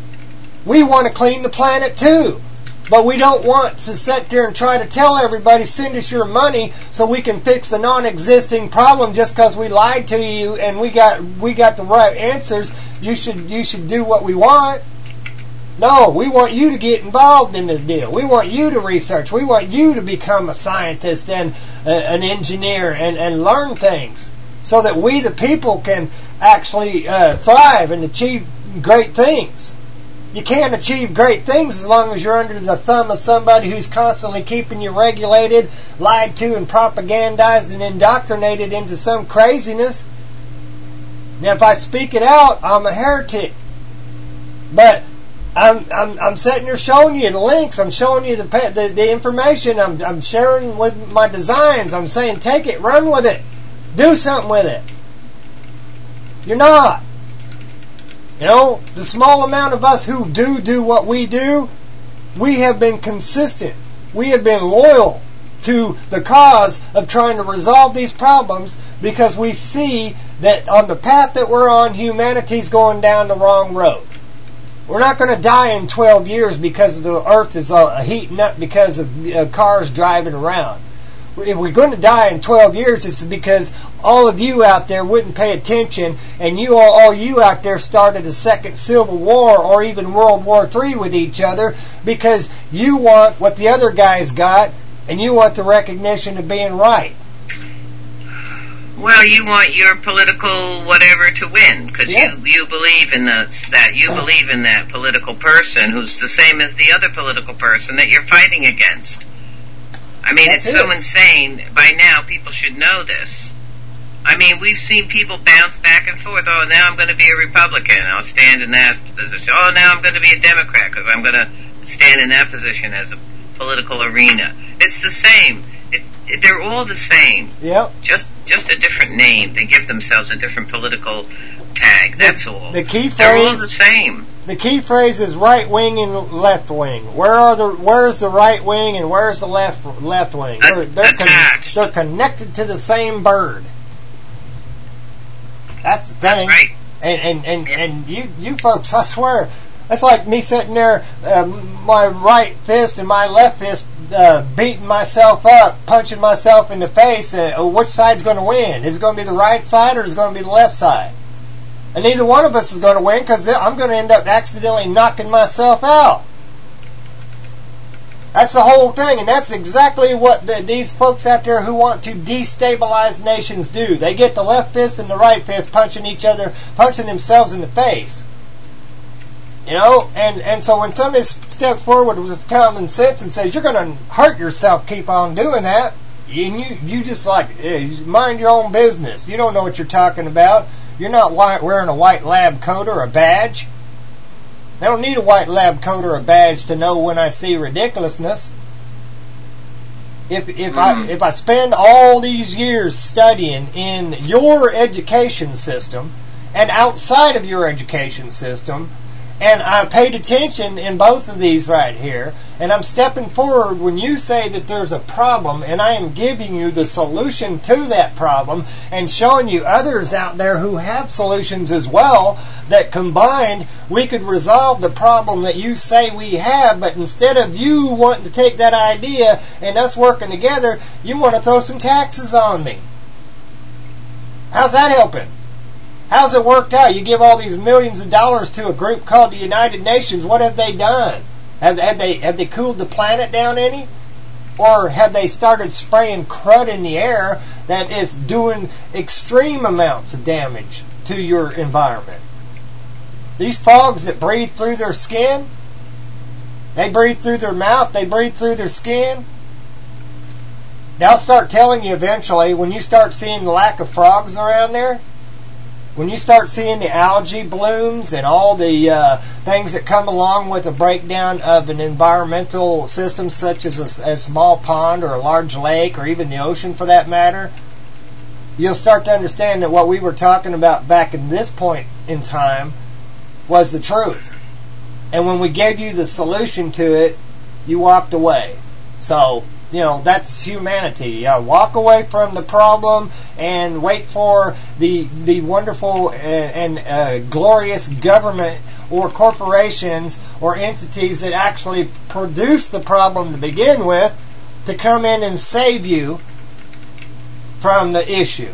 We want to clean the planet too, but we don't want to sit there and try to tell everybody, send us your money so we can fix the non-existing problem just because we lied to you and we got we got the right answers. You should you should do what we want. No, we want you to get involved in this deal. We want you to research. We want you to become a scientist and uh, an engineer and, and learn things so that we, the people, can actually uh, thrive and achieve great things. You can't achieve great things as long as you're under the thumb of somebody who's constantly keeping you regulated, lied to, and propagandized and indoctrinated into some craziness. Now, if I speak it out, I'm a heretic. But I'm I'm, I'm sitting here showing you the links. I'm showing you the the, the information. I'm I'm sharing with my designs. I'm saying, take it, run with it, do something with it. You're not. You know, the small amount of us who do do what we do, we have been consistent. We have been loyal to the cause of trying to resolve these problems because we see that on the path that we're on, humanity's going down the wrong road. We're not going to die in twelve years because the earth is uh, heating up because of uh, cars driving around. If we're going to die in twelve years, it's because all of you out there wouldn't pay attention, and you all, all you out there started a second Civil War or even World War Three with each other because you want what the other guys got, and you want the recognition of being right. Well, you want your political whatever to win because yeah. you you believe in the, that you believe in that political person who's the same as the other political person that you're fighting against. I mean, That's it's it. so insane. By now, people should know this. I mean, we've seen people bounce back and forth. Oh, now I'm going to be a Republican. I'll stand in that position. Oh, now I'm going to be a Democrat because I'm going to stand in that position as a political arena. It's the same. It, it, they're all the same. Yep. Just just a different name. They give themselves a different political tag. That's the, all. The key phrase. They're all the same. The key phrase is right wing and left wing. Where are the where's the right wing and where's the left left wing? They're, they're, con- they're connected to the same bird. That's the thing. That's right. And and and, yeah. and you you folks, I swear, that's like me sitting there, uh, my right fist and my left fist uh, beating myself up, punching myself in the face. Uh, which side's going to win? Is it going to be the right side or is it going to be the left side? And neither one of us is going to win because I'm going to end up accidentally knocking myself out. That's the whole thing, and that's exactly what the, these folks out there who want to destabilize nations do. They get the left fist and the right fist punching each other, punching themselves in the face. You know, and, and so when somebody steps forward with common sense and says, you're going to hurt yourself, keep on doing that, and you, you just like, hey, mind your own business. You don't know what you're talking about. You're not wearing a white lab coat or a badge. I don't need a white lab coat or a badge to know when I see ridiculousness. If if mm. I if I spend all these years studying in your education system and outside of your education system, And I paid attention in both of these right here, and I'm stepping forward when you say that there's a problem, and I am giving you the solution to that problem and showing you others out there who have solutions as well, that combined we could resolve the problem that you say we have. But instead of you wanting to take that idea and us working together, you want to throw some taxes on me. How's that helping? How's it worked out? You give all these millions of dollars to a group called the United Nations. What have they done? Have, have they have they cooled the planet down any? Or have they started spraying crud in the air that is doing extreme amounts of damage to your environment? These frogs that breathe through their skin, they breathe through their mouth, they breathe through their skin. They'll start telling you eventually, when you start seeing the lack of frogs around there, when you start seeing the algae blooms and all the uh, things that come along with a breakdown of an environmental system such as a, a small pond or a large lake or even the ocean for that matter, you'll start to understand that what we were talking about back in this point in time was the truth. And when we gave you the solution to it, you walked away. So, you know, that's humanity. Uh, walk away from the problem and wait for the the wonderful and, and uh, glorious government or corporations or entities that actually produce the problem to begin with to come in and save you from the issue.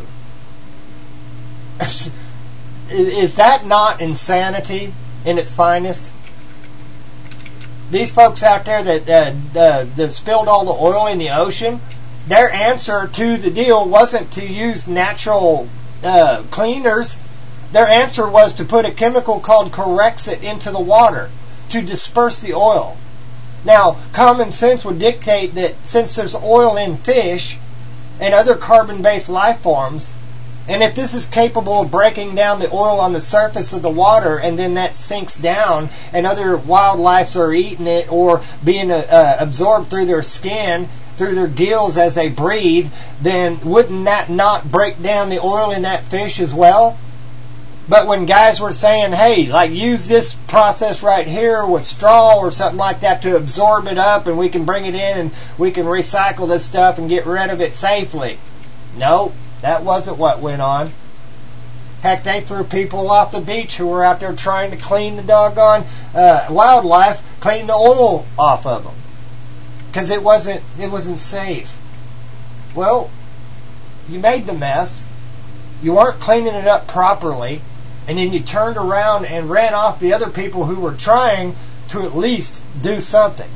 Is that not insanity in its finest? These folks out there that, uh, uh, that spilled all the oil in the ocean, their answer to the deal wasn't to use natural uh, cleaners. Their answer was to put a chemical called Corexit into the water to disperse the oil. Now, common sense would dictate that since there's oil in fish and other carbon-based life forms, and if this is capable of breaking down the oil on the surface of the water and then that sinks down and other wildlife are eating it or being uh, uh, absorbed through their skin, through their gills as they breathe, then wouldn't that not break down the oil in that fish as well? But when guys were saying, hey, like use this process right here with straw or something like that to absorb it up and we can bring it in and we can recycle this stuff and get rid of it safely. No. That wasn't what went on. Heck, they threw people off the beach who were out there trying to clean the doggone uh, wildlife, clean the oil off of them, because it wasn't it wasn't safe. Well, you made the mess. You weren't cleaning it up properly, and then you turned around and ran off the other people who were trying to at least do something.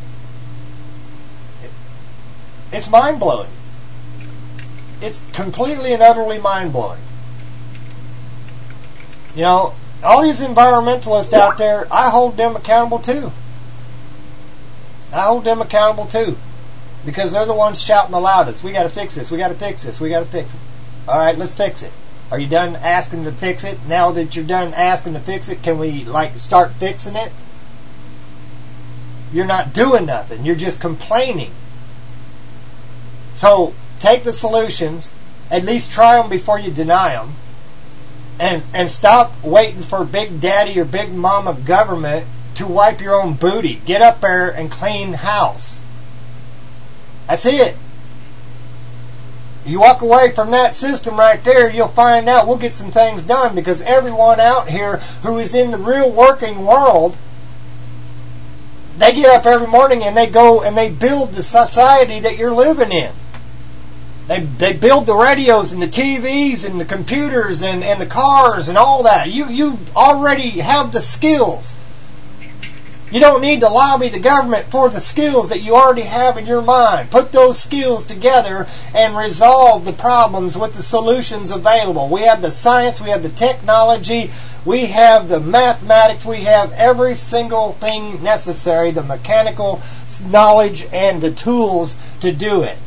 It's mind-blowing. It's completely and utterly mind-blowing. You know, all these environmentalists out there, I hold them accountable too. I hold them accountable too. Because they're the ones shouting the loudest. We got to fix this, we got to fix this, we got to fix it. Alright, let's fix it. Are you done asking to fix it? Now that you're done asking to fix it, can we, like, start fixing it? You're not doing nothing. You're just complaining. So, take the solutions, at least try them before you deny them, and and stop waiting for Big Daddy or Big Mama government to wipe your own booty. Get up there and clean house. That's it. You walk away from that system right there, you'll find out we'll get some things done, because everyone out here who is in the real working world, they get up every morning and they go and they build the society that you're living in. They they build the radios and the T Vs and the computers and, and the cars and all that. You you already have the skills. You don't need to lobby the government for the skills that you already have in your mind. Put those skills together and resolve the problems with the solutions available. We have the science, we have the technology, we have the mathematics, we have every single thing necessary, the mechanical knowledge and the tools to do it.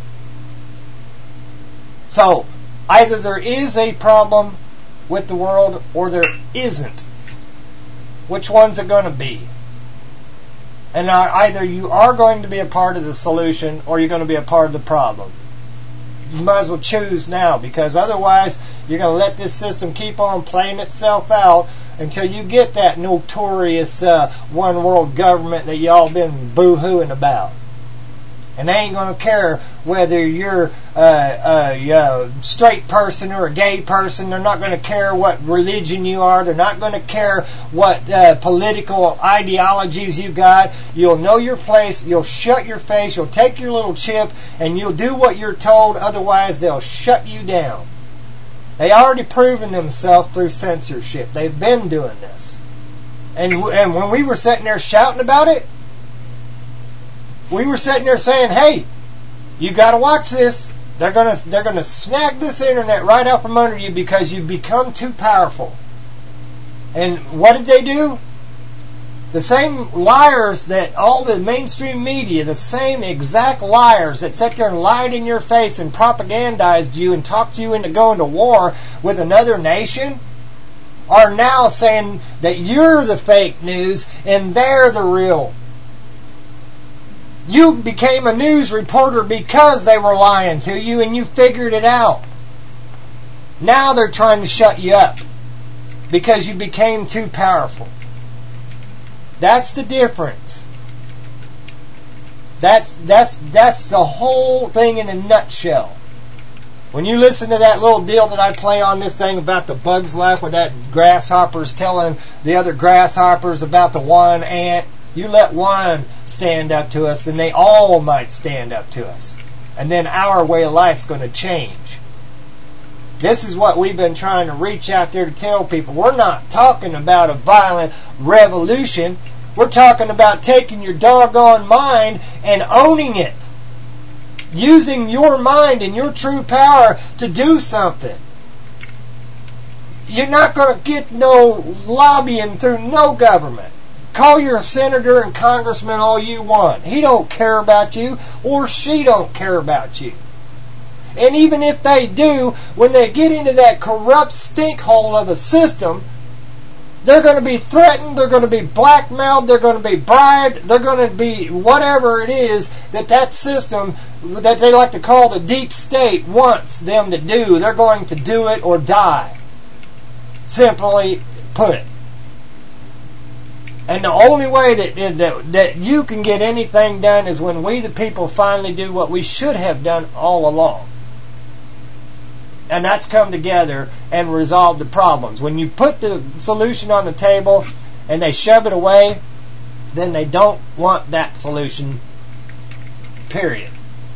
So, either there is a problem with the world or there isn't. Which one's it going to be? And either you are going to be a part of the solution or you're going to be a part of the problem. You might as well choose now, because otherwise you're going to let this system keep on playing itself out until you get that notorious uh, one world government that y'all been boo-hooing about. And they ain't going to care whether you're uh, a, a straight person or a gay person. They're not going to care what religion you are. They're not going to care what uh, political ideologies you got. You'll know your place. You'll shut your face. You'll take your little chip and you'll do what you're told. Otherwise, they'll shut you down. They already proven themselves through censorship. They've been doing this. And, and when we were sitting there shouting about it, we were sitting there saying, hey, you got to watch this. They're going to they're going to snag this internet right out from under you because you've become too powerful. And what did they do? The same liars that all the mainstream media, the same exact liars that sat there and lied in your face and propagandized you and talked you into going to war with another nation, are now saying that you're the fake news and they're the real. You became a news reporter because they were lying to you and you figured it out. Now they're trying to shut you up because you became too powerful. That's the difference. That's that's that's the whole thing in a nutshell. When you listen to that little deal that I play on this thing about the bug's life, where that grasshopper's telling the other grasshoppers about the one ant, you let one stand up to us, then they all might stand up to us. And then our way of life's going to change. This is what we've been trying to reach out there to tell people. We're not talking about a violent revolution. We're talking about taking your doggone mind and owning it. Using your mind and your true power to do something. You're not going to get no lobbying through no government. Call your senator and congressman all you want. He don't care about you, or she don't care about you. And even if they do, when they get into that corrupt stinkhole of a system, they're going to be threatened, they're going to be blackmailed, they're going to be bribed, they're going to be whatever it is that that system that they like to call the deep state wants them to do. They're going to do it or die. Simply put. And the only way that, that that you can get anything done is when we the people finally do what we should have done all along. And that's come together and resolve the problems. When you put the solution on the table and they shove it away, then they don't want that solution. Period.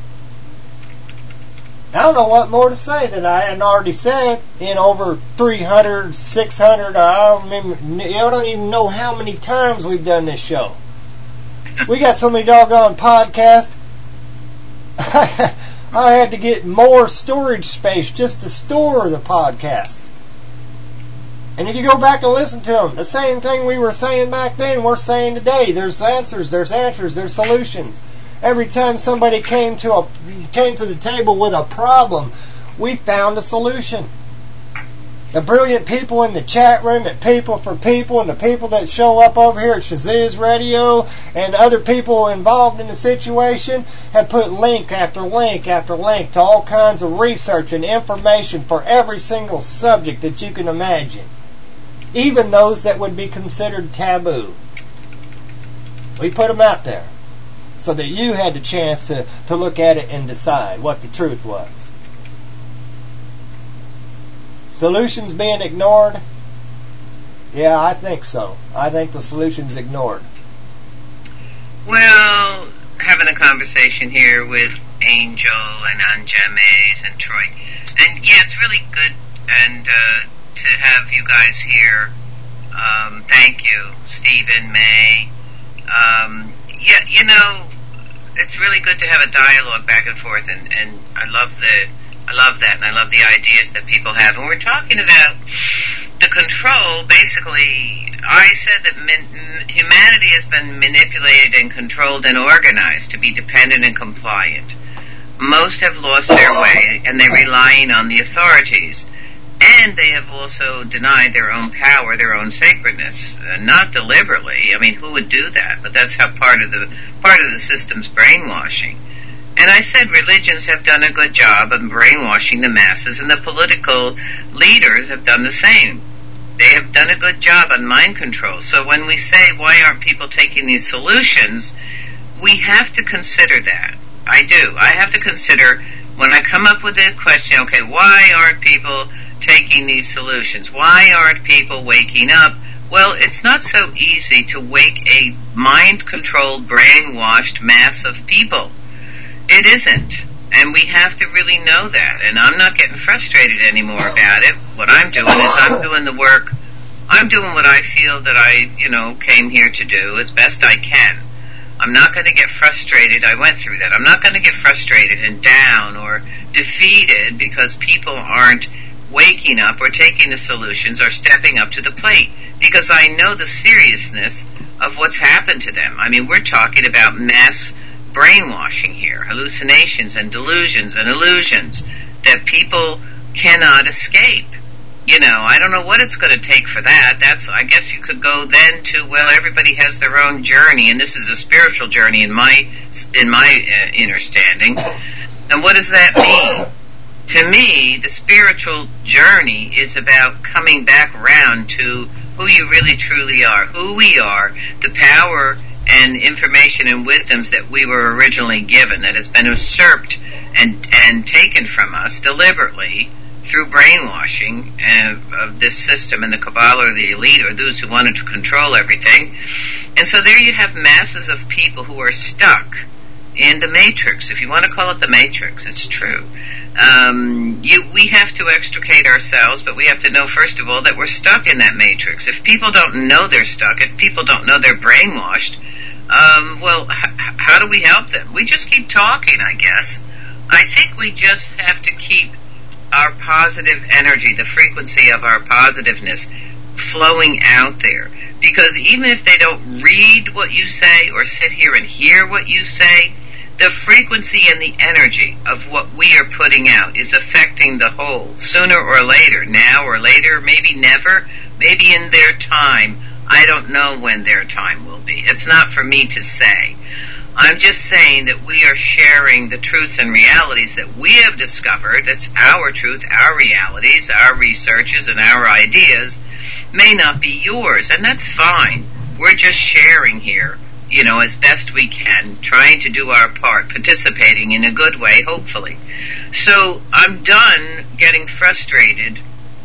I don't know what more to say that I hadn't already said in over three hundred, six hundred, I don't, remember, I don't even know how many times we've done this show. We got so many doggone podcasts. I had to get more storage space just to store the podcast. And if you go back and listen to them, the same thing we were saying back then, we're saying today. There's answers, there's answers, there's solutions. Every time somebody came to a came to the table with a problem, we found a solution. The brilliant people in the chat room at People for People and the people that show up over here at Shaziz Radio and other people involved in the situation have put link after link after link to all kinds of research and information for every single subject that you can imagine. Even those that would be considered taboo. We put them out there so that you had the chance to, to look at it and decide what the truth was. Solutions being ignored? Yeah, I think so. I think the solution's ignored. Well, having a conversation here with Angel and Anjames and Troy. And yeah, it's really good and uh, to have you guys here. Um, thank you, Stephen, May. Um, yeah, you know, it's really good to have a dialogue back and forth, and, and I love the I love that, and I love the ideas that people have. And we're talking about the control. Basically, I said that min- humanity has been manipulated and controlled and organized to be dependent and compliant. Most have lost their way, and they're relying on the authorities. And they have also denied their own power, their own sacredness, uh, not deliberately. I mean, who would do that? But that's how part of the part of the system's brainwashing. And I said religions have done a good job of brainwashing the masses, and the political leaders have done the same. They have done a good job on mind control. So when we say, why aren't people taking these solutions, we have to consider that. I do. I have to consider, when I come up with a question, okay, why aren't people taking these solutions? Why aren't people waking up? Well, it's not so easy to wake a mind-controlled, brainwashed mass of people. It isn't. And we have to really know that. And I'm not getting frustrated anymore about it. What I'm doing is I'm doing the work. I'm doing what I feel that I, you know, came here to do as best I can. I'm not going to get frustrated. I went through that. I'm not going to get frustrated and down or defeated because people aren't waking up or taking the solutions or stepping up to the plate, because I know the seriousness of what's happened to them. I mean, we're talking about mass brainwashing here, hallucinations and delusions and illusions that people cannot escape. You know, I don't know what it's going to take for that. That's, I guess you could go then to, well, everybody has their own journey, and this is a spiritual journey in my in my uh, understanding. And what does that mean? To me, the spiritual journey is about coming back around to who you really truly are, who we are, the power and information and wisdoms that we were originally given, that has been usurped and, and taken from us deliberately through brainwashing of, of this system and the cabal or the elite or those who wanted to control everything. And so there you have masses of people who are stuck in the matrix. If you want to call it the matrix, it's true. Um, you, we have to extricate ourselves, but we have to know, first of all, that we're stuck in that matrix. If people don't know they're stuck, if people don't know they're brainwashed, um, well, h- how do we help them? We just keep talking, I guess. I think we just have to keep our positive energy, the frequency of our positiveness, flowing out there. Because even if they don't read what you say or sit here and hear what you say, the frequency and the energy of what we are putting out is affecting the whole, sooner or later, now or later, maybe never, maybe in their time. I don't know when their time will be. It's not for me to say. I'm just saying that we are sharing the truths and realities that we have discovered. It's our truth, our realities, our researches, and our ideas may not be yours, and that's fine. We're just sharing here, you know, as best we can, trying to do our part, participating in a good way, hopefully. So I'm done getting frustrated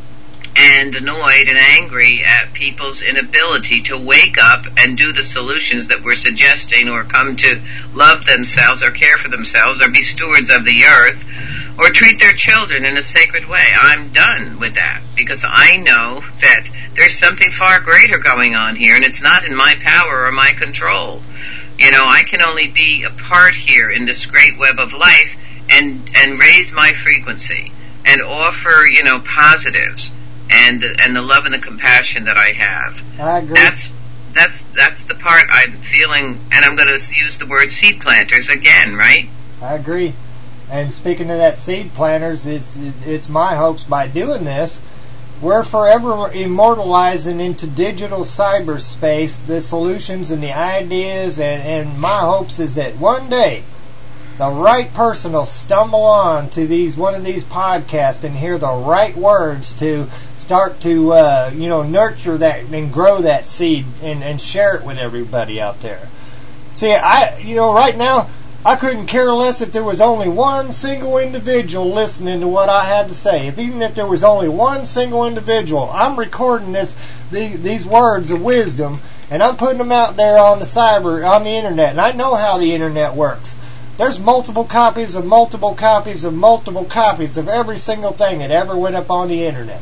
and annoyed and angry at people's inability to wake up and do the solutions that we're suggesting, or come to love themselves or care for themselves or be stewards of the earth or treat their children in a sacred way. I'm done with that, because I know that there's something far greater going on here, and it's not in my power or my control. You know, I can only be a part here in this great web of life and and raise my frequency and offer, you know, positives and the, and the love and the compassion that I have. I agree. That's that's that's the part I'm feeling, and I'm going to use the word seed planters again, right? I agree. And speaking of that seed planters, it's it's my hopes by doing this, we're forever immortalizing into digital cyberspace the solutions and the ideas, and, and my hopes is that one day the right person will stumble on to these one of these podcasts and hear the right words to start to uh, you know nurture that and grow that seed and, and share it with everybody out there. See, I you know right now I couldn't care less if there was only one single individual listening to what I had to say. If even if there was only one single individual, I'm recording this the, these words of wisdom and I'm putting them out there on the cyber on the internet, and I know how the internet works. There's multiple copies of multiple copies of multiple copies of every single thing that ever went up on the internet.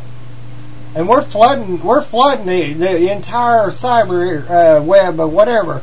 And we're flooding, we're flooding the, the entire cyber uh, web or whatever,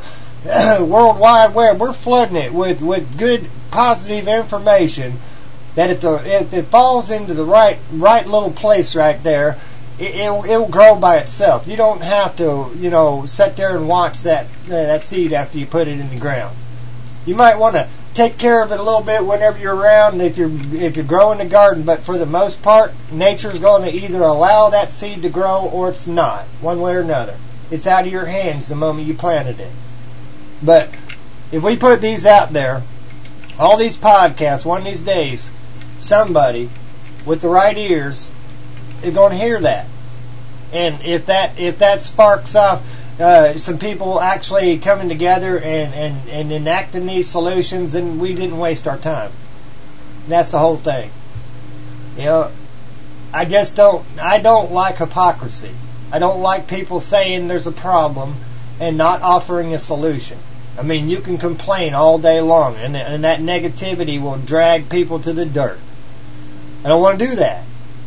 World Wide Web. We're flooding it with, with good, positive information that if, the, if it falls into the right right little place right there, it, it'll, it'll grow by itself. You don't have to, you know, sit there and watch that uh, that seed after you put it in the ground. You might want to take care of it a little bit whenever you're around if you're if you're growing the garden, but for the most part, nature's going to either allow that seed to grow or it's not, one way or another. It's out of your hands the moment you planted it. But if we put these out there, all these podcasts, one of these days, somebody with the right ears is going to hear that. And if that if that sparks off uh, some people actually coming together and, and, and enacting these solutions, then we didn't waste our time. That's the whole thing. You know, I just don't, I don't like hypocrisy. I don't like people saying there's a problem and not offering a solution. I mean, you can complain all day long, and, and that negativity will drag people to the dirt. I don't want to do that.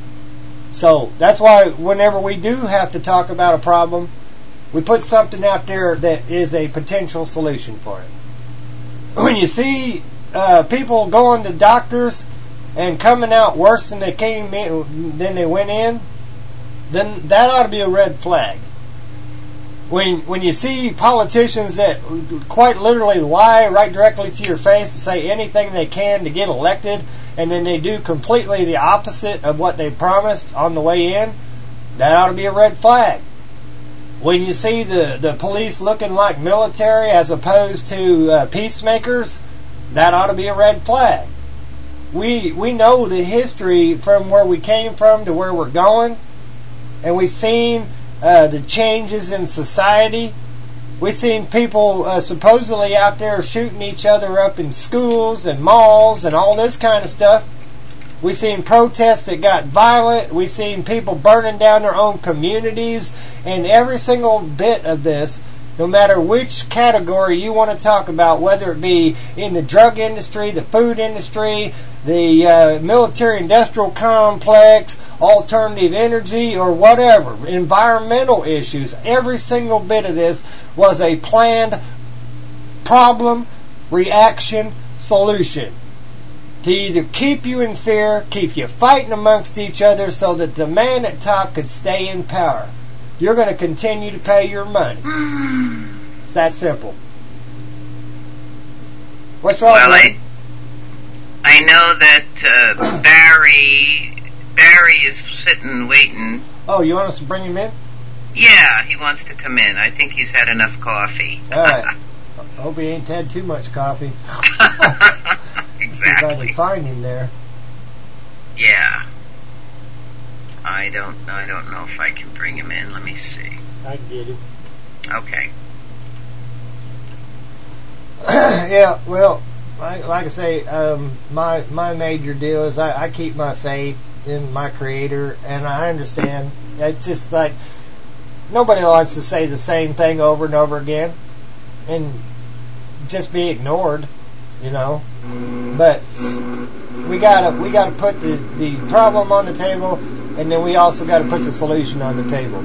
So that's why whenever we do have to talk about a problem, we put something out there that is a potential solution for it. When you see uh, people going to doctors and coming out worse than they came in, than they went in, then that ought to be a red flag. When when you see politicians that quite literally lie right directly to your face and say anything they can to get elected, and then they do completely the opposite of what they promised on the way in, that ought to be a red flag. When you see the, the police looking like military as opposed to uh, peacemakers, that ought to be a red flag. We we know the history from where we came from to where we're going, and we've seen uh, the changes in society. We've seen people uh, supposedly out there shooting each other up in schools and malls and all this kind of stuff. We've seen protests that got violent. We've seen people burning down their own communities. And every single bit of this, no matter which category you want to talk about, whether it be in the drug industry, the food industry, the uh, military-industrial complex, alternative energy, or whatever, environmental issues, every single bit of this was a planned problem, reaction, solution. To either keep you in fear, keep you fighting amongst each other so that the man at top could stay in power. You're going to continue to pay your money. It's that simple. What's wrong well, with I, I know that uh, Barry Barry is sitting waiting. Oh, you want us to bring him in? Yeah, he wants to come in. I think he's had enough coffee. All right. Hope he ain't had too much coffee. Exactly. If I can find him there. Yeah. I don't. I don't know if I can bring him in. Let me see. I can get him. Okay. Yeah. Well, like, like I say, um, my my major deal is I, I keep my faith in my Creator, and I understand. It's just like nobody wants to say the same thing over and over again, and just be ignored. You know, but we gotta we gotta put the, the problem on the table, and then we also gotta put the solution on the table.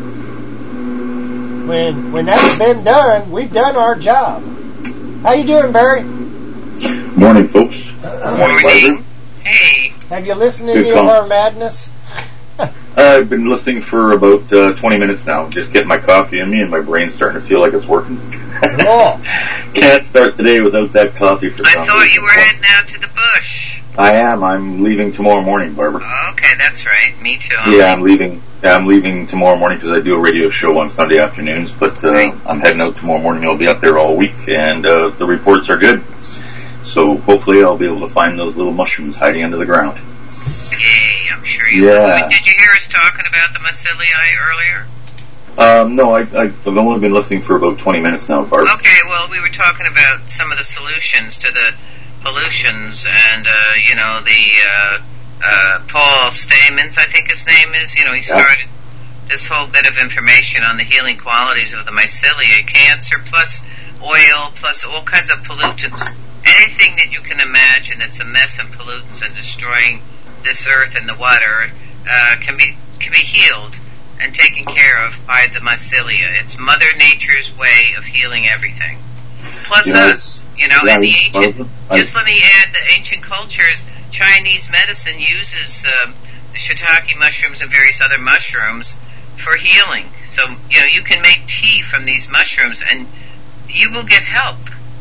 When when that's been done, we've done our job. How you doing, Barry? Morning, folks. Morning. Hey. Have you listened to Good any call. of our madness? I've been listening for about uh, twenty minutes now. Just getting my coffee in me, and my brain's starting to feel like it's working. Cool. Can't start the day without that coffee for I some thought reason. you were heading out to the bush. I am. I'm leaving tomorrow morning, Barbara. Okay, that's right. Me too. Yeah, I'm leaving. Yeah, I'm leaving tomorrow morning because I do a radio show on Sunday afternoons. But uh, Right. I'm heading out tomorrow morning. I'll be up there all week, and uh, the reports are good. So hopefully, I'll be able to find those little mushrooms hiding under the ground. Yay, I'm sure you Yeah. will. Did you hear us talking about the myceliae earlier? Um, no, I, I've only been listening for about twenty minutes now, Barbara. Okay, well, we were talking about some of the solutions to the pollutions, and, uh, you know, the, uh, uh, Paul Stamens, I think his name is, you know, he Yeah. started this whole bit of information on the healing qualities of the mycelia, cancer, plus oil, plus all kinds of pollutants. Anything that you can imagine that's a mess and pollutants and destroying this earth and the water, uh, can be, can be healed and taken care of by the mycelia. It's Mother Nature's way of healing everything. Plus You know, us, you know, yeah, and the ancient, Barbara, I- just let me add, the ancient cultures, Chinese medicine uses um, the shiitake mushrooms and various other mushrooms for healing. So, you know, you can make tea from these mushrooms and you will get help.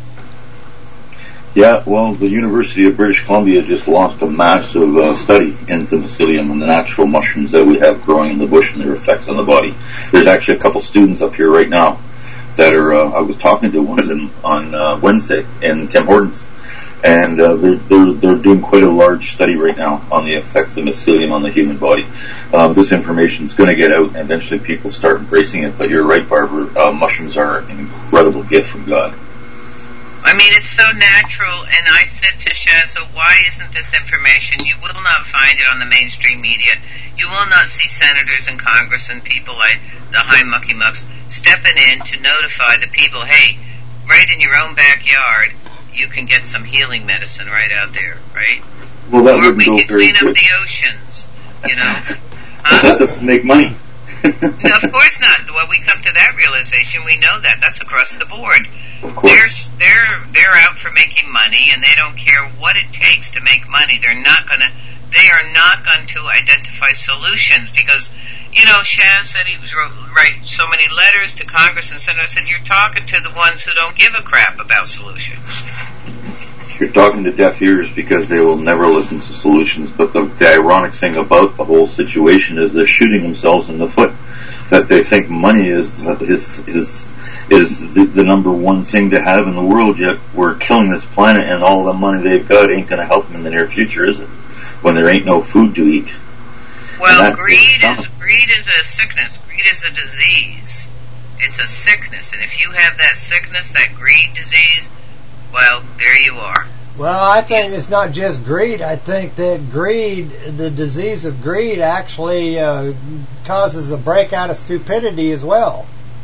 Yeah, well, the University of British Columbia just launched a massive uh, study into mycelium and the natural mushrooms that we have growing in the bush and their effects on the body. There's actually a couple students up here right now that are, uh, I was talking to one of them on uh, Wednesday in Tim Hortons, And uh, they're, they're they're doing quite a large study right now on the effects of mycelium on the human body. Um, this information is going to get out, and eventually people start embracing it. But you're right, Barbara. Uh, mushrooms are an incredible gift from God. I mean, it's so natural, and I said to Shazza, why isn't this information? You will not find it on the mainstream media. You will not see senators and Congress and people like the high mucky mucks stepping in to notify the people, hey, right in your own backyard, you can get some healing medicine right out there, right? Well, that or wouldn't we go can very clean good. up the oceans, you know? But that doesn't make money. No, of course not. Well, we come to that realization. We know that. That's across the board. Of course. They're, they're, they're out for making money, and they don't care what it takes to make money. They're not going to, they are not going to identify solutions because, you know, Shaz said he was wrote, write so many letters to Congress and Senate. I said, you're talking to the ones who don't give a crap about solutions. You're talking to deaf ears because they will never listen to solutions. But the, the ironic thing about the whole situation is they're shooting themselves in the foot. That they think money is is is, is the, the number one thing to have in the world. Yet we're killing this planet, and all the money they've got ain't going to help them in the near future, is it? When there ain't no food to eat. Well, greed is greed is a sickness. Greed is a disease. It's a sickness, and if you have that sickness, that greed disease, well, there you are. Well, I think it's not just greed. I think that greed, the disease of greed, actually uh, causes a breakout of stupidity as well.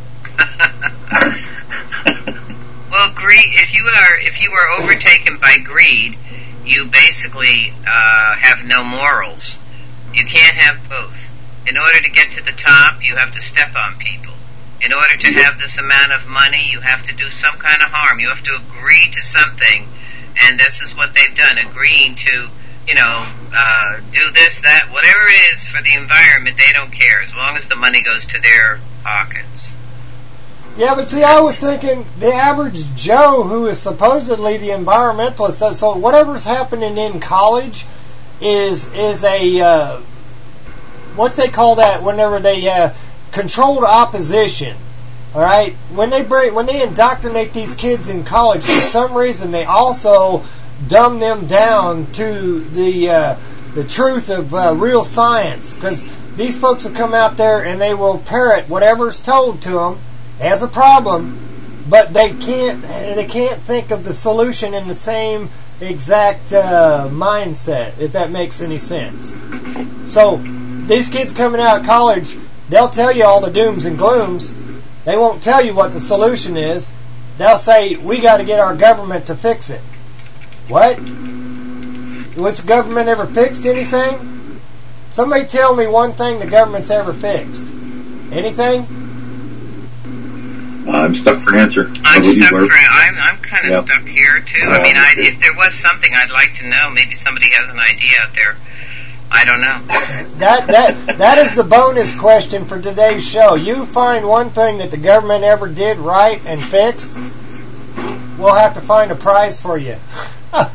Well, greed. If you are if you are overtaken by greed, you basically uh, have no morals. You can't have both. In order to get to the top, you have to step on people. In order to have this amount of money, you have to do some kind of harm. You have to agree to something, and this is what they've done, agreeing to, you know, uh, do this, that, whatever it is for the environment, they don't care, as long as the money goes to their pockets. Yeah, but see, I was thinking the average Joe who is supposedly the environmentalist says, so whatever's happening in college is is a, uh, what they call that whenever they, uh, controlled opposition. All right, when they bring, when they indoctrinate these kids in college, for some reason they also dumb them down to the uh, the truth of uh, real science, because these folks will come out there and they will parrot whatever's told to them as a problem, but they can't they can't think of the solution in the same exact uh, mindset, if that makes any sense. So these kids coming out of college, they'll tell you all the dooms and glooms. They won't tell you what the solution is. They'll say, we got to get our government to fix it. What? Was the government ever fixed anything? Somebody tell me one thing the government's ever fixed. Anything? Uh, I'm stuck for an answer. I'm stuck for. I'm I'm kind of yep. stuck here too. I mean, I, if there was something I'd like to know, maybe somebody has an idea out there. I don't know. That that that is the bonus question for today's show. You find one thing that the government ever did right and fixed, we'll have to find a prize for you. uh,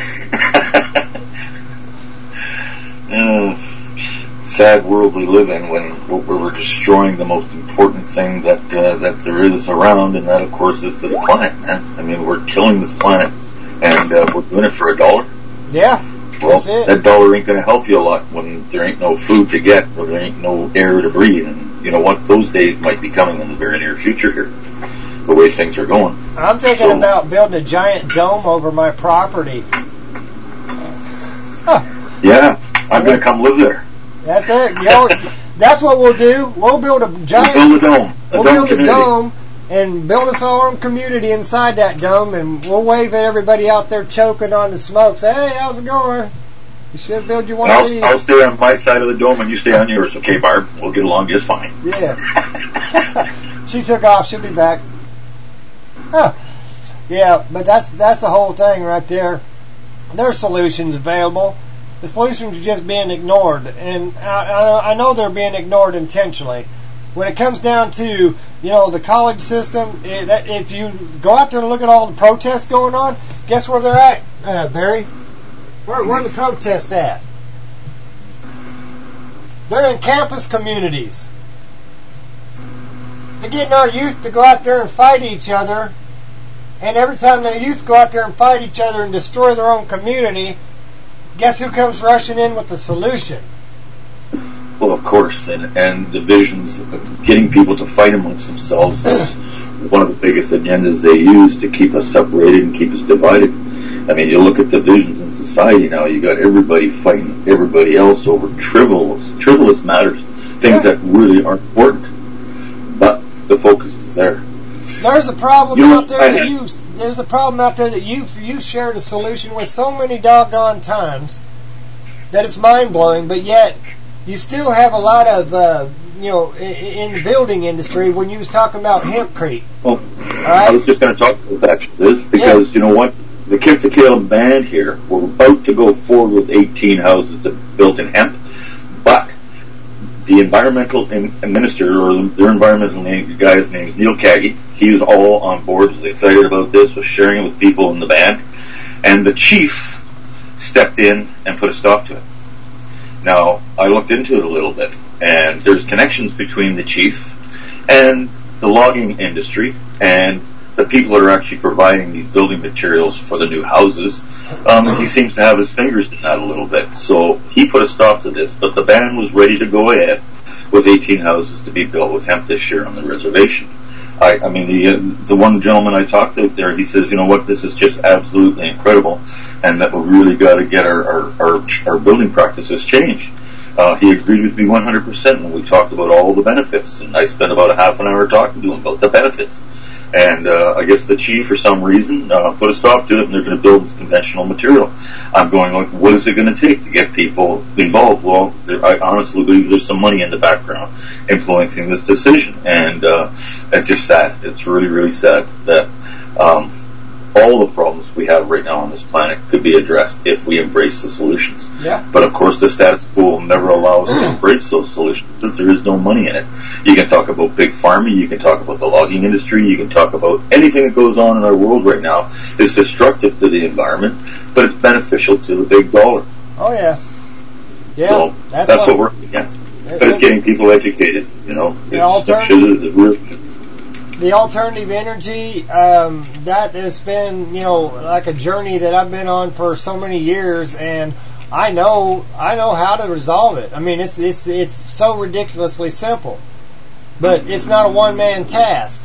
sad world we live in when we're destroying the most important thing that uh, that there is around, and that, of course, is this planet, man. I mean, we're killing this planet, and uh, we're doing it for a dollar. Yeah. Well, that dollar ain't going to help you a lot when there ain't no food to get, or there ain't no air to breathe. And you know what? Those days might be coming in the very near future here, the way things are going. I'm thinking so, about building a giant dome over my property. Huh. Yeah, I'm going to come live there. That's it. You know, that's what we'll do. We'll build a giant... We'll build a dome. A we'll dome build community. a dome and build us our own community inside that dome, and we'll wave at everybody out there choking on the smoke. Say, hey, how's it going? You should build you one I'll, of these. I'll stay on my side of the dome, and you stay on yours. Okay, Barb? We'll get along just fine. Yeah. She took off. She'll be back. Huh. Yeah, but that's that's the whole thing right there. There's solutions available. The solutions are just being ignored, and I, I, I know they're being ignored intentionally. When it comes down to, you know, the college system, it, if you go out there and look at all the protests going on, guess where they're at, uh, Barry? Where, where are the protests at? They're in campus communities. They're getting our youth to go out there and fight each other And every time the youth go out there and fight each other and destroy their own community, guess who comes rushing in with the solution? Well, of course, and, and divisions, getting people to fight amongst themselves is one of the biggest agendas they use to keep us separated and keep us divided. I mean, you look at divisions in society now, you got everybody fighting everybody else over trivial, trivialist matters, things that really aren't important, but the focus is there. There's a problem You know, out there I- that you there's a problem out there that you you shared a solution with so many doggone times that it's mind blowing, but yet you still have a lot of uh, you know in, in the building industry when you was talking about hempcrete. Well, right. I was just going to talk about that, this because Yeah. you know what, the Kitsakale band here, we're about to go forward with eighteen houses that built in hemp, but the environmental in, minister or their environmental name, guy's name is Neil Caggy. He was all on board, was excited about this, was sharing it with people in the band, and the chief stepped in and put a stop to it. Now, I looked into it a little bit, and there's connections between the chief and the logging industry and the people that are actually providing these building materials for the new houses. Um, he seems to have his fingers in that a little bit. So he put a stop to this, but the band was ready to go ahead with eighteen houses to be built with hemp this year on the reservation. I, I mean, the, uh, the one gentleman I talked to there, he says, you know what, this is just absolutely incredible, and that we really got to get our, our, our, our building practices changed. Uh, he agreed with me one hundred percent when we talked about all the benefits, and I spent about a half an hour talking to him about the benefits. And uh, I guess the chief, for some reason, uh, put a stop to it, and they're going to build with conventional material. I'm going, like, what is it going to take to get people involved? Well, there, I honestly believe there's some money in the background influencing this decision, and uh, it's just sad. It's really, really sad that um, all the problems we have right now on this planet could be addressed if we embrace the solutions. Yeah. But of course, the status quo will never allow us to embrace those solutions because there is no money in it. You can talk about big farming, you can talk about the logging industry, you can talk about anything that goes on in our world right now is destructive to the environment, but it's beneficial to the big dollar. Oh yeah, yeah. So that's, that's what, what we're up against. But it's getting people educated, you know. The It's, alternative- it's, the alternative energy, um, that has been, you know, like a journey that I've been on for so many years, and I know, I know how to resolve it. I mean, it's it's it's so ridiculously simple, but it's not a one man task.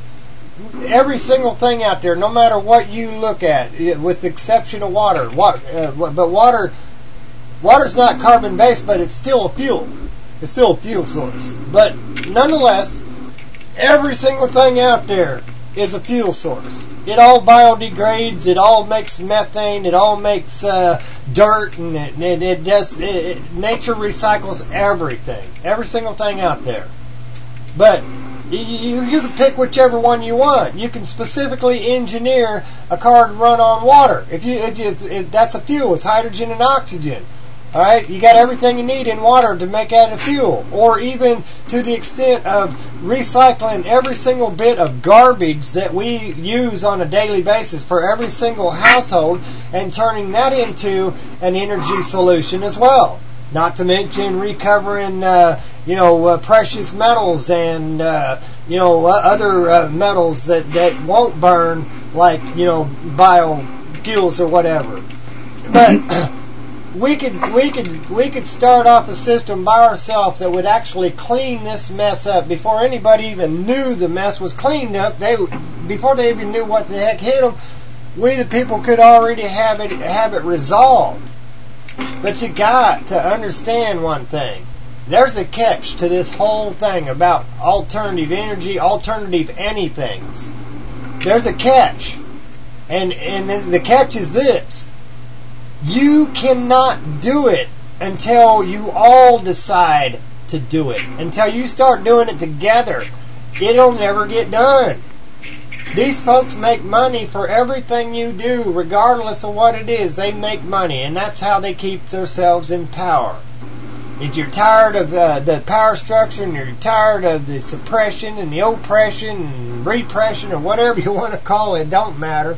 Every single thing out there, no matter what you look at, with the exception of water, what, uh, but water, water's not carbon based, but it's still a fuel. It's still a fuel source, but nonetheless, every single thing out there is a fuel source. It all biodegrades. It all makes methane. It all makes uh, dirt, and it, it, it does. It, it, nature recycles everything, every single thing out there. But you, you, you can pick whichever one you want. You can specifically engineer a car to run on water. If you, if you, if that's a fuel, it's hydrogen and oxygen. All right, you got everything you need in water to make that a fuel, or even to the extent of recycling every single bit of garbage that we use on a daily basis for every single household and turning that into an energy solution as well. Not to mention recovering, uh, you know, uh, precious metals and uh, you know uh, other uh, metals that that won't burn, like you know biofuels or whatever, but. We could we could we could start off a system by ourselves that would actually clean this mess up before anybody even knew the mess was cleaned up. They before they even knew what the heck hit them. We the people could already have it have it resolved. But you got to understand one thing. There's a catch to this whole thing about alternative energy, alternative anythings. There's a catch, and and the catch is this. You cannot do it until you all decide to do it. Until you start doing it together, it'll never get done. These folks make money for everything you do, regardless of what it is. They make money, and that's how they keep themselves in power. If you're tired of uh, the power structure, and you're tired of the suppression and the oppression and repression, or whatever you want to call it, don't matter.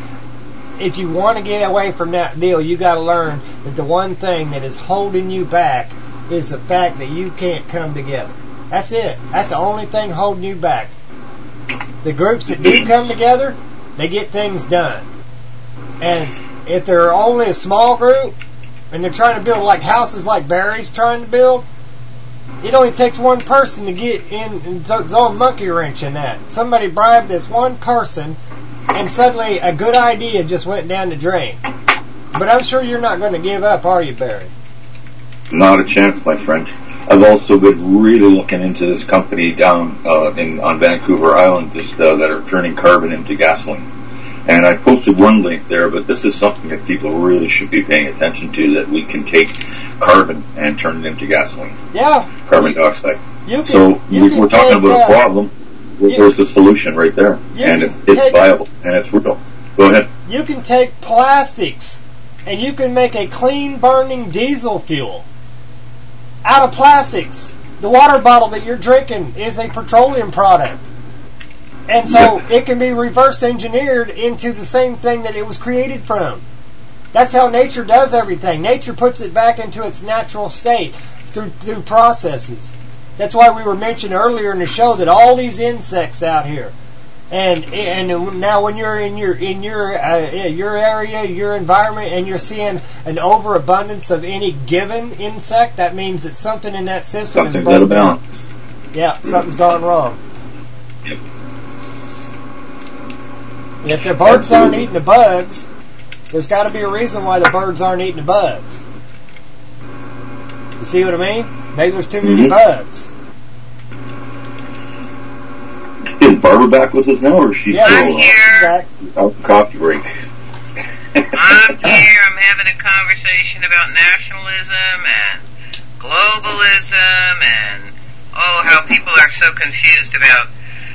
If you want to get away from that deal, you got to learn that the one thing that is holding you back is the fact that you can't come together. That's it. That's the only thing holding you back. The groups that do come together, they get things done. And if they're only a small group, and they're trying to build like houses like Barry's trying to build, it only takes one person to get in and throw a monkey wrench in that. Somebody bribed this one person, and suddenly a good idea just went down the drain. But I'm sure you're not going to give up, are you, Barry? Not a chance, my friend. I've also been really looking into this company down uh, in on Vancouver Island just, uh, that are turning carbon into gasoline. And I posted one link there, but this is something that people really should be paying attention to, that we can take carbon and turn it into gasoline. Yeah. Carbon dioxide. You can, so you we, can we're talking take, about uh, a problem. you, There's the solution right there. And it's, it's take, viable, and it's real. Go ahead. You can take plastics, and you can make a clean-burning diesel fuel out of plastics. The water bottle that you're drinking is a petroleum product. And so it can be reverse engineered into the same thing that it was created from. That's how nature does everything. Nature puts it back into its natural state through through processes. That's why we were mentioned earlier in the show that all these insects out here, and and now when you're in your in your uh, your area, your environment, and you're seeing an overabundance of any given insect, that means that something in that system Something's is out of balance. Yeah, something's gone wrong. Yep. And if the birds aren't eating the bugs, there's got to be a reason why the birds aren't eating the bugs. You see what I mean? Maybe there's too many Mm-hmm. bugs. Is Barbara back with us now, or is she Yeah, still I'm here. out of coffee break? I'm here. I'm having a conversation about nationalism and globalism and, oh, how people are so confused about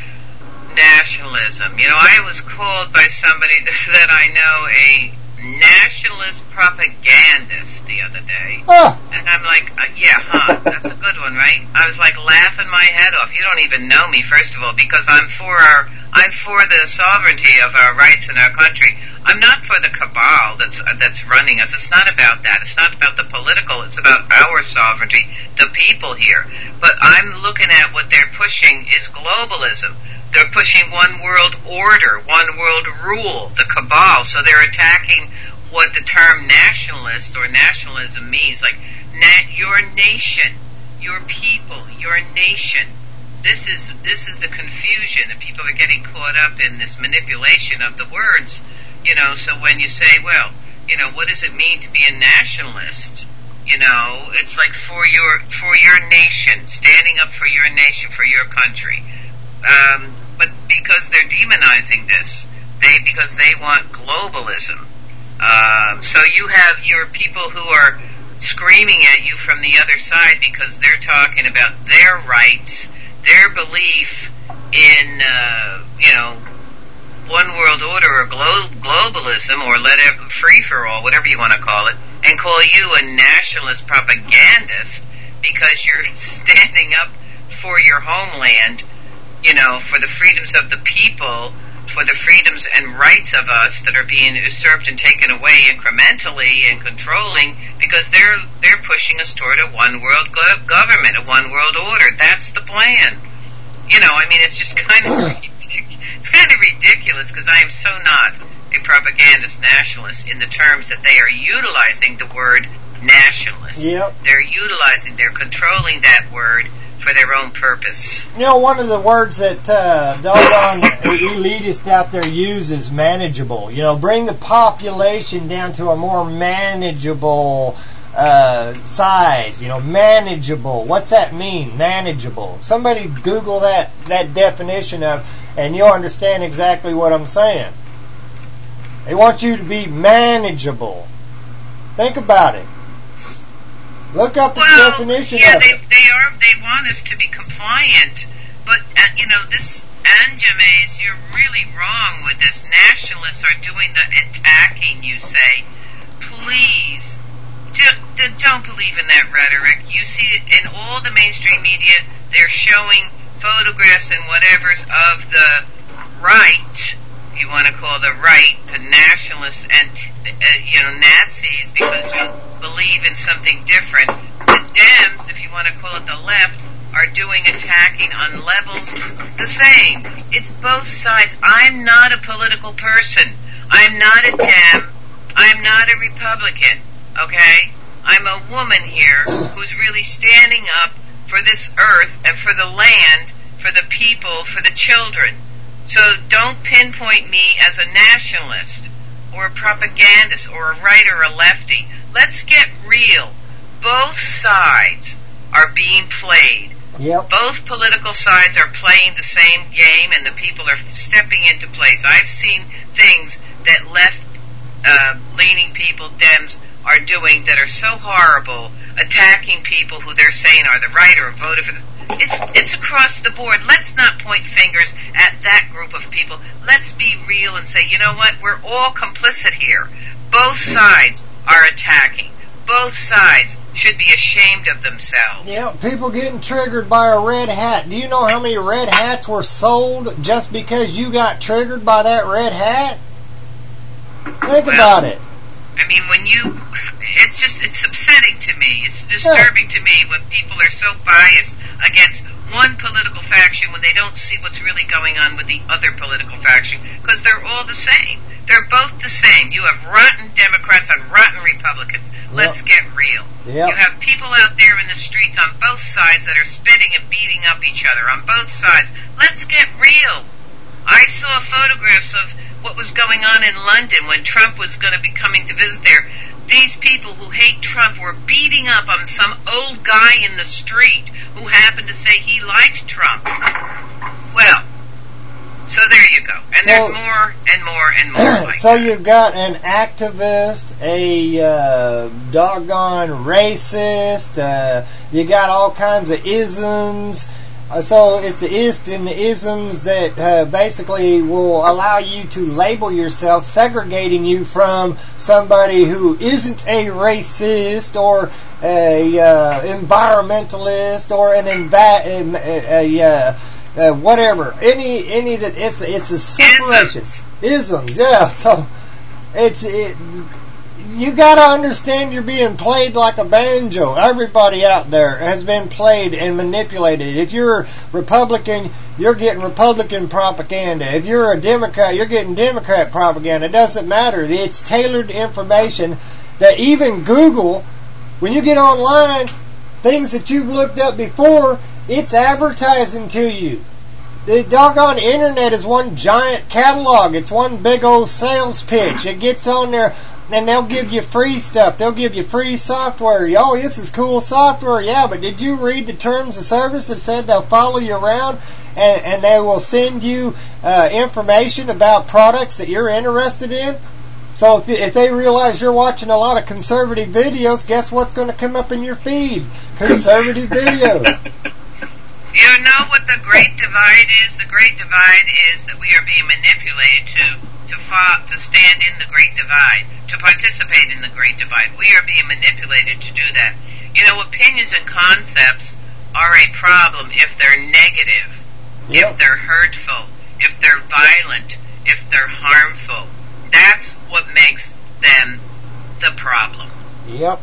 nationalism. You know, I was called by somebody that I know a nationalist propagandist the other day. Oh. And I'm like, uh, yeah, huh, that's a good one, right? I was like laughing my head off. You don't even know me, first of all, because I'm for our, I'm for the sovereignty of our rights in our country. I'm not for the cabal that's uh, that's running us. It's not about that. It's not about the political. It's about our sovereignty, the people here. But I'm looking at what they're pushing is globalism. They're pushing one world order, one world rule, the cabal. So they're attacking what the term nationalist or nationalism means, like na- your nation, your people, your nation. This is this is the confusion that people are getting caught up in, this manipulation of the words. You know, so when you say, well, you know, what does it mean to be a nationalist? You know, it's like for your for your nation, standing up for your nation, for your country. Um, but because they're demonizing this, they because they want globalism. Um, so you have your people who are screaming at you from the other side because they're talking about their rights, their belief in, uh, you know, one world order or glo- globalism, or let it free for all, whatever you want to call it, and call you a nationalist propagandist because you're standing up for your homeland, you know, for the freedoms of the people, for the freedoms and rights of us that are being usurped and taken away incrementally and controlling, because they're they're pushing us toward a one world go- government, a one world order. That's the plan. You know, I mean, it's just kind of it's kind of ridiculous because I am so not a propagandist nationalist in the terms that they are utilizing the word nationalist. Yep. They're utilizing, they're controlling that word for their own purpose. You know, one of the words that uh, the doggone elitist out there use is manageable. You know, bring the population down to a more manageable uh, size. You know, manageable. What's that mean? Manageable. Somebody Google that that definition of, and you'll understand exactly what I'm saying. They want you to be manageable. Think about it. Look up the well, definition yeah, of they, it. they are. They want us to be compliant, but uh, you know, this Anjames, you're really wrong with this. Nationalists are doing the attacking. You say, please, do, don't believe in that rhetoric. You see it in all the mainstream media. They're showing photographs and whatever's of the right. You want to call the right, the nationalists and uh, you know Nazis because you believe in something different. The Dems, if you want to call it the left, are doing attacking on levels the same. It's both sides. I'm not a political person. I'm not a Dem. I'm not a Republican. Okay? I'm a woman here who's really standing up for this earth and for the land, for the people, for the children. So don't pinpoint me as a nationalist or a propagandist or a right or a lefty. Let's get real. Both sides are being played. Yep. Both political sides are playing the same game, and the people are stepping into place. I've seen things that left-leaning uh, people, Dems, are doing that are so horrible, attacking people who they're saying are the right or voted for the... It's, it's across the board. Let's not point fingers at that group of people. Let's be real and say, you know what, we're all complicit here. Both sides are attacking. Both sides should be ashamed of themselves. Yeah, people getting triggered by a red hat. Do you know how many red hats were sold just because you got triggered by that red hat? Think well, about it. I mean, when you... It's just, it's upsetting to me. It's disturbing yeah. to me when people are so biased against one political faction when they don't see what's really going on with the other political faction, because they're all the same. They're both the same. You have rotten Democrats and rotten Republicans. Let's yep. get real. Yep. You have people out there in the streets on both sides that are spitting and beating up each other on both sides. Let's get real. I saw photographs of what was going on in London when Trump was going to be coming to visit there. These people who hate Trump were beating up on some old guy in the street who happened to say he liked Trump. Well, so there you go. And so, there's more and more and more like So that. You've got an activist, a uh, doggone racist, uh, you got all kinds of isms. Uh, so it's the ist and the isms that uh, basically will allow you to label yourself, segregating you from somebody who isn't a racist or a uh, environmentalist or an envi- a, a, a, a whatever. Any any that it's it's a separation. Isms. Isms, yeah. So it's it. You gotta understand you're being played like a banjo. Everybody out there has been played and manipulated. If you're a Republican, you're getting Republican propaganda. If you're a Democrat, you're getting Democrat propaganda. It doesn't matter. It's tailored information that even Google, when you get online, things that you've looked up before, it's advertising to you. The doggone internet is one giant catalog. It's one big old sales pitch. It gets on there. And they'll give you free stuff. They'll give you free software. Oh, this is cool software. Yeah, but did you read the terms of service that said they'll follow you around and, and they will send you uh, information about products that you're interested in? So if, if they realize you're watching a lot of conservative videos, guess what's going to come up in your feed? Conservative videos. You know what the Great Divide is? The Great Divide is that we are being manipulated to to fa- to stand in the Great Divide, to participate in the Great Divide. We are being manipulated to do that. You know, opinions and concepts are a problem if they're negative, yep. if they're hurtful, if they're violent, if they're harmful. That's what makes them the problem. Yep.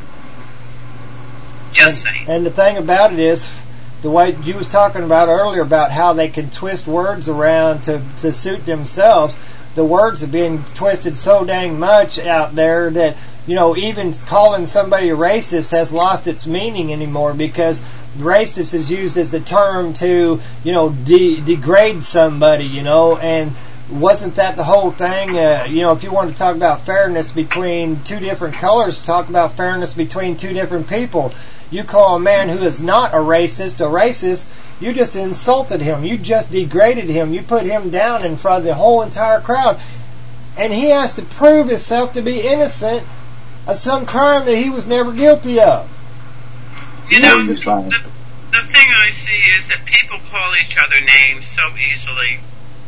Just and, saying. And the thing about it is, the way you was talking about earlier about how they can twist words around to, to suit themselves, the words are being twisted so dang much out there that, you know, even calling somebody a racist has lost its meaning anymore, because racist is used as a term to, you know, de- degrade somebody, you know, and wasn't that the whole thing? Uh, you know, if you want to talk about fairness between two different colors, talk about fairness between two different people. You call a man who is not a racist a racist, you just insulted him. You just degraded him. You put him down in front of the whole entire crowd. And he has to prove himself to be innocent of some crime that he was never guilty of. You know, the, the thing I see is that people call each other names so easily,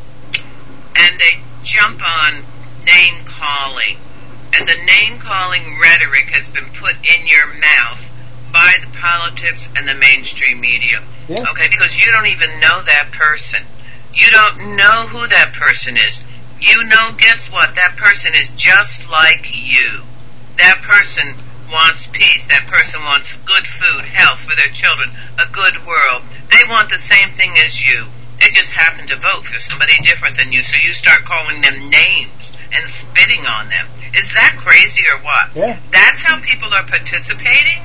and they jump on name-calling. And the name-calling rhetoric has been put in your mouth by the politics and the mainstream media. Yeah. Okay, because you don't even know that person. You don't know who that person is. You know, guess what? That person is just like you. That person wants peace. That person wants good food, health for their children, a good world. they want the same thing as you. They just happen to vote for somebody different than you, so you start calling them names and spitting on them. Is that crazy or what? Yeah. That's how people are participating?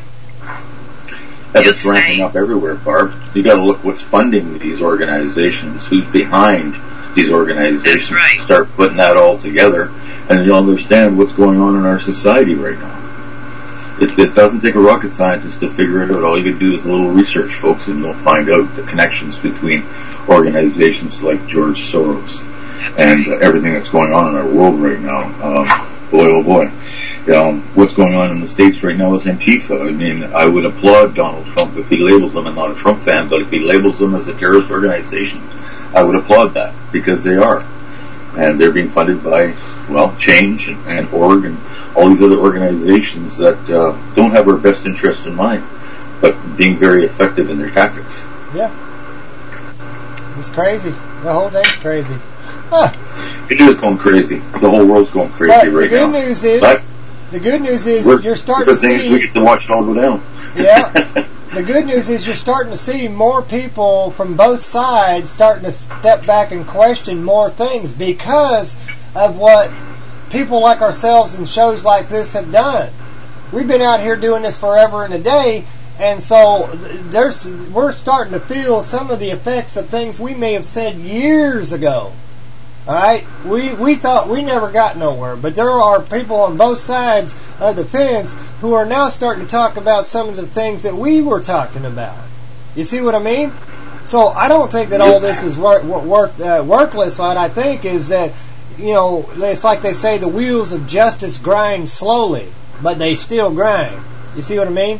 And it's ramping up everywhere, Barb. You got to look what's funding these organizations, who's behind these organizations. That's right. Start putting that all together, and you'll understand what's going on in our society right now. It, it doesn't take a rocket scientist to figure it out. All you can do is a little research, folks, and you'll find out the connections between organizations like George Soros and uh, everything that's going on in our world right now. Um, boy, oh boy. Um, what's going on in the States right now is Antifa. I mean, I would applaud Donald Trump if he labels them. I'm not a Trump fan, but if he labels them as a terrorist organization, I would applaud that, because they are. And they're being funded by, well, Change and, and Org and all these other organizations that uh, don't have our best interests in mind, but being very effective in their tactics. Yeah. It's crazy. The whole thing's crazy. Huh. It is going crazy. The whole world's going crazy but right the good now. News is, but the good news is we're, you're starting to things see... we get to watch it all go down. Yeah. The good news is you're starting to see more people from both sides starting to step back and question more things because of what people like ourselves and shows like this have done. We've been out here doing this forever and a day, and so there's we're starting to feel some of the effects of things we may have said years ago. All right, we we thought we never got nowhere, but there are people on both sides of the fence who are now starting to talk about some of the things that we were talking about. You see what I mean? So I don't think that all this is work, work, uh, worthless. What I think is that, you know, it's like they say, the wheels of justice grind slowly, but they still grind. You see what I mean?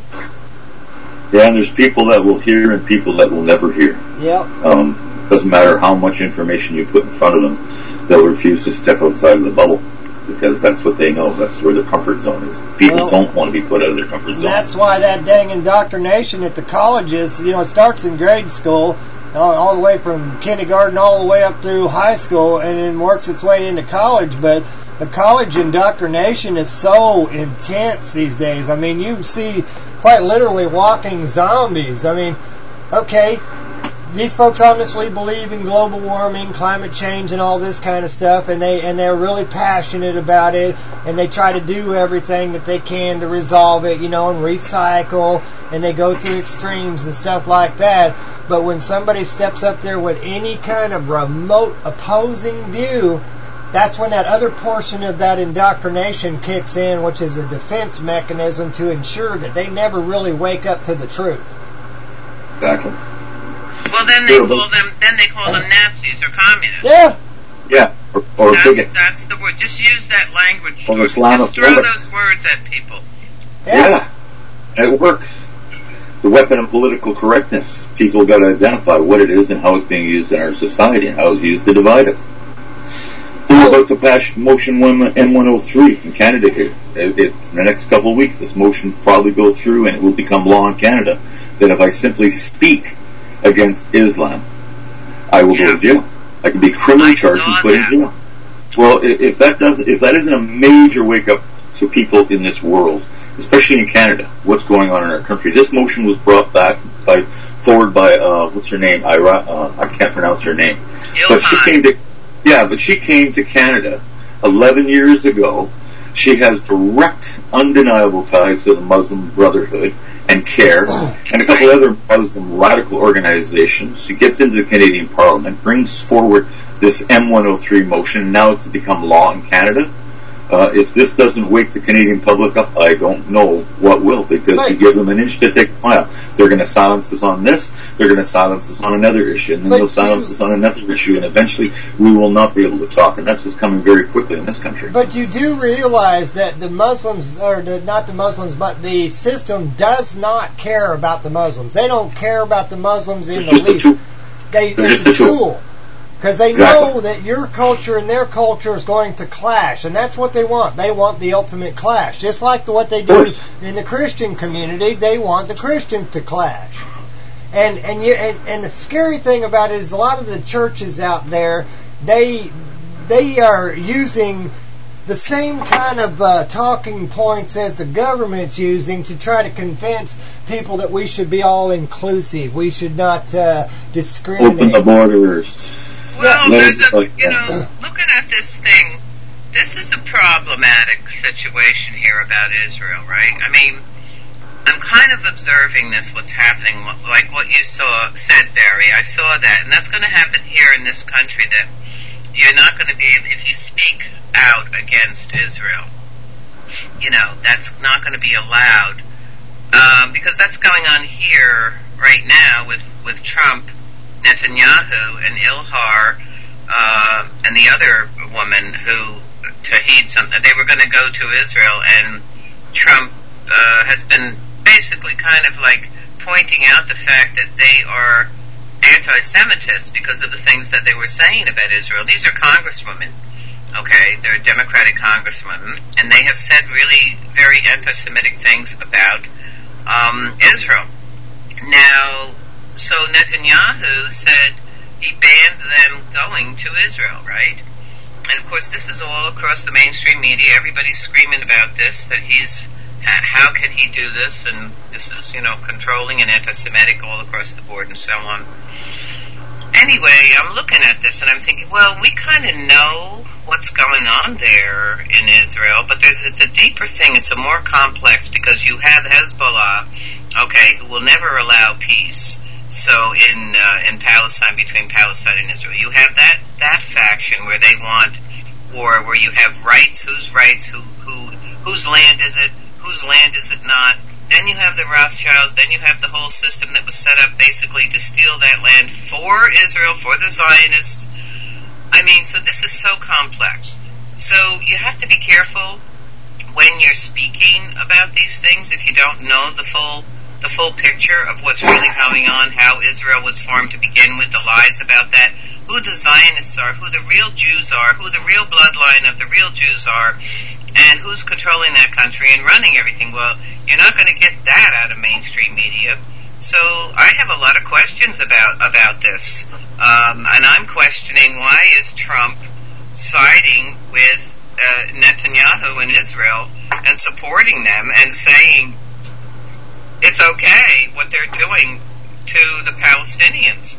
Yeah, and there's people that will hear and people that will never hear. Yep. Um, doesn't matter how much information you put in front of them, they'll refuse to step outside of the bubble because that's what they know. That's where their comfort zone is. People well, don't want to be put out of their comfort zone. That's why that dang indoctrination at the colleges, you know, it starts in grade school, all, all the way from kindergarten all the way up through high school, and then works its way into college. But the college indoctrination is so intense these days. I mean, you see quite literally walking zombies. I mean, okay, these folks honestly believe in global warming, climate change, and all this kind of stuff, and they and they're really passionate about it, and they try to do everything that they can to resolve it, you know, and recycle, and they go through extremes and stuff like that. But when somebody steps up there with any kind of remote opposing view, that's when that other portion of that indoctrination kicks in, which is a defense mechanism to ensure that they never really wake up to the truth. Exactly. Well, then they call them. Then they call them Nazis or communists. Yeah. Yeah. Or, or that's, bigots. That's the word. Just use that language. Or Just Islamophobic. throw those words at people. Yeah. yeah. It works. The weapon of political correctness. People got to identify what it is and how it's being used in our society and how it's used to divide us. Think about the pass motion M one oh three in Canada here. It, it, in the next couple of weeks, this motion will probably go through and it will become law in Canada. That if I simply speak against Islam, I will go to jail. I can be criminally charged and put in jail. Well, if that doesn't, if that isn't a major wake up to people in this world, especially in Canada, what's going on in our country? This motion was brought back by forward by uh, what's her name? Ira, uh, I can't pronounce her name, Ilhan. but she came to yeah, but she came to Canada eleven years ago. She has direct, undeniable ties to the Muslim Brotherhood and CARE and a couple other Muslim radical organizations. She gets into the Canadian Parliament, brings forward this M one oh three motion, and now it's become law in Canada. Uh, if this doesn't wake the Canadian public up, I don't know what will, because right. you give them an inch to take a mile. They're going to silence us on this, they're going to silence us on another issue, and then but they'll silence you, us on another issue, and eventually we will not be able to talk, and that's just coming very quickly in this country. But you do realize that the Muslims, or the, not the Muslims, but the system does not care about the Muslims. They don't care about the Muslims in They're the least. They, They're it's just a a tool. tool. Because they Exactly. know that your culture and their culture is going to clash, and that's what they want. They want the ultimate clash. Just like the, what they do in the Christian community, they want the Christians to clash. And and, you, and and the scary thing about it is a lot of the churches out there, they they are using the same kind of uh, talking points as the government's using to try to convince people that we should be all inclusive. We should not uh, discriminate. Open the borders. Well, Yeah. there's a, Like you that. know, looking at this thing, this is a problematic situation here about Israel, right? I mean, I'm kind of observing this, what's happening, like what you saw, said, Barry. I saw that, and that's going to happen here in this country, that you're not going to be, if you speak out against Israel, you know, that's not going to be allowed, um, because that's going on here right now with, with Trump, Netanyahu, and Ilhar, uh, and the other woman who, Tahid something, they were going to go to Israel, and Trump uh, has been basically kind of like pointing out the fact that they are anti-Semitists because of the things that they were saying about Israel. These are congresswomen, okay? They're Democratic congresswomen, and they have said really very anti-Semitic things about um, Israel. Now, so Netanyahu said he banned them going to Israel, right? And of course, this is all across the mainstream media. Everybody's screaming about this, that he's, how can he do this? And this is, you know, controlling and anti-Semitic all across the board and so on. Anyway, I'm looking at this and I'm thinking, well, we kind of know what's going on there in Israel, but there's, it's a deeper thing. It's a more complex, because you have Hezbollah, okay, who will never allow peace. So in uh, in Palestine, between Palestine and Israel, you have that, that faction where they want war, where you have rights, whose rights, who who whose land is it, whose land is it not. Then you have the Rothschilds. Then you have the whole system that was set up basically to steal that land for Israel, for the Zionists. I mean, so this is so complex. So you have to be careful when you're speaking about these things if you don't know the full the full picture of what's really going on, how Israel was formed to begin with, the lies about that, who the Zionists are, who the real Jews are, who the real bloodline of the real Jews are, and who's controlling that country and running everything. Well, you're not going to get that out of mainstream media. So I have a lot of questions about, about this. Um, and I'm questioning, why is Trump siding with uh, Netanyahu and Israel and supporting them and saying it's okay what they're doing to the Palestinians,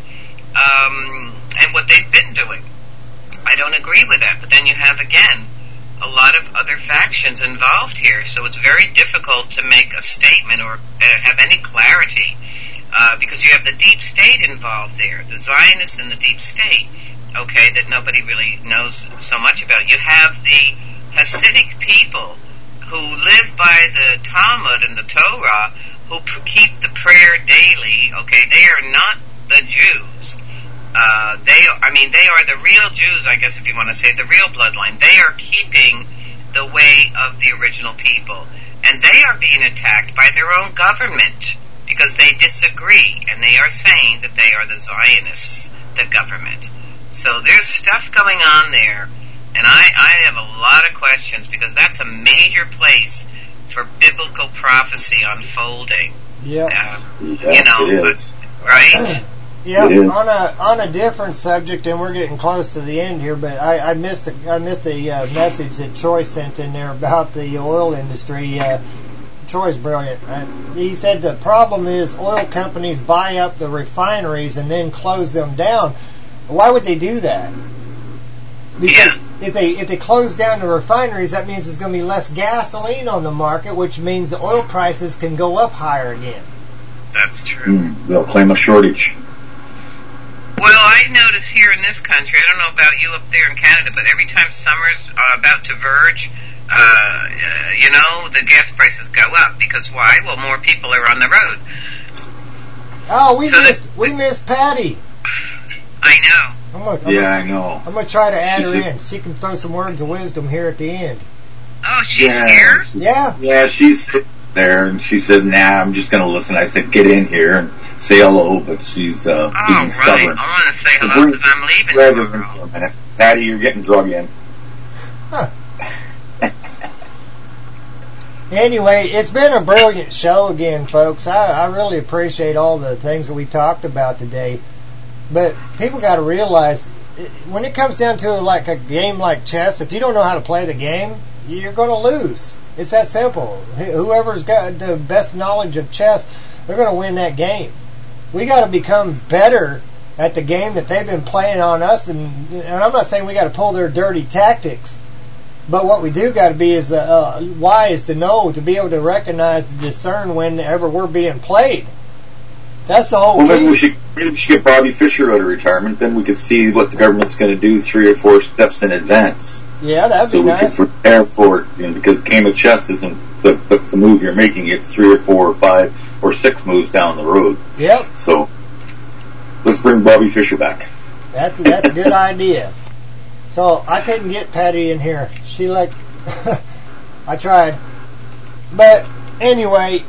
um, and what they've been doing. I don't agree with that. But then you have, again, a lot of other factions involved here, so it's very difficult to make a statement or uh, have any clarity, uh, because you have the deep state involved there, the Zionists and the deep state, okay, that nobody really knows so much about. You have the Hasidic people who live by the Talmud and the Torah, who keep the prayer daily, okay, they are not the Jews. Uh, they, I mean, they are the real Jews, I guess, if you want to say, the real bloodline. They are keeping the way of the original people. And they are being attacked by their own government because they disagree, and they are saying that they are the Zionists, the government. So there's stuff going on there, and I, I have a lot of questions, because that's a major place for biblical prophecy unfolding. Yeah. Uh, Yeah, you know, it is. right? Yeah, It is. on a on a different subject, and we're getting close to the end here, but I, I missed a, I missed a uh, message that Troy sent in there about the oil industry. Uh, Troy's brilliant. Uh, he said the problem is oil companies buy up the refineries and then close them down. Why would they do that? Because Yeah. if they if they close down the refineries, that means there's going to be less gasoline on the market, which means the oil prices can go up higher again. That's true. Mm, they'll claim a shortage. Well, I notice here in this country, I don't know about you up there in Canada, but every time summer's uh, about to verge, uh, uh, you know, the gas prices go up. Because why? Well, more people are on the road. Oh, we So missed that- we missed Patty. I know. I'm gonna, I'm Yeah, gonna, I know. I'm gonna try to add She's her a- in. She can throw some words of wisdom here at the end. Oh, she's Yeah. here? Yeah. Yeah, she's sitting there, and she said, nah, I'm just going to listen. I said, get in here and say hello, but she's uh, Oh, being right. stubborn. I want to say So hello bring- because I'm leaving grab her in tomorrow. for a minute. Patty, you're getting drug in. Huh. Anyway, it's been a brilliant show again, folks. I, I really appreciate all the things that we talked about today. But people got to realize it, when it comes down to like a game like chess, if you don't know how to play the game, you're going to lose. It's that simple. Whoever's got the best knowledge of chess, they're going to win that game. We got to become better at the game that they've been playing on us, and, and I'm not saying we got to pull their dirty tactics, but what we do got to be is uh, uh, wise to know, to be able to recognize, to discern whenever we're being played. That's the whole well, key. Maybe we should, maybe we should get Bobby Fischer out of retirement. Then we could see what the government's going to do three or four steps in advance. Yeah, that'd so be nice. So we can prepare for it, you know, because a game of chess isn't the, the, the move you're making. It's three or four or five or six moves down the road. Yep. So let's bring Bobby Fischer back. That's that's a good idea. So I couldn't get Patty in here. She like I tried, but anyway,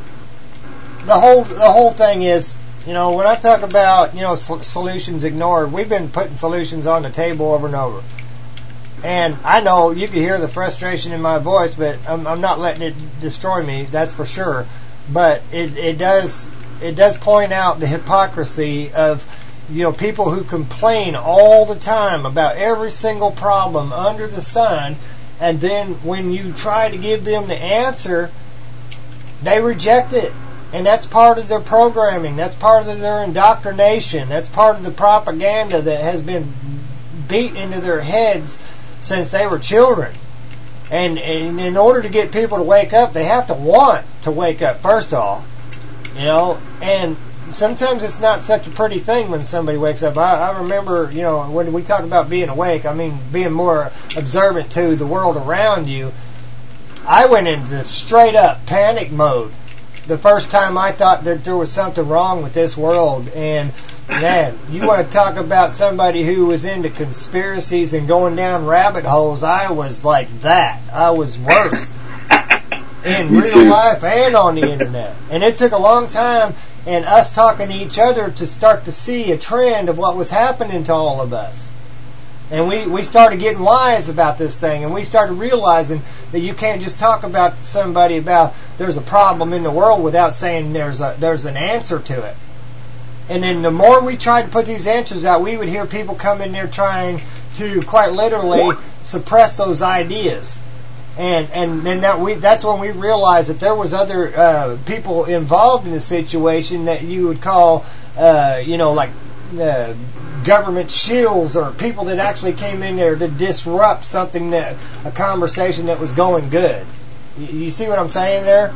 the whole the whole thing is, you know, when I talk about, you know, solutions ignored, we've been putting solutions on the table over and over. And I know you can hear the frustration in my voice, but I'm, I'm not letting it destroy me. That's for sure. But it, it does it does point out the hypocrisy of, you know, people who complain all the time about every single problem under the sun, and then when you try to give them the answer, they reject it. And that's part of their programming. That's part of their indoctrination. That's part of the propaganda that has been beat into their heads since they were children. And, and in order to get people to wake up, they have to want to wake up, first of all. You know, and sometimes it's not such a pretty thing when somebody wakes up. I, I remember, you know, when we talk about being awake, I mean being more observant to the world around you. I went into straight up panic mode the first time I thought that there was something wrong with this world. And man, you want to talk about somebody who was into conspiracies and going down rabbit holes, I was like that. I was worse in real too. life and on the internet. And it took a long time and us talking to each other to start to see a trend of what was happening to all of us. And we, we started getting wise about this thing, and we started realizing that you can't just talk about somebody about there's a problem in the world without saying there's a there's an answer to it. And then the more we tried to put these answers out, we would hear people come in there trying to quite literally suppress those ideas. And and then that we that's when we realized that there was other uh, people involved in the situation that you would call, uh, you know, like uh, government shills, or people that actually came in there to disrupt something, that a conversation that was going good. You, you see what I'm saying there?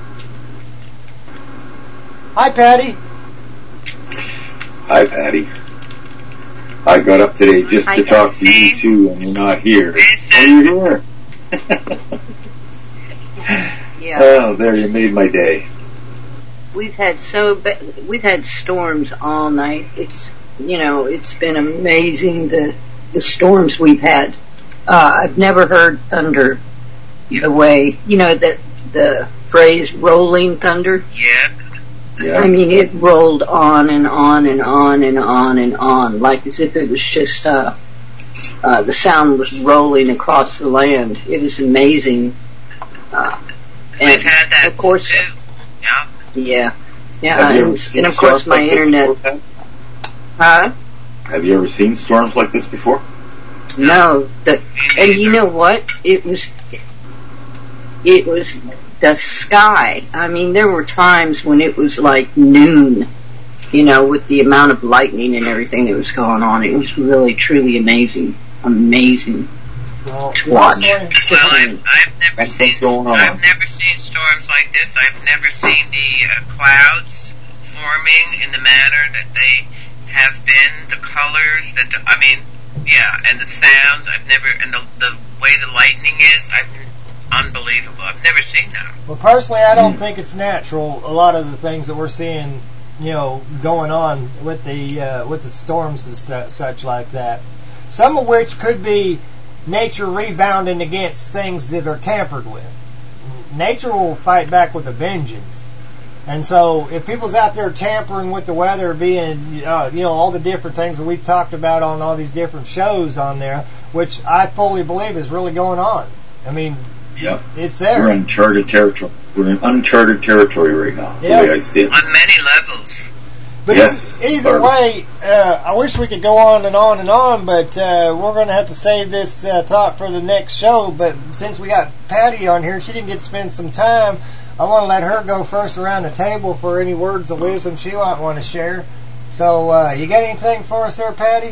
Hi, Patty. Hi, Patty. I got up today just Hi, to talk to Patty. you two, and you're not here. Oh, you're here. Yeah. Oh, there, you made my day. We've had so ba- we've had storms all night. It's you know it's been amazing the the storms we've had. Uh, I've never heard thunder the way you know that the phrase "rolling thunder." Yeah. Yeah. I mean, it rolled on and on and on and on and on, like as if it was just uh, uh, the sound was rolling across the land. It was amazing. Uh, and We've had that of course, too. Yeah. yeah, yeah, Have you ever and, seen and of course storms my like this internet. before, Pat? Huh? Have you ever seen storms like this before? No, the, and you know what? It was, it was the sky. I mean, there were times when it was like noon, you know, with the amount of lightning and everything that was going on. It was really, truly amazing, amazing Well, to watch. Well, I've, I've never That's seen what's going on. I've never seen storms like this. I've never seen the uh, clouds forming in the manner that they have been. The colors that the, I mean, yeah, and the sounds. I've never and the the way the lightning is. I've unbelievable. I've never seen that. Well, personally, I don't think it's natural. A lot of the things that we're seeing, you know, going on with the uh, with the storms and st- such like that. Some of which could be nature rebounding against things that are tampered with. Nature will fight back with a vengeance. And so, if people's out there tampering with the weather, being, uh, you know, all the different things that we've talked about on all these different shows on there, which I fully believe is really going on. I mean, Yep. it's there. We're in uncharted territory. We're in uncharted territory right now, the Yeah. way I see it. On many levels. But yes, e- either way, uh, I wish we could go on and on and on, but uh, we're going to have to save this uh, thought for the next show. But since we got Patty on here, she didn't get to spend some time. I want to let her go first around the table for any words of wisdom she might want to share. So, uh, you got anything for us there, Patty?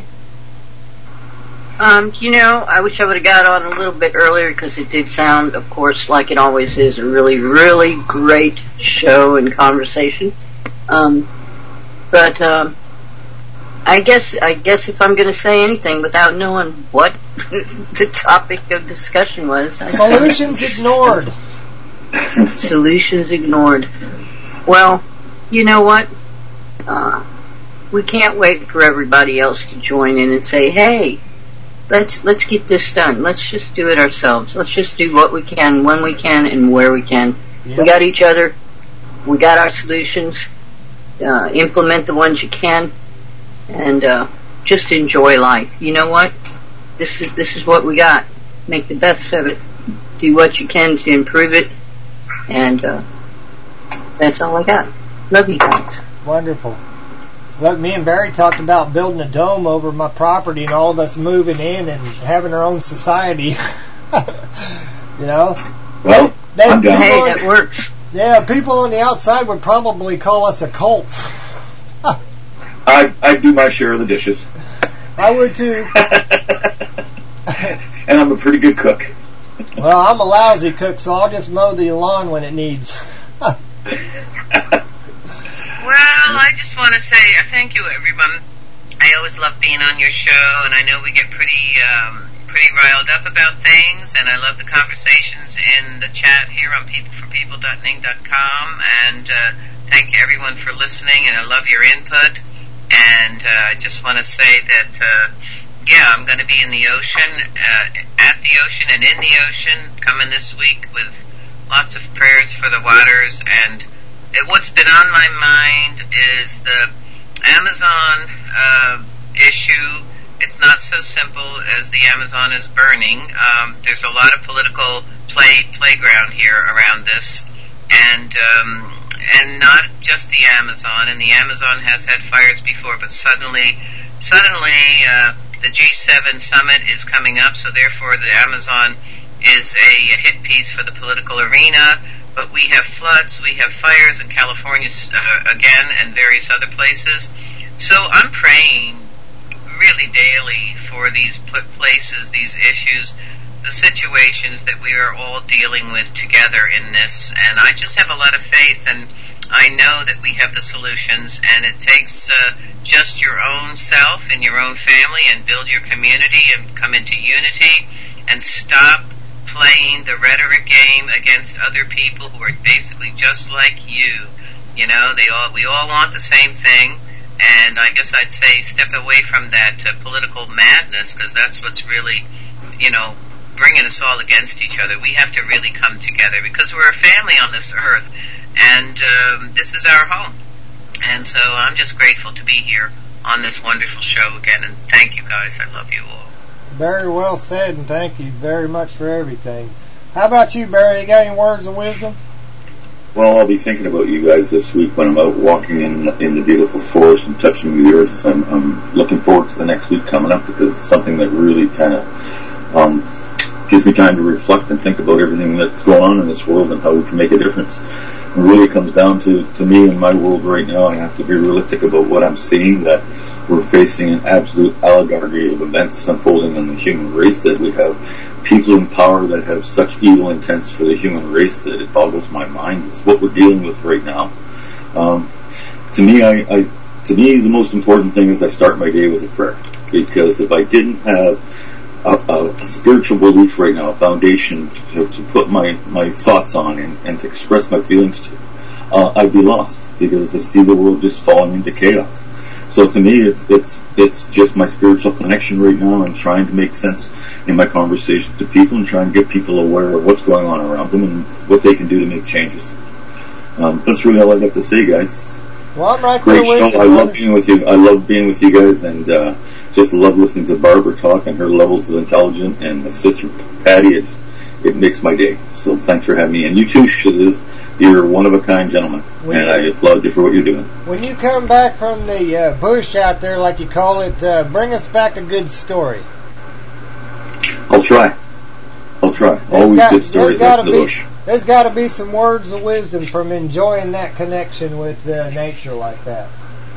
Um, you know, I wish I would have got on a little bit earlier because it did sound, of course, like it always is, a really, really great show and conversation. Um, but um, I guess I guess if I'm going to say anything without knowing what the topic of discussion was, I solutions ignored. Solutions ignored. Well, you know what? Uh, we can't wait for everybody else to join in and say, "Hey, let's let's get this done. Let's just do it ourselves. Let's just do what we can, when we can, and where we can. Yep. We got each other. We got our solutions. Uh, implement the ones you can, and uh, just enjoy life. You know what? This is this is what we got. Make the best of it. Do what you can to improve it, and uh, that's all I got. Love you guys. Wonderful. Look, me and Barry talked about building a dome over my property and all of us moving in and having our own society. You know? Well, they, I'm down. Hey, that works. Yeah, people on the outside would probably call us a cult. I I do my share of the dishes. I would too. And I'm a pretty good cook. Well, I'm a lousy cook, so I'll just mow the lawn when it needs. Well, I just want to say uh, thank you, everyone. I always love being on your show, and I know we get pretty um, pretty riled up about things, and I love the conversations in the chat here on people for people dot ning dot com, and uh, thank you, everyone, for listening, and I love your input, and uh, I just want to say that, uh, yeah, I'm going to be in the ocean, uh, at the ocean and in the ocean, coming this week with lots of prayers for the waters, and what's been on my mind is the Amazon uh, issue. It's not so simple as the Amazon is burning. Um, there's a lot of political play playground here around this, and um, and not just the Amazon. And the Amazon has had fires before, but suddenly, suddenly uh, the G seven summit is coming up. So therefore, the Amazon is a, a hit piece for the political arena. But we have floods, we have fires in California uh, again, and various other places. So I'm praying really daily for these places, these issues, the situations that we are all dealing with together in this. And I just have a lot of faith, and I know that we have the solutions, and it takes uh, just your own self and your own family and build your community and come into unity and stop playing the rhetoric game against other people who are basically just like you. You know, they all we all want the same thing, and I guess I'd say step away from that uh, political madness, because that's what's really, you know, bringing us all against each other. We have to really come together because we're a family on this earth, and um, this is our home. And so I'm just grateful to be here on this wonderful show again, and thank you guys. I love you all. Very well said, and thank you very much for everything. How about you, Barry? You got any words of wisdom? Well, I'll be thinking about you guys this week when I'm out walking in in the beautiful forest and touching the earth. I'm, I'm looking forward to the next week coming up because it's something that really kind of um, gives me time to reflect and think about everything that's going on in this world and how we can make a difference. It really comes down to, to me in my world right now. I have to be realistic about what I'm seeing, that we're facing an absolute allegory of events unfolding in the human race, that we have people in power that have such evil intents for the human race that it boggles my mind. It's what we're dealing with right now. Um, to me, I, I, to me, the most important thing is I start my day with a prayer, because if I didn't have a, a, a spiritual belief right now, a foundation to, to put my, my thoughts on and, and to express my feelings to, uh, I'd be lost, because I see the world just falling into chaos. So to me, it's it's it's just my spiritual connection right now, and trying to make sense in my conversations to people, and trying to get people aware of what's going on around them and what they can do to make changes. Um, that's really all I got to say, guys. Well, I'm right Great there with show. you, I love being with you. I love being with you guys, and uh, just love listening to Barbara talk and her levels of intelligence, and my sister Patty. It's, it makes my day. So thanks for having me. And you too, Shiz. You're one of a kind gentleman, when and you, I applaud you for what you're doing. When you come back from the uh, bush out there, like you call it, uh, bring us back a good story. I'll try. I'll try. There's Always got, good stories out in the be, bush. There's got to be some words of wisdom from enjoying that connection with uh, nature like that.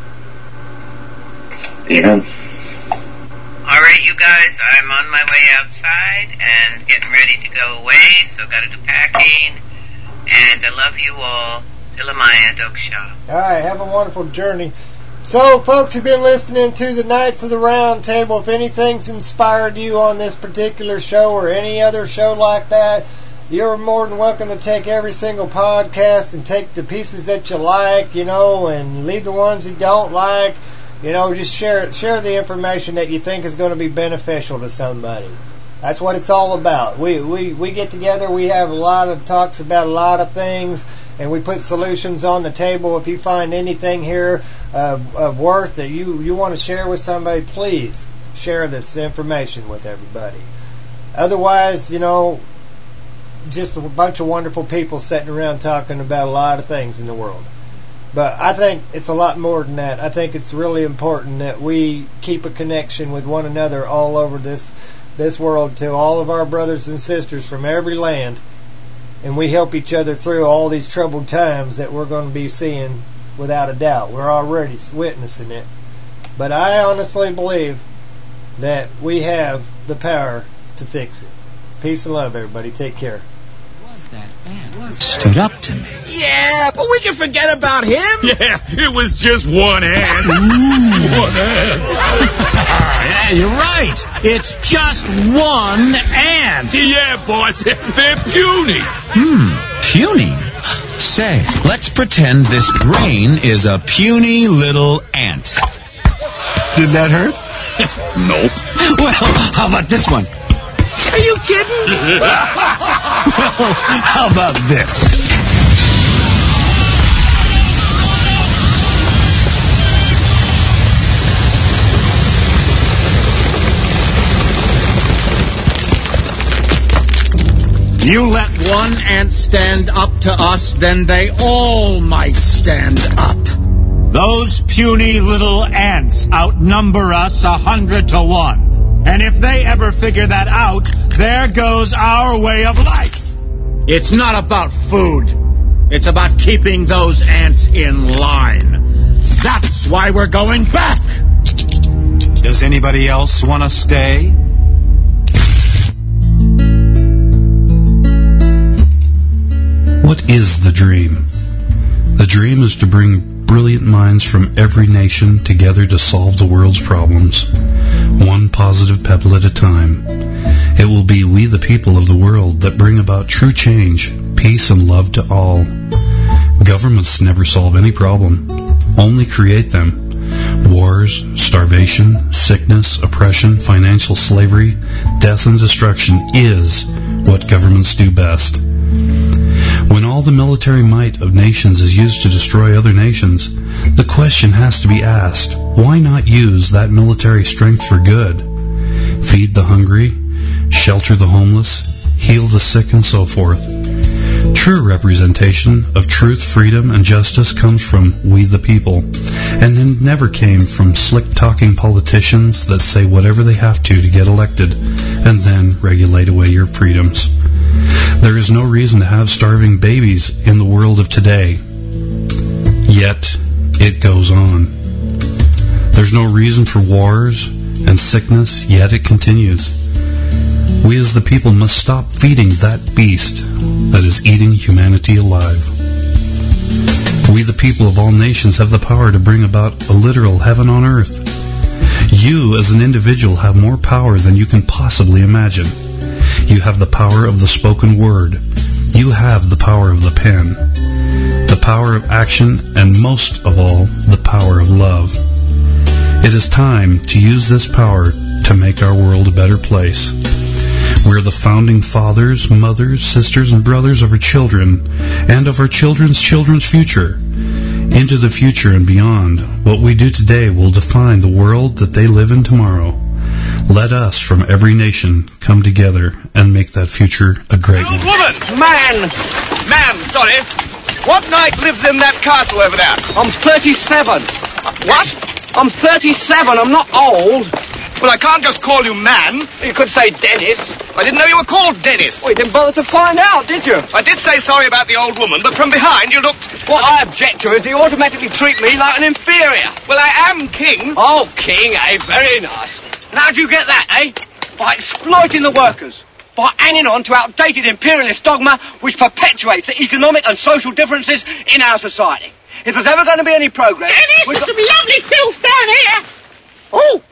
Amen. All right, you guys, I'm on my way outside and getting ready to go away, so got to do packing. And I love you all. Ilamaya Doksha. All right, have a wonderful journey. So, folks, you've been listening to the Knights of the Round Table. If anything's inspired you on this particular show or any other show like that, you're more than welcome to take every single podcast and take the pieces that you like, you know, and leave the ones you don't like. You know, just share share the information that you think is going to be beneficial to somebody. That's what it's all about. We, we we get together, we have a lot of talks about a lot of things, and we put solutions on the table. If you find anything here uh, of worth that you, you want to share with somebody, please share this information with everybody. Otherwise, you know, just a bunch of wonderful people sitting around talking about a lot of things in the world. But I think it's a lot more than that. I think it's really important that we keep a connection with one another all over this this world, to all of our brothers and sisters from every land, and we help each other through all these troubled times that we're going to be seeing without a doubt. We're already witnessing it. But I honestly believe that we have the power to fix it. Peace and love, everybody. Take care. Stood up to me. Yeah, but we can forget about him. Yeah, it was just one ant. One ant. Yeah, you're right. It's just one ant. Yeah, boss. They're puny. Hmm, puny? Say, let's pretend this brain is a puny little ant. Did that hurt? Nope. Well, how about this one? Are you kidding? Well, how about this? You let one ant stand up to us, then they all might stand up. Those puny little ants outnumber us a hundred to one. And if they ever figure that out, there goes our way of life. It's not about food. It's about keeping those ants in line. That's why we're going back. Does anybody else want to stay? What is the dream? The dream is to bring brilliant minds from every nation together to solve the world's problems, one positive pebble at a time. It will be we the people of the world that bring about true change, peace and love to all. Governments never solve any problem, only create them. Wars, starvation, sickness, oppression, financial slavery, death and destruction is what governments do best. When all the military might of nations is used to destroy other nations, the question has to be asked, why not use that military strength for good? Feed the hungry, shelter the homeless, heal the sick, and so forth. True representation of truth, freedom, and justice comes from we the people, and it never came from slick-talking politicians that say whatever they have to to get elected, and then regulate away your freedoms. There is no reason to have starving babies in the world of today. Yet, it goes on. There's no reason for wars and sickness, yet it continues. We as the people must stop feeding that beast that is eating humanity alive. We the people of all nations have the power to bring about a literal heaven on earth. You as an individual have more power than you can possibly imagine. You have the power of the spoken word. You have the power of the pen, the power of action, and most of all, the power of love. It is time to use this power to make our world a better place. We're the founding fathers, mothers, sisters, and brothers of our children and of our children's children's future. Into the future and beyond, what we do today will define the world that they live in tomorrow. Let us from every nation come together and make that future a great one. Woman! Man! Man, sorry. What knight lives in that castle over there? I'm thirty-seven. What? I'm thirty-seven. I'm not old. Well, I can't just call you man. You could say Dennis. I didn't know you were called Dennis. Well, you didn't bother to find out, did you? I did say sorry about the old woman, but from behind you looked... What I object to is you automatically treat me like an inferior. Well, I am king. Oh, king, eh? Very nice. And how do you get that, eh? By exploiting the workers. By hanging on to outdated imperialist dogma which perpetuates the economic and social differences in our society. If there's ever going to be any progress... Dennis, there's some lovely filth down here. Oh.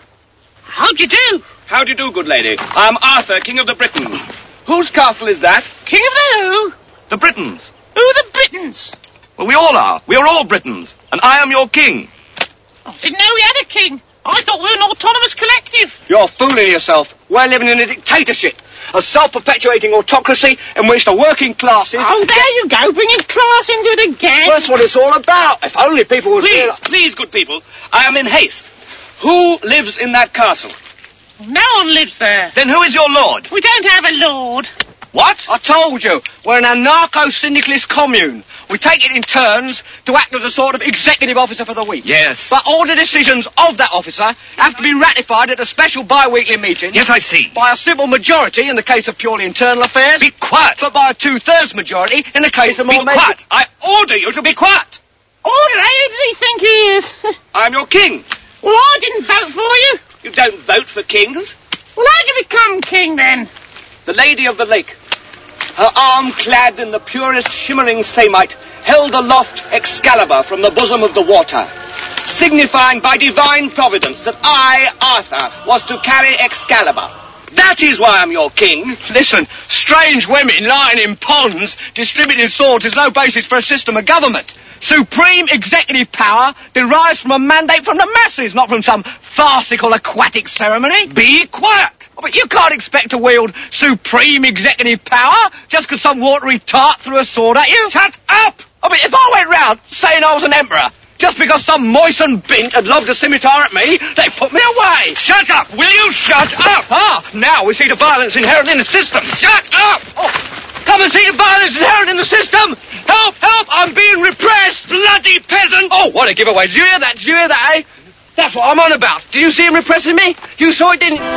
How do you do? How do you do, good lady? I am Arthur, King of the Britons. Whose castle is that? King of the who? The Britons. Who are the Britons? Well, we all are. We are all Britons. And I am your king. Oh, didn't know we had a king. I thought we were an autonomous collective. You're fooling yourself. We're living in a dictatorship. A self-perpetuating autocracy in which the working classes... Oh, there you go, bringing class into it again. That's what it's all about. If only people would... Please, realize... please, good people. I am in haste. Who lives in that castle? No one lives there. Then who is your lord? We don't have a lord. What? I told you. We're an anarcho-syndicalist commune. We take it in turns to act as a sort of executive officer for the week. Yes. But all the decisions of that officer have to be ratified at a special bi-weekly meeting. Yes, I see. By a simple majority in the case of purely internal affairs. Be quiet. But by a two-thirds majority in the case of more... Be quiet. I order you to be quiet. Order? Who does he think he is? I'm your king. Well, I didn't vote for you. You don't vote for kings? Well, how did you become king, then? The Lady of the Lake, her arm clad in the purest shimmering samite, held aloft Excalibur from the bosom of the water, signifying by divine providence that I, Arthur, was to carry Excalibur. That is why I'm your king. Listen, strange women lying in ponds distributing swords is no basis for a system of government. Supreme executive power derives from a mandate from the masses, not from some farcical aquatic ceremony. Be quiet! Oh, but you can't expect to wield supreme executive power just because some watery tart threw a sword at you. Shut up! I mean, if I went round saying I was an emperor, just because some moistened bint had lobbed a scimitar at me, they put me away. Shut up! Will you shut up? Ah, now we see the violence inherent in the system. Shut up! Oh. Come and see the violence inherent in the system! Help! Help! I'm being repressed! Bloody peasant! Oh, what a giveaway. Did you hear that? Did you hear that, eh? That's what I'm on about. Did you see him repressing me? You saw it, didn't you?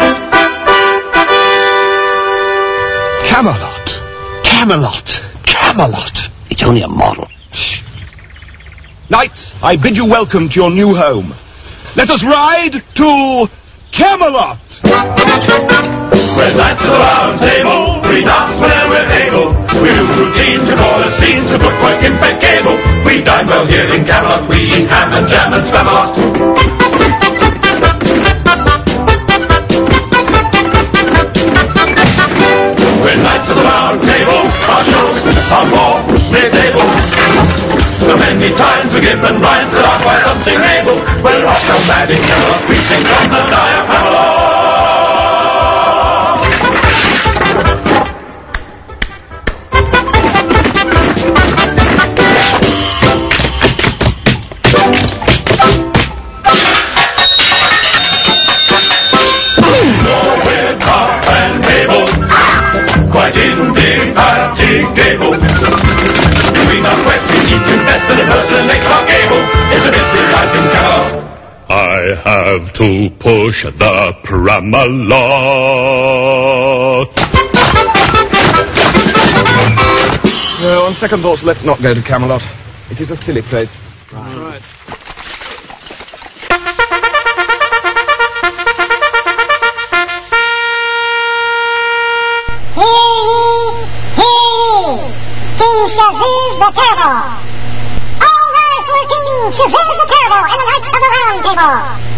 Camelot. Camelot. Camelot. It's only a model. Shh. Knights, I bid you welcome to your new home. Let us ride to Camelot. We're knights of the round table, we dance whenever we're able. We do routines, we call the scenes, we put work in bed cable. We dine well here in Camelot, we eat ham and jam and Spamalot. We're knights of the round table, our shows are more mid-table. So many times we give and rhymes that are quite unsingable. We're off the mad in Camelot, we sing from the diaphragm. Quite indefatigable. Between our quests, we seek to invest and impersonate our gable. It's a busy life in Camelot. I have to push the Pramalot. No, on second thoughts, let's not go to Camelot. It is a silly place. Right. Right. Shazuz the Terrible. All rise for King Shazuz the Terrible and the Knights of the Round Table.